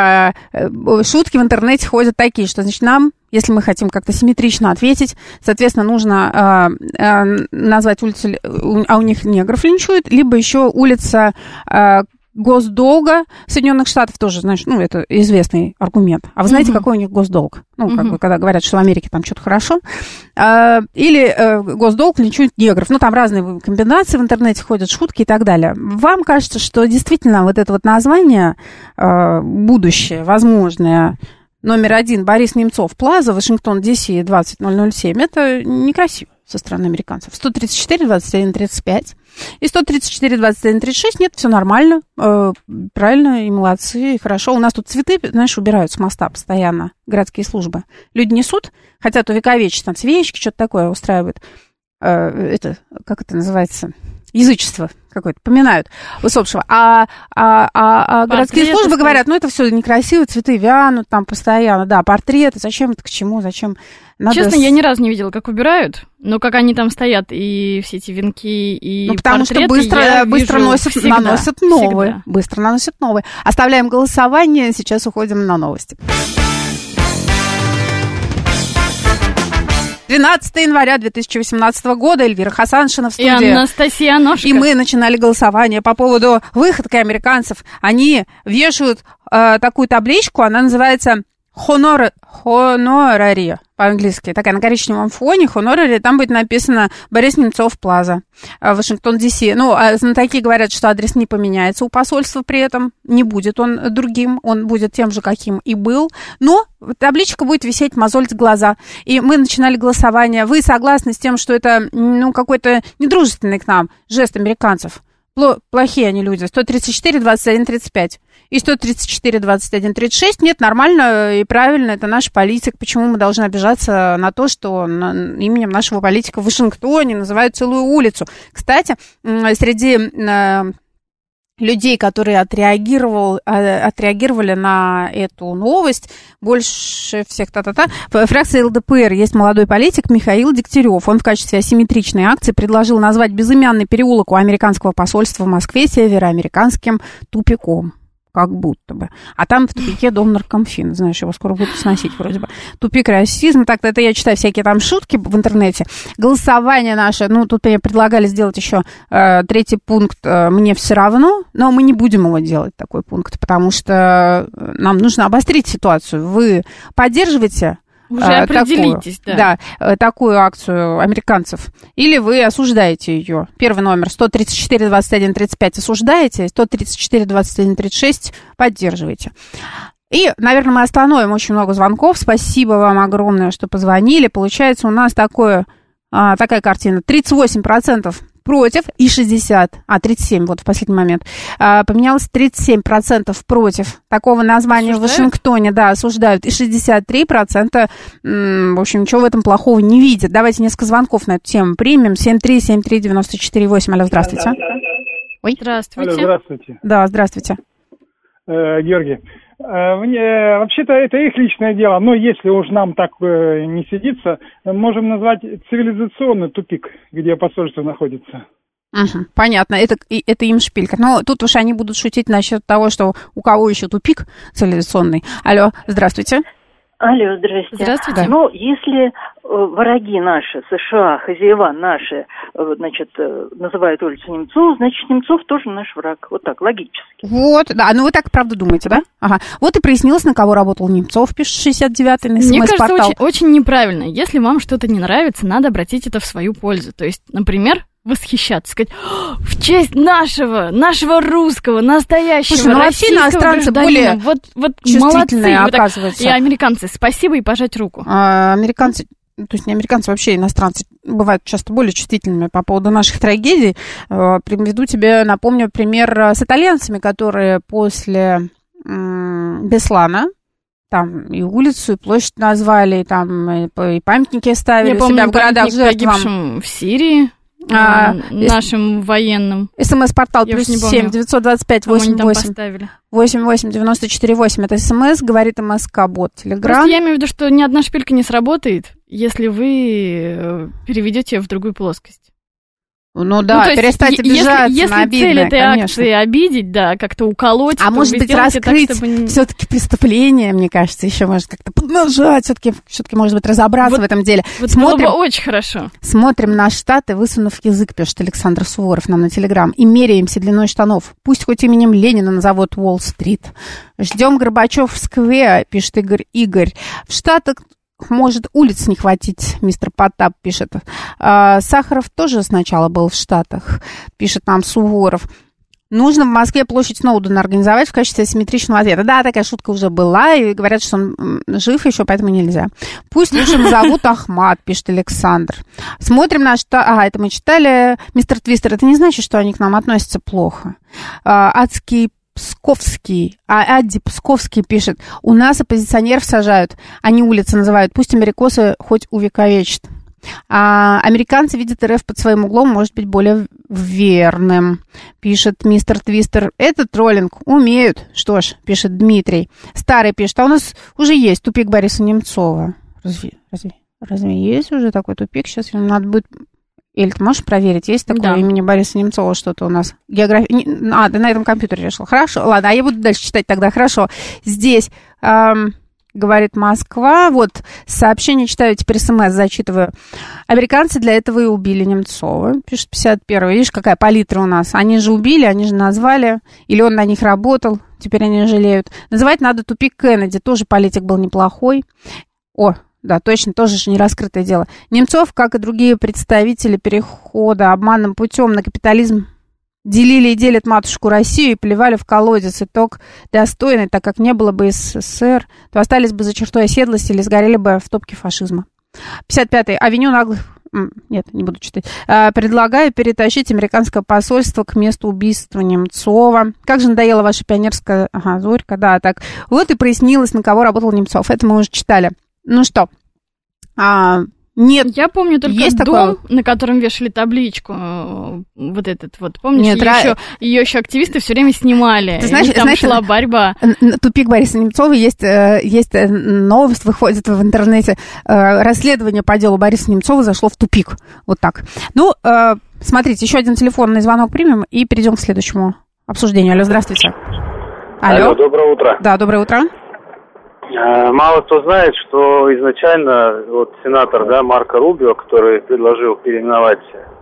Шутки в интернете ходят такие, что, значит, нам, если мы хотим как-то симметрично ответить, соответственно, нужно назвать улицу, а у них негров линчуют, либо еще улица госдолга Соединенных Штатов тоже, знаешь, ну, это известный аргумент. А вы знаете, uh-huh. какой у них госдолг? Ну, uh-huh. как бы, когда говорят, что в Америке там что-то хорошо. А, или а, госдолг линчует негров. Ну, там разные комбинации в интернете ходят, шутки и так далее. Вам кажется, что действительно вот это вот название а, будущее, возможное, номер один, Борис Немцов, Плаза, Вашингтон, Ди Си, двадцать ноль ноль семь, это некрасиво со стороны американцев. сто тридцать четыре двадцать один тридцать пять. И сто тридцать четыре двадцать один тридцать шесть, нет, все нормально, э, правильно, и молодцы, и хорошо. У нас тут цветы, знаешь, убирают с моста постоянно, городские службы. Люди несут, хотят увековечить, там свечки, что-то такое устраивают. Э, это, как это называется, язычество какое-то, поминают усопшего. А, а, а, а городские портреты службы говорят, ну, это все некрасиво, цветы вянут там постоянно, да, портреты, зачем это, к чему, зачем... Надо Честно, с... я ни разу не видела, как убирают, но как они там стоят, и все эти венки, и ну, потому портреты, что быстро, быстро носят, всегда, наносят новые. Всегда. Быстро наносят новые. Оставляем голосование, сейчас уходим на новости. тринадцатого января две тысячи восемнадцатого года, Эльвира Хасаншина в студии. И Анастасия Аношка. И мы начинали голосование по поводу выходки американцев. Они вешают э, такую табличку, она называется «Honor, honorary» по-английски. Такая на коричневом фоне, honorary, там будет написано «Борис Немцов, Плаза», Вашингтон, Ди Си. Ну, а знатоки говорят, что адрес не поменяется у посольства при этом, не будет он другим, он будет тем же, каким и был, но табличка будет висеть, мозолить глаза. И мы начинали голосование. Вы согласны с тем, что это, ну, какой-то недружественный к нам жест американцев? Плохие они люди. сто тридцать четыре двадцать один тридцать пять. И сто тридцать четыре двадцать один тридцать шесть. Нет, нормально и правильно, это наш политик. Почему мы должны обижаться на то, что на, именем нашего политика в Вашингтоне называют целую улицу? Кстати, среди э, людей, которые отреагировал, э, отреагировали на эту новость, больше всех та-та-та, в фракции эл дэ пэ эр есть молодой политик Михаил Дегтярев. Он в качестве асимметричной акции предложил назвать безымянный переулок у американского посольства в Москве североамериканским тупиком. Как будто бы. А там в тупике дом наркомфин. Знаешь, его скоро будут сносить вроде бы. Тупик, расизм. Так-то это я читаю всякие там шутки в интернете. Голосование наше. Ну, тут мне предлагали сделать еще э, третий пункт э, «Мне все равно». Но мы не будем его делать, такой пункт. Потому что нам нужно обострить ситуацию. Вы поддерживаете... Уже определитесь, такую, да. да, такую акцию американцев. Или вы осуждаете ее. Первый номер сто тридцать четыре двадцать один тридцать пять осуждаете, сто тридцать четыре двадцать один тридцать шесть поддерживаете. И, наверное, мы остановим очень много звонков. Спасибо вам огромное, что позвонили. Получается у нас такое, а, такая картина. тридцать восемь процентов против и шестьдесят, а, тридцать семь, вот в последний момент, а, поменялось тридцать семь процентов против такого названия осуждают? В Вашингтоне, да, осуждают, и шестьдесят три процента, м, в общем, ничего в этом плохого не видят. Давайте несколько звонков на эту тему примем. семь три семь три девяносто четыре восемь. Алло, здравствуйте. Ой. Здравствуйте. Алло, здравствуйте. Да, здравствуйте. Э, Георгий, э, мне, вообще-то это их личное дело, но если уж нам так э, не сидится, можем назвать цивилизационный тупик, где посольство находится. Угу, понятно, это, это им шпилька. Но тут уж они будут шутить насчет того, что у кого еще тупик цивилизационный. Алло, здравствуйте. Алло, здрасте. Здравствуйте. Ну, если э, враги наши, США, хозяева наши, э, значит, э, называют улицу Немцов, значит, Немцов тоже наш враг. Вот так, логически. Вот, да, ну вы так правда думаете, да? Ага. Вот и прояснилось, на кого работал Немцов, пишет шестьдесят девятый на Мне СМС-портал. кажется, очень, очень неправильно. Если вам что-то не нравится, надо обратить это в свою пользу. То есть, например, восхищаться, сказать, в честь нашего, нашего русского, настоящего, слушай, ну вообще иностранцы более вот, вот чувствительные, молодцы, оказывается. И американцы, спасибо и пожать руку. А, американцы, то есть не американцы, вообще иностранцы бывают часто более чувствительными по поводу наших трагедий. Приведу тебе, напомню, пример с итальянцами, которые после м- Беслана там и улицу, и площадь назвали, и там и памятники ставили. Я помню, себя в городах жертвам. Погибшим в Сирии. А, нашим военным. СМС-портал плюс семь девятьсот двадцать пять восемь восемь восемь восемь девяносто четыре восемь. Это СМС, говорит МСК-бот, Телеграм. Просто я имею в виду, что ни одна шпилька не сработает, если вы переведете ее в другую плоскость. Ну да, ну, перестать обижаться если, на обидное, цель этой конечно. акции обидеть, да, как-то уколоть. А может быть, раскрыть так, чтобы... все-таки преступление, мне кажется, еще может как-то поднажать, все-таки, все-таки может быть, разобраться вот, в этом деле. Вот смотрим, было бы очень хорошо. Смотрим на Штаты, высунув язык, пишет Александр Суворов нам на Телеграм, и меряемся длиной штанов. Пусть хоть именем Ленина назовут Уолл-стрит. Ждем Горбачев-сквер, пишет Игорь Игорь. В Штатах может улиц не хватить, мистер Потап пишет. А, Сахаров тоже сначала был в Штатах, пишет нам Суворов. Нужно в Москве площадь Сноудена организовать в качестве асимметричного ответа. Да, такая шутка уже была, и говорят, что он жив еще, поэтому нельзя. Пусть лучше назовут Ахмат, пишет Александр. Смотрим на что... Ага, это мы читали. Мистер Твистер, это не значит, что они к нам относятся плохо. А, адский Псковский, а Адди Псковский пишет, у нас оппозиционеров сажают, они улицы называют, пусть америкосы хоть увековечат. А американцы видят РФ под своим углом, может быть, более верным, пишет мистер Твистер. Это троллинг, умеют. Что ж, пишет Дмитрий. Старый пишет, а у нас уже есть тупик Бориса Немцова. Разве, разве, разве есть уже такой тупик? Сейчас надо будет... Эль, ты можешь проверить, есть такое да. имени Бориса Немцова что-то у нас? География... А, ты на этом компьютере решил. Хорошо, ладно, а я буду дальше читать тогда. Хорошо. Здесь, эм, говорит Москва, вот сообщение читаю, теперь СМС зачитываю. Американцы для этого и убили Немцова, пишет пятьдесят первый. Видишь, какая палитра у нас. Они же убили, они же назвали, или он на них работал, теперь они жалеют. Называть надо тупик Кеннеди, тоже политик был неплохой. О, да, точно, тоже же нераскрытое дело. Немцов, как и другие представители перехода обманным путем на капитализм, делили и делят матушку Россию и плевали в колодец. Итог достойный, так как не было бы СССР, то остались бы за чертой оседлости или сгорели бы в топке фашизма. пятьдесят пятый. Авеню наглых... Нет, не буду читать. Предлагаю перетащить американское посольство к месту убийства Немцова. Как же надоела ваша пионерская... Ага, Зорька, да, так. Вот и прояснилось, на кого работал Немцов. Это мы уже читали. Ну что, а, нет. Я помню только есть дом, такое... на котором вешали табличку, вот этот вот, помнишь, нет, ее, ра... еще, ее еще активисты все время снимали, ты знаешь, и там знаешь, шла борьба. Тупик Бориса Немцова, есть, есть новость, выходит в интернете, расследование по делу Бориса Немцова зашло в тупик, вот так. Ну, смотрите, еще один телефонный звонок примем и перейдем к следующему обсуждению. Алло, здравствуйте. Алло, Алло доброе утро. Да, доброе утро. Мало кто знает, что изначально вот сенатор, да, Марко Рубио, который предложил переименовать,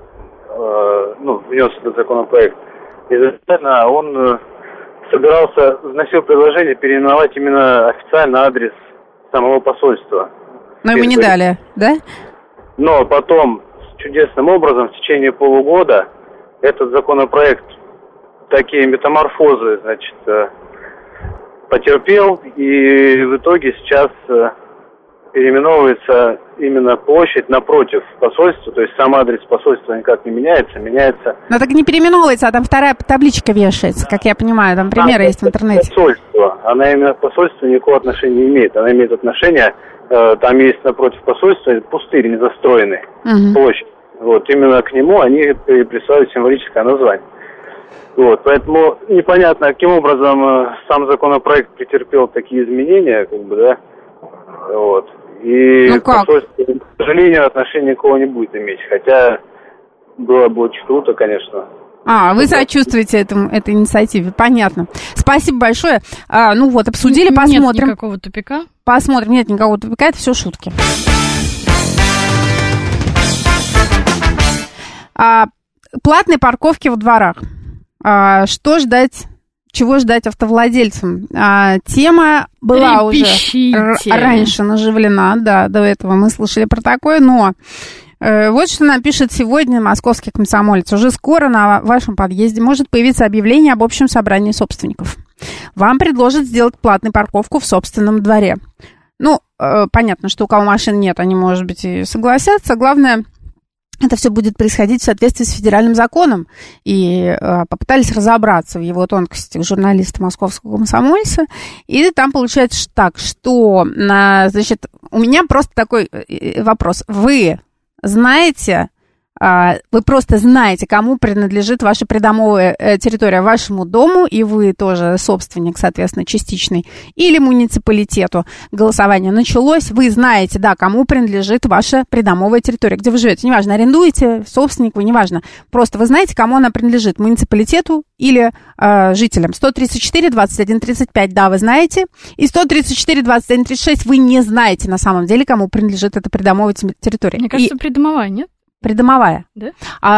э, ну, внес этот законопроект, изначально он э, собирался, вносил предложение переименовать именно официально адрес самого посольства. Но ему не дали, да? Но потом, чудесным образом, в течение полугода этот законопроект такие метаморфозы, значит, э, потерпел, и в итоге сейчас переименовывается именно площадь напротив посольства, то есть сам адрес посольства никак не меняется, меняется... Но так не переименовывается, а там вторая табличка вешается, как я понимаю, там примеры а, есть в интернете. Посольство, она именно к посольству никакого отношения не имеет, она имеет отношение, э, там есть напротив посольства пустырь незастроенный, угу. площадь, вот, именно к нему они присваивают символическое название. Вот, поэтому непонятно, каким образом э, сам законопроект претерпел такие изменения, как бы, да, вот. И ну посольство, к сожалению, отношения никого не будет иметь. Хотя было бы очень круто, конечно. А, вы сочувствуете этому, этой инициативе, понятно. Спасибо большое. А, ну вот, обсудили, нет посмотрим. Нет никакого тупика. Посмотрим, нет никакого тупика, это все шутки. А, платные парковки во дворах. А, что ждать... Чего ждать автовладельцам? А, тема была Трепещите. уже р- раньше наживлена, да, до этого мы слышали про такое, но э, вот что нам пишет сегодня московский комсомолец. Уже скоро на вашем подъезде может появиться объявление об общем собрании собственников. Вам предложат сделать платную парковку в собственном дворе. Ну, э, понятно, что у кого машин нет, они, может быть, и согласятся. Главное... Это все будет происходить в соответствии с федеральным законом. И э, попытались разобраться в его тонкостях журналисты московского комсомольца. И там получается так, что, э, значит, у меня просто такой вопрос. Вы знаете, э, вы просто знаете, кому принадлежит ваша придомовая э, территория, вашему дому, и вы тоже собственник, соответственно, частичный, или муниципалитету. Голосование началось, вы знаете, да, кому принадлежит ваша придомовая территория, где вы живете. Неважно, арендуете, собственник вы, неважно. Просто вы знаете, кому она принадлежит, муниципалитету или э, жителям. сто тридцать четыре двадцать один тридцать пять, да, вы знаете. И сто тридцать четыре двадцать один тридцать шесть вы не знаете на самом деле, кому принадлежит эта придомовая территория. Мне кажется, и... придомовая, нет? Придомовая. Да?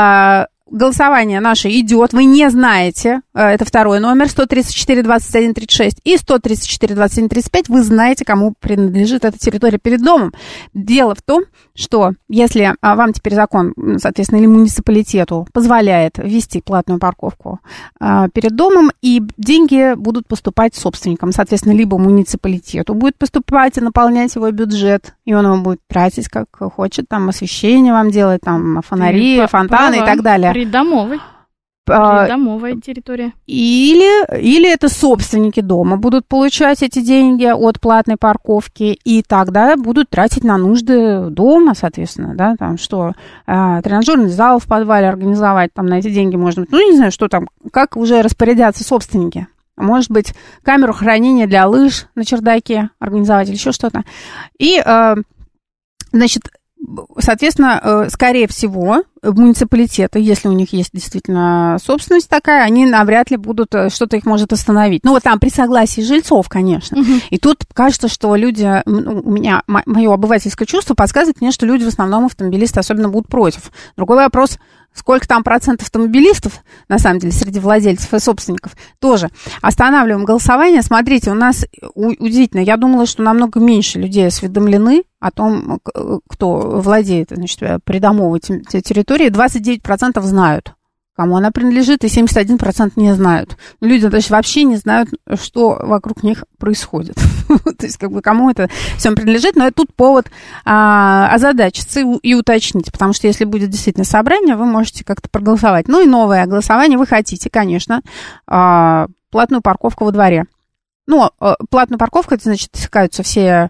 А, голосование наше идет, вы не знаете, это второй номер, сто тридцать четыре двадцать один тридцать шесть и сто тридцать четыре двадцать один тридцать пять, вы знаете, кому принадлежит эта территория перед домом. Дело в том, что если а, вам теперь закон, соответственно, или муниципалитету позволяет ввести платную парковку а, перед домом, и деньги будут поступать собственникам, соответственно, либо муниципалитету будет поступать и наполнять его бюджет, и он его будет тратить как хочет, там освещение вам делать, там фонари, Ты фонтаны права. И так далее. Придомовый. Придомовая территория. Или, или это собственники дома будут получать эти деньги от платной парковки, и тогда будут тратить на нужды дома, соответственно, да, там что, э, тренажерный зал в подвале организовать, там на эти деньги можно, ну, не знаю, что там, как уже распорядятся собственники. Может быть, камеру хранения для лыж на чердаке организовать или еще что-то. И, э, значит, соответственно, скорее всего, муниципалитеты, если у них есть действительно собственность такая, они навряд ли будут, что-то их может остановить. Ну, вот там при согласии жильцов, конечно. Uh-huh. И тут кажется, что люди, ну, у меня, мое обывательское чувство подсказывает мне, что люди в основном автомобилисты особенно будут против. Другой вопрос, сколько там процентов автомобилистов, на самом деле, среди владельцев и собственников, тоже. Останавливаем голосование. Смотрите, у нас удивительно, я думала, что намного меньше людей осведомлены о том, кто владеет, значит, придомовой территорией. двадцать девять процентов знают, кому она принадлежит, и семьдесят один процент не знают. Люди даже вообще не знают, что вокруг них происходит. То есть, как бы, кому это всем принадлежит, но это тут повод а, озадачиться и, и уточнить, потому что если будет действительно собрание, вы можете как-то проголосовать. Ну и новое голосование вы хотите, конечно, а, платную парковку во дворе. Ну, а, платную парковку, это значит, искаются все,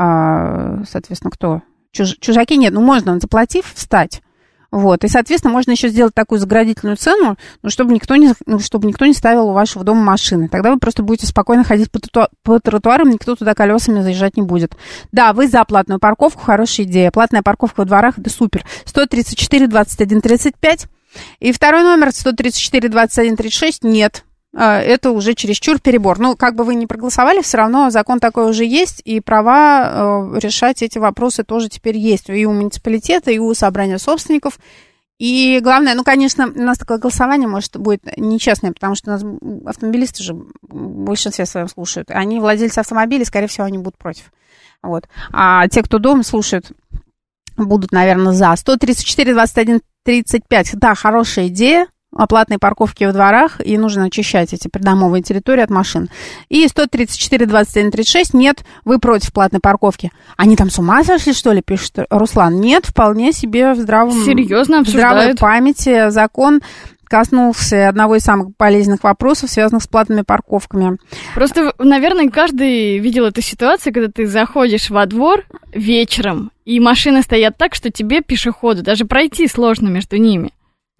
а, соответственно, кто? Чуж, чужаки нет, ну можно, заплатив, встать. Вот, и, соответственно, можно еще сделать такую заградительную цену, ну, чтобы никто не, ну, чтобы никто не ставил у вашего дома машины. Тогда вы просто будете спокойно ходить по, троту... по тротуарам, никто туда колесами заезжать не будет. Да, вы за платную парковку, хорошая идея. Платная парковка во дворах, это супер. сто тридцать четыре двадцать один тридцать пять. И второй номер, сто тридцать четыре двадцать один тридцать шесть, нет. Это уже чересчур перебор. Ну, как бы вы ни проголосовали, все равно закон такой уже есть, и права э, решать эти вопросы тоже теперь есть и у муниципалитета, и у собрания собственников. И главное, ну, конечно, у нас такое голосование, может, будет нечестное, потому что у нас автомобилисты же в большинстве своем слушают. Они владельцы автомобилей, скорее всего, они будут против. Вот. А те, кто дома слушают, будут, наверное, за. сто тридцать четыре двадцать один тридцать пять, да, хорошая идея. платные парковки во дворах, и нужно очищать эти придомовые территории от машин. И сто тридцать четыре двадцать один тридцать шесть, нет, вы против платной парковки. Они там с ума сошли, что ли, пишет Руслан? Нет, вполне себе в здравом, Серьезно в здравой памяти закон коснулся одного из самых болезненных вопросов, связанных с платными парковками. Просто, наверное, каждый видел эту ситуацию, когда ты заходишь во двор вечером, и машины стоят так, что тебе, пешеходу, даже пройти сложно между ними.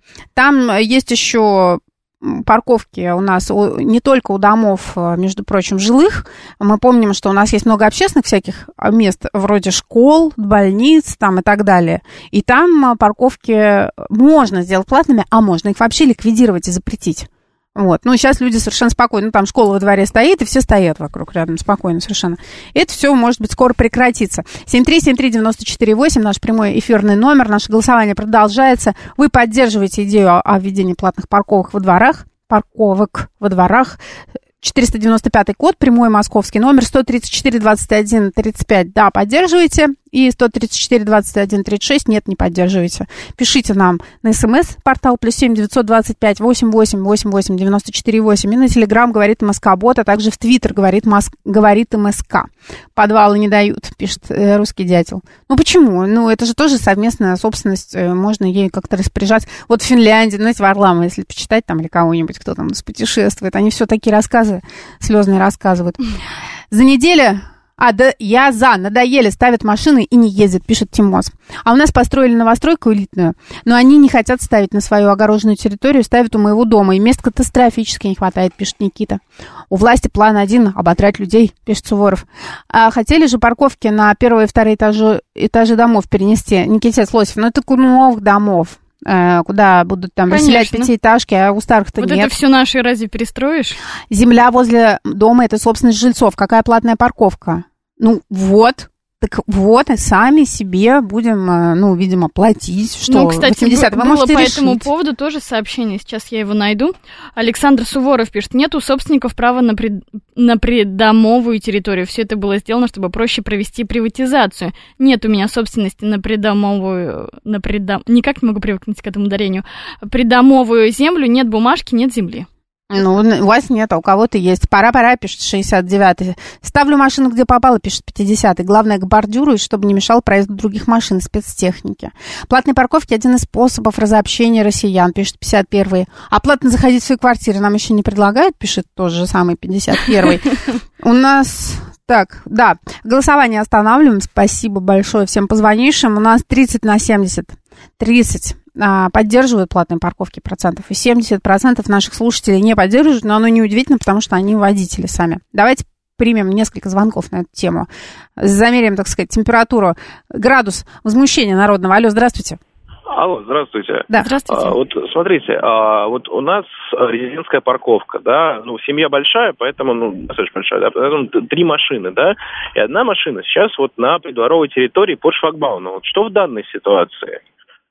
Там есть еще парковки у нас не только у домов, между прочим, жилых. Мы помним, что у нас есть много общественных всяких мест, вроде школ, больниц там и так далее. И там парковки можно сделать платными, а можно их вообще ликвидировать и запретить. Вот. Ну, сейчас люди совершенно спокойно, ну, там школа во дворе стоит, и все стоят вокруг, рядом, спокойно совершенно. Это все, может быть, скоро прекратится. семь три семь три девять четыре восемь, наш прямой эфирный номер, наше голосование продолжается. Вы поддерживаете идею о введении платных парковок во дворах, парковок во дворах. четыреста девяносто пятый код, прямой московский номер, сто тридцать четыре двадцать один тридцать пять, да, поддерживаете, и сто тридцать четыре двадцать один тридцать шесть, нет, не поддерживаете. Пишите нам на смс-портал плюс семь девятьсот двадцать пять восемьдесят восемь восемьдесят восемь девяносто четыре восемь, и на телеграм говорит МСК-бот, а также в твиттер говорит, Моск... говорит МСК. Подвалы не дают, пишет э, русский дятел. Ну почему? Ну это же тоже совместная собственность, э, можно ей как-то распоряжаться. Вот в Финляндии, знаете, Варлама, если почитать там или кого-нибудь, кто там у нас путешествует, они все такие рассказы слезные рассказывают. За неделю... А, да, я за, надоели, ставят машины и не ездят, пишет Тимоз. А у нас построили новостройку элитную, но они не хотят ставить на свою огороженную территорию, ставят у моего дома, и мест катастрофически не хватает, пишет Никита. У власти план один — оботрать людей, пишет Суворов. А хотели же парковки на первые и вторые этажи, этажи домов перенести, Никитец Лосев, но это у новых домов. Куда будут там расселять пятиэтажки, а у старых-то вот нет. Вот это все наши разве перестроишь? Земля возле дома — это собственность жильцов. Какая платная парковка? Ну вот, так вот, и сами себе будем, ну, видимо, платить. Что, ну, кстати, восьмидесятые, вы было по решить. Этому поводу тоже сообщение, сейчас я его найду. Александр Суворов пишет, нет у собственников права на, пред... на придомовую территорию. Все это было сделано, чтобы проще провести приватизацию. Нет у меня собственности на придомовую, на придом... никак не могу привыкнуть к этому ударению. Придомовую землю, нет бумажки, нет земли. Ну, у вас нет, а у кого-то есть. Пора-пора, пишет шестьдесят девятый. Ставлю машину, где попало, пишет пятидесятый. Главное, к бордюру, чтобы не мешал проезду других машин, спецтехники. Платные парковки — один из способов разобщения россиян, пишет пятьдесят первый. А платно заходить в свои квартиры нам еще не предлагают, пишет тот же самый пятьдесят первый. У нас... Так, да, голосование останавливаем. Спасибо большое всем позвонившим. У нас тридцать на семьдесят. тридцать а, поддерживают платные парковки процентов, и семьдесят процентов наших слушателей не поддерживают, но оно неудивительно, потому что они водители сами. Давайте примем несколько звонков на эту тему. Замерим, так сказать, температуру, градус возмущения народного. Алло, здравствуйте. Алло, здравствуйте. Да, здравствуйте. А, вот смотрите, а, вот у нас резидентская парковка, да, ну, семья большая, поэтому, ну, достаточно большая, да, поэтому три машины, да, и одна машина сейчас вот на придворовой территории под шлагбаумом. Вот что в данной ситуации?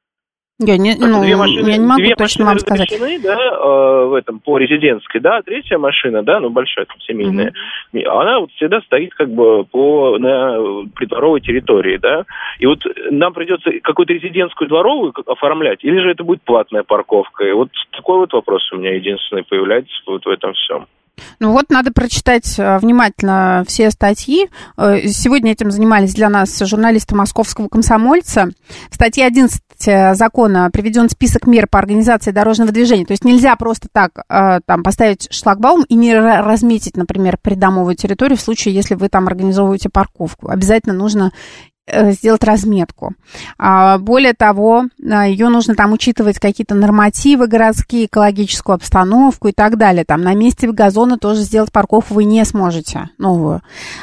Я не, ну, две машины, я не могу две точно машины вам сказать. Да, э, в этом, по резидентской, да, третья машина, да, ну, большая, там, семейная, mm-hmm. она вот всегда стоит как бы по, на придворовой территории, да, и вот нам придется какую-то резидентскую дворовую оформлять, или же это будет платная парковка, и вот такой вот вопрос у меня единственный появляется вот в этом всем. Ну вот, надо прочитать внимательно все статьи. Сегодня этим занимались для нас журналисты Московского комсомольца. В статье одиннадцать закона приведен список мер по организации дорожного движения. То есть нельзя просто так там поставить шлагбаум и не разметить, например, придомовую территорию в случае, если вы там организовываете парковку. Обязательно нужно сделать разметку. Более того, ее нужно там учитывать какие-то нормативы городские, экологическую обстановку и так далее. Там на месте газона тоже сделать парковку вы не сможете новую.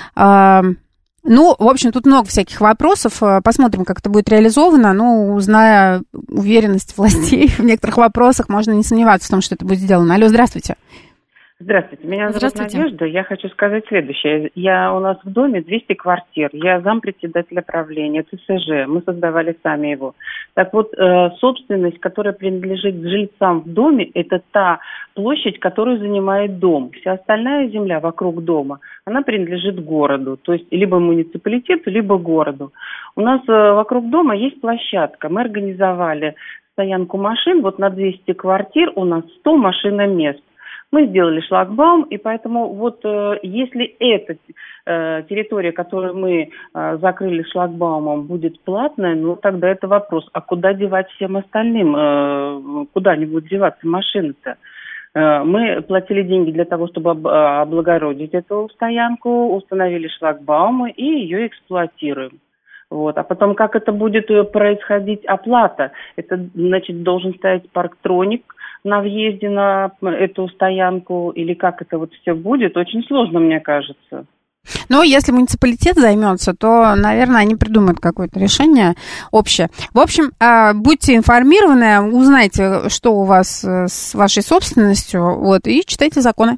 Ну, в общем, тут много всяких вопросов. Посмотрим, как это будет реализовано. Ну, зная уверенность властей в некоторых вопросах, можно не сомневаться в том, что это будет сделано. Алло, здравствуйте. Здравствуйте, меня зовут Надежда. Я хочу сказать следующее. Я, у нас в доме двести квартир. Я зампредседателя правления ЦСЖ. Мы создавали сами его. Так вот, э, собственность, которая принадлежит жильцам в доме, это та площадь, которую занимает дом. Вся остальная земля вокруг дома, она принадлежит городу. То есть либо муниципалитету, либо городу. У нас э, вокруг дома есть площадка. Мы организовали стоянку машин, вот на двести квартир у нас сто машиномест. Мы сделали шлагбаум, и поэтому вот э, если эта э, территория, которую мы э, закрыли шлагбаумом, будет платная, ну тогда это вопрос, а куда девать всем остальным? Э, куда они будут деваться машины-то? Э, мы платили деньги для того, чтобы об, облагородить эту стоянку, установили шлагбаумы и ее эксплуатируем. Вот. А потом, как это будет происходить оплата? Это, значит, должен стоять парктроник на въезде на эту стоянку, или как это вот все будет, очень сложно, мне кажется. Но если муниципалитет займется, то, наверное, они придумают какое-то решение общее. В общем, будьте информированы, узнайте, что у вас с вашей собственностью, вот, и читайте законы.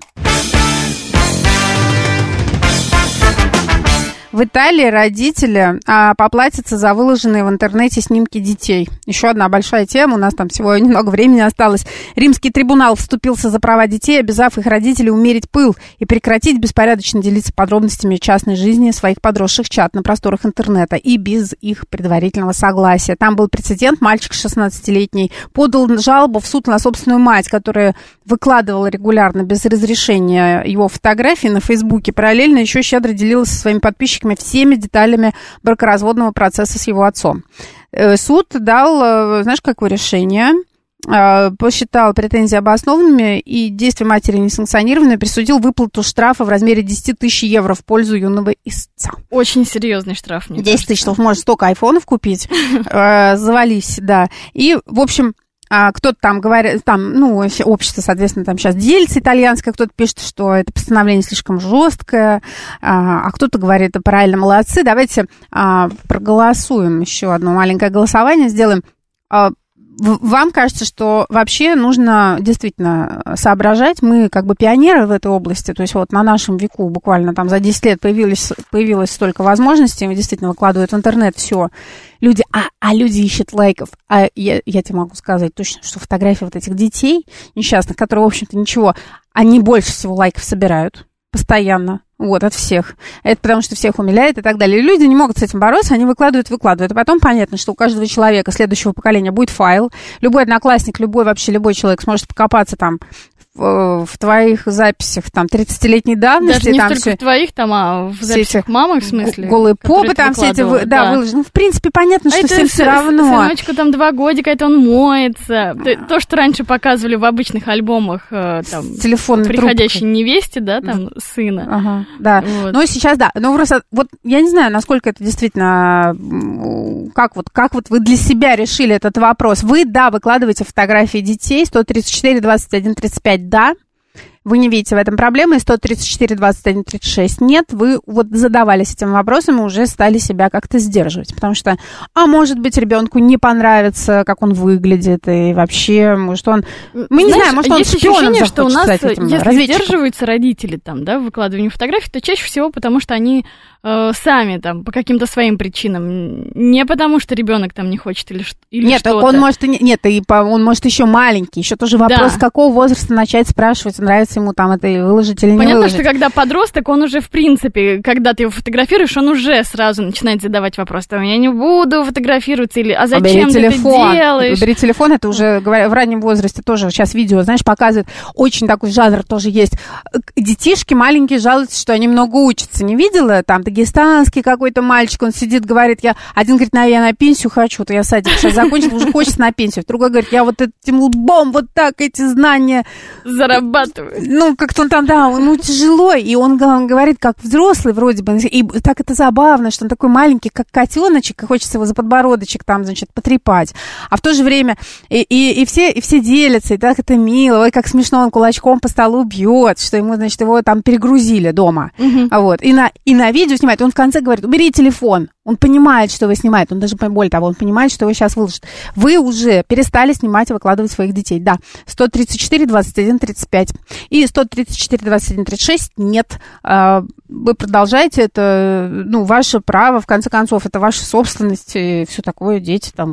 В Италии родители а, поплатятся за выложенные в интернете снимки детей. Еще одна большая тема, у нас там всего немного времени осталось. Римский трибунал вступился за права детей, обязав их родителей умерить пыл и прекратить беспорядочно делиться подробностями частной жизни своих подросших чад на просторах интернета и без их предварительного согласия. Там был прецедент, мальчик шестнадцатилетний подал жалобу в суд на собственную мать, которая выкладывала регулярно без разрешения его фотографии на Фейсбуке. Параллельно еще щедро делилась со своими подписчиками всеми деталями бракоразводного процесса с его отцом. Суд дал, знаешь, какое решение? Посчитал претензии обоснованными и действия матери несанкционированные, присудил выплату штрафа в размере десять тысяч евро в пользу юного истца. Очень серьезный штраф. десять тысяч, можно столько айфонов купить. Завались, да. И, в общем... А кто-то там говорит, там, ну, общество, соответственно, там сейчас делится итальянское, кто-то пишет, что это постановление слишком жесткое, а, а кто-то говорит, это правильно, молодцы. Давайте а, проголосуем, еще одно маленькое голосование сделаем. А, вам кажется, что вообще нужно действительно соображать, мы как бы пионеры в этой области, то есть вот на нашем веку буквально там за десять лет появилось, появилось столько возможностей, действительно выкладывают в интернет все. Люди, а, а люди ищут лайков. А я, я тебе могу сказать точно, что фотографии вот этих детей несчастных, которые, в общем-то, ничего, они больше всего лайков собирают постоянно. Вот, от всех. Это потому, что всех умиляет и так далее. И люди не могут с этим бороться, они выкладывают, выкладывают. И потом понятно, что у каждого человека следующего поколения будет файл. Любой одноклассник, любой вообще, любой человек сможет покопаться там в, в твоих записях там тридцатилетней давности. Даже не там столько все, в твоих, там, а в записях мамы, в смысле? Голые попы там все эти, да, да. выложены. Ну, в принципе, понятно, что а всем все равно. Сыночку там два годика, это он моется. То, что раньше показывали в обычных альбомах, там, приходящей невесте, да, там, сына. Ага, да. Вот. Ну, сейчас, да. Но просто, вот, я не знаю, насколько это действительно, как вот, как вот вы для себя решили этот вопрос. Вы, да, выкладываете фотографии детей, сто тридцать четыре двадцать один тридцать пять, да. Вы не видите в этом проблемы, и сто тридцать четыре двадцать один тридцать шесть нет, вы вот задавались этим вопросом и уже стали себя как-то сдерживать, потому что, а может быть, ребенку не понравится, как он выглядит, и вообще, может, он, мы не Знаешь, знаем, может, он есть шпионом ощущение, что у нас, этим если разведчиком. сдерживаются родители там, да, в выкладывании фотографий, то чаще всего потому, что они э, сами там по каким-то своим причинам, не потому, что ребенок там не хочет или, или нет, что-то. Нет, он может, и не, нет, и по, он может еще маленький, еще тоже вопрос, да. С какого возраста начать спрашивать, нравится ему там это выложить или не Понятно, выложить. что когда подросток, он уже, в принципе, когда ты его фотографируешь, он уже сразу начинает задавать вопрос, там, я не буду фотографироваться, или, а зачем ты это делаешь? Убери телефон, это уже, говоря, в раннем возрасте тоже, сейчас видео, знаешь, показывают, очень такой жанр тоже есть. Детишки маленькие жалуются, что они много учатся. Не видела? Там дагестанский какой-то мальчик, он сидит, говорит, я, один говорит, на, я на пенсию хочу, то я садик сейчас закончил, уже хочется на пенсию. Другой говорит, я вот этим лбом вот так эти знания зарабатываю. Ну, как-то он там, да, ему тяжело, и он, он говорит, как взрослый вроде бы, и так это забавно, что он такой маленький, как котеночек, и хочется его за подбородочек там, значит, потрепать. А в то же время и, и, и, все, и все делятся, и так это мило, ой, как смешно, он кулачком по столу бьет, что ему, значит, его там перегрузили дома. Uh-huh. Вот. И на, и на видео снимает, он в конце говорит, убери телефон. Он понимает, что вы снимаете, он даже, более того, он понимает, что вы сейчас выложите. Вы уже перестали снимать и выкладывать своих детей. Да, сто тридцать четыре двадцать один тридцать пять и сто тридцать четыре двадцать один тридцать шесть нет. Вы продолжаете, это, ну, ваше право, в конце концов, это ваша собственность и все такое, дети там.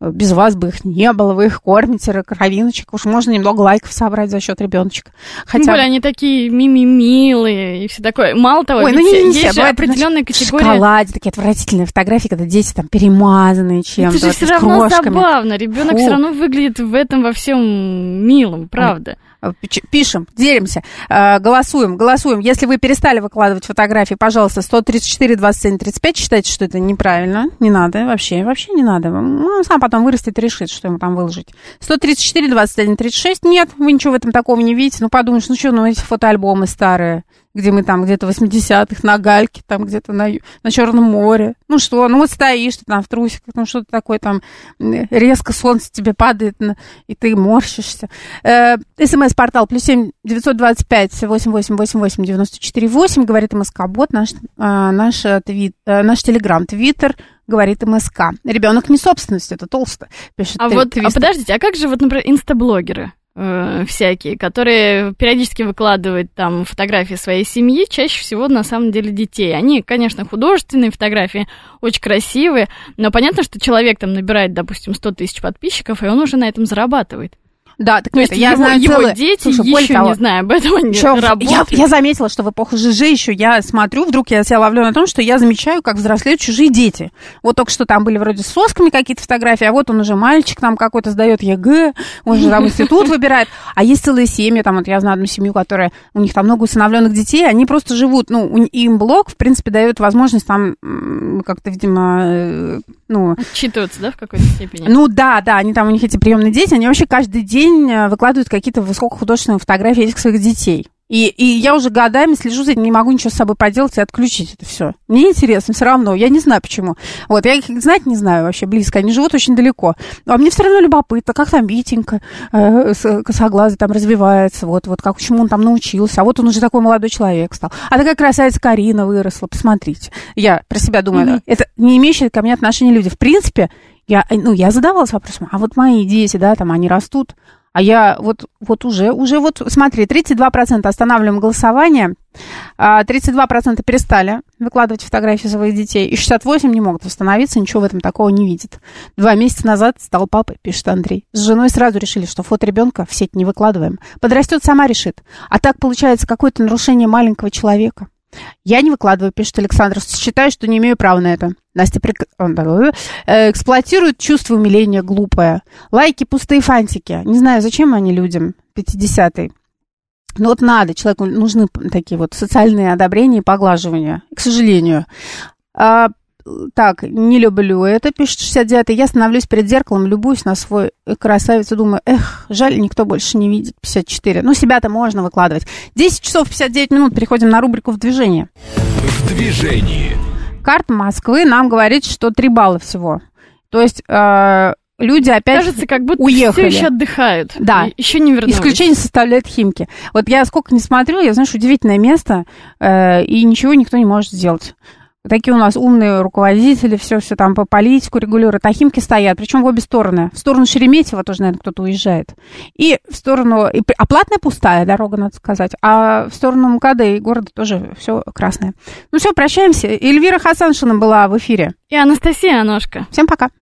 без вас бы их не было, вы их кормите, кровиночек. Уж можно немного лайков собрать за счет ребеночка. Хотя... Тем более они такие мимимилые и все такое. Мало того, Ой, ну, не, не, не, есть же определенная значит, категория... В шоколаде такие отвратительные фотографии, когда дети там перемазанные чем-то. Это же все равно забавно. Ребенок все равно выглядит в этом во всем милом, правда. Пишем, делимся, голосуем, голосуем. Если вы перестали выкладывать фотографии, пожалуйста, сто тридцать четыре двадцать семь тридцать пять, считайте, что это неправильно. Не надо вообще, вообще не надо. Ну, он сам потом вырастет и решит, что ему там выложить. сто тридцать четыре двадцать один тридцать шесть, нет, вы ничего в этом такого не видите. Ну, подумаешь, ну что, ну эти фотоальбомы старые, где мы там где-то в восьмидесятых на гальке, там где-то на, на Черном море. Ну что, ну вот стоишь ты там в трусиках, ну что-то такое там, резко солнце тебе падает, и ты морщишься. СМС-портал плюс семь девятьсот двадцать пять восемь восемь восемь восемь девяносто четыре восемь, говорит МСК-бот, наш, наш, твит, наш телеграм, твиттер, говорит МСК. Ребенок не собственность, это толсто. Пишет а вот, а подождите, а как же вот, например, инстаблогеры? Всякие, которые периодически выкладывают там фотографии своей семьи, чаще всего на самом деле детей. Они, конечно, художественные фотографии, очень красивые, но понятно, что человек там набирает, допустим, сто тысяч подписчиков, и он уже на этом зарабатывает. Да, так То нет, есть я его, знаю его целое... дети Слушай, еще, того, не знаю, об этом они еще работают. Я, я заметила, что в эпоху ЖЖ еще я смотрю, вдруг я себя ловлю на том, что я замечаю, как взрослеют чужие дети. Вот только что там были вроде с сосками какие-то фотографии, а вот он уже мальчик там какой-то сдает ЕГЭ, он же там институт выбирает. А есть целые семьи, там вот я знаю одну семью, которая, у них там много усыновленных детей, они просто живут, ну, им блог, в принципе, дает возможность там как-то, видимо, ну... Отчитываться, да, в какой-то степени? Ну да, да, они там, у них эти приемные дети, они вообще каждый день выкладывают какие-то высокохудожественные фотографии этих своих детей. И, и я уже годами слежу за этим, не могу ничего с собой поделать и отключить это все. Мне интересно все равно, я не знаю почему. Вот, я их знать не знаю вообще близко, они живут очень далеко. А мне все равно любопытно, как там Витенька э, косоглазый там развивается, вот, вот как, чему он там научился. А вот он уже такой молодой человек стал. А такая красавица Карина выросла, посмотрите. Я про себя думаю, mm-hmm. это не имеющие ко мне отношения люди. В принципе, я, ну, я задавалась вопросом, а вот мои дети, да, там, они растут, а я вот, вот уже, уже вот, смотри, тридцать два процента останавливаем голосование, тридцать два процента перестали выкладывать фотографии своих детей, и шестьдесят восемь процентов не могут восстановиться, ничего в этом такого не видят. Два месяца назад стал папой, пишет Андрей. С женой сразу решили, что фото ребенка в сеть не выкладываем. Подрастет, сама решит. А так получается какое-то нарушение маленького человека. Я не выкладываю, пишет Александр. Считаю, что не имею права на это. Настя прик... эксплуатирует чувство умиления глупое. Лайки, пустые фантики. Не знаю, зачем они людям, пятидесятые. Но вот надо, человеку нужны такие вот социальные одобрения и поглаживания. К сожалению. А, так, не люблю это, пишет шестьдесят девятый. Я становлюсь перед зеркалом, любуюсь на свой красавец и думаю, эх, жаль, никто больше не видит. пятьдесят четыре. Ну, себя-то можно выкладывать. десять часов пятьдесят девять минут. Переходим на рубрику «В движении». В движении. Карта Москвы нам говорит, что три балла всего. То есть... Э- Люди опять Кажется, как будто уехали. Все еще отдыхают. Да. Еще не вернулись. Исключение составляют Химки. Вот я сколько не смотрю, я, знаешь, удивительное место, э, и ничего никто не может сделать. Такие у нас умные руководители, все, все там по политику регулируют, а Химки стоят, причем в обе стороны. В сторону Шереметьево тоже, наверное, кто-то уезжает. И в сторону... И, а платная пустая дорога, надо сказать. А в сторону МКАД и города тоже все красное. Ну все, прощаемся. Эльвира Хасаншина была в эфире. И Анастасия Аношка. Всем пока.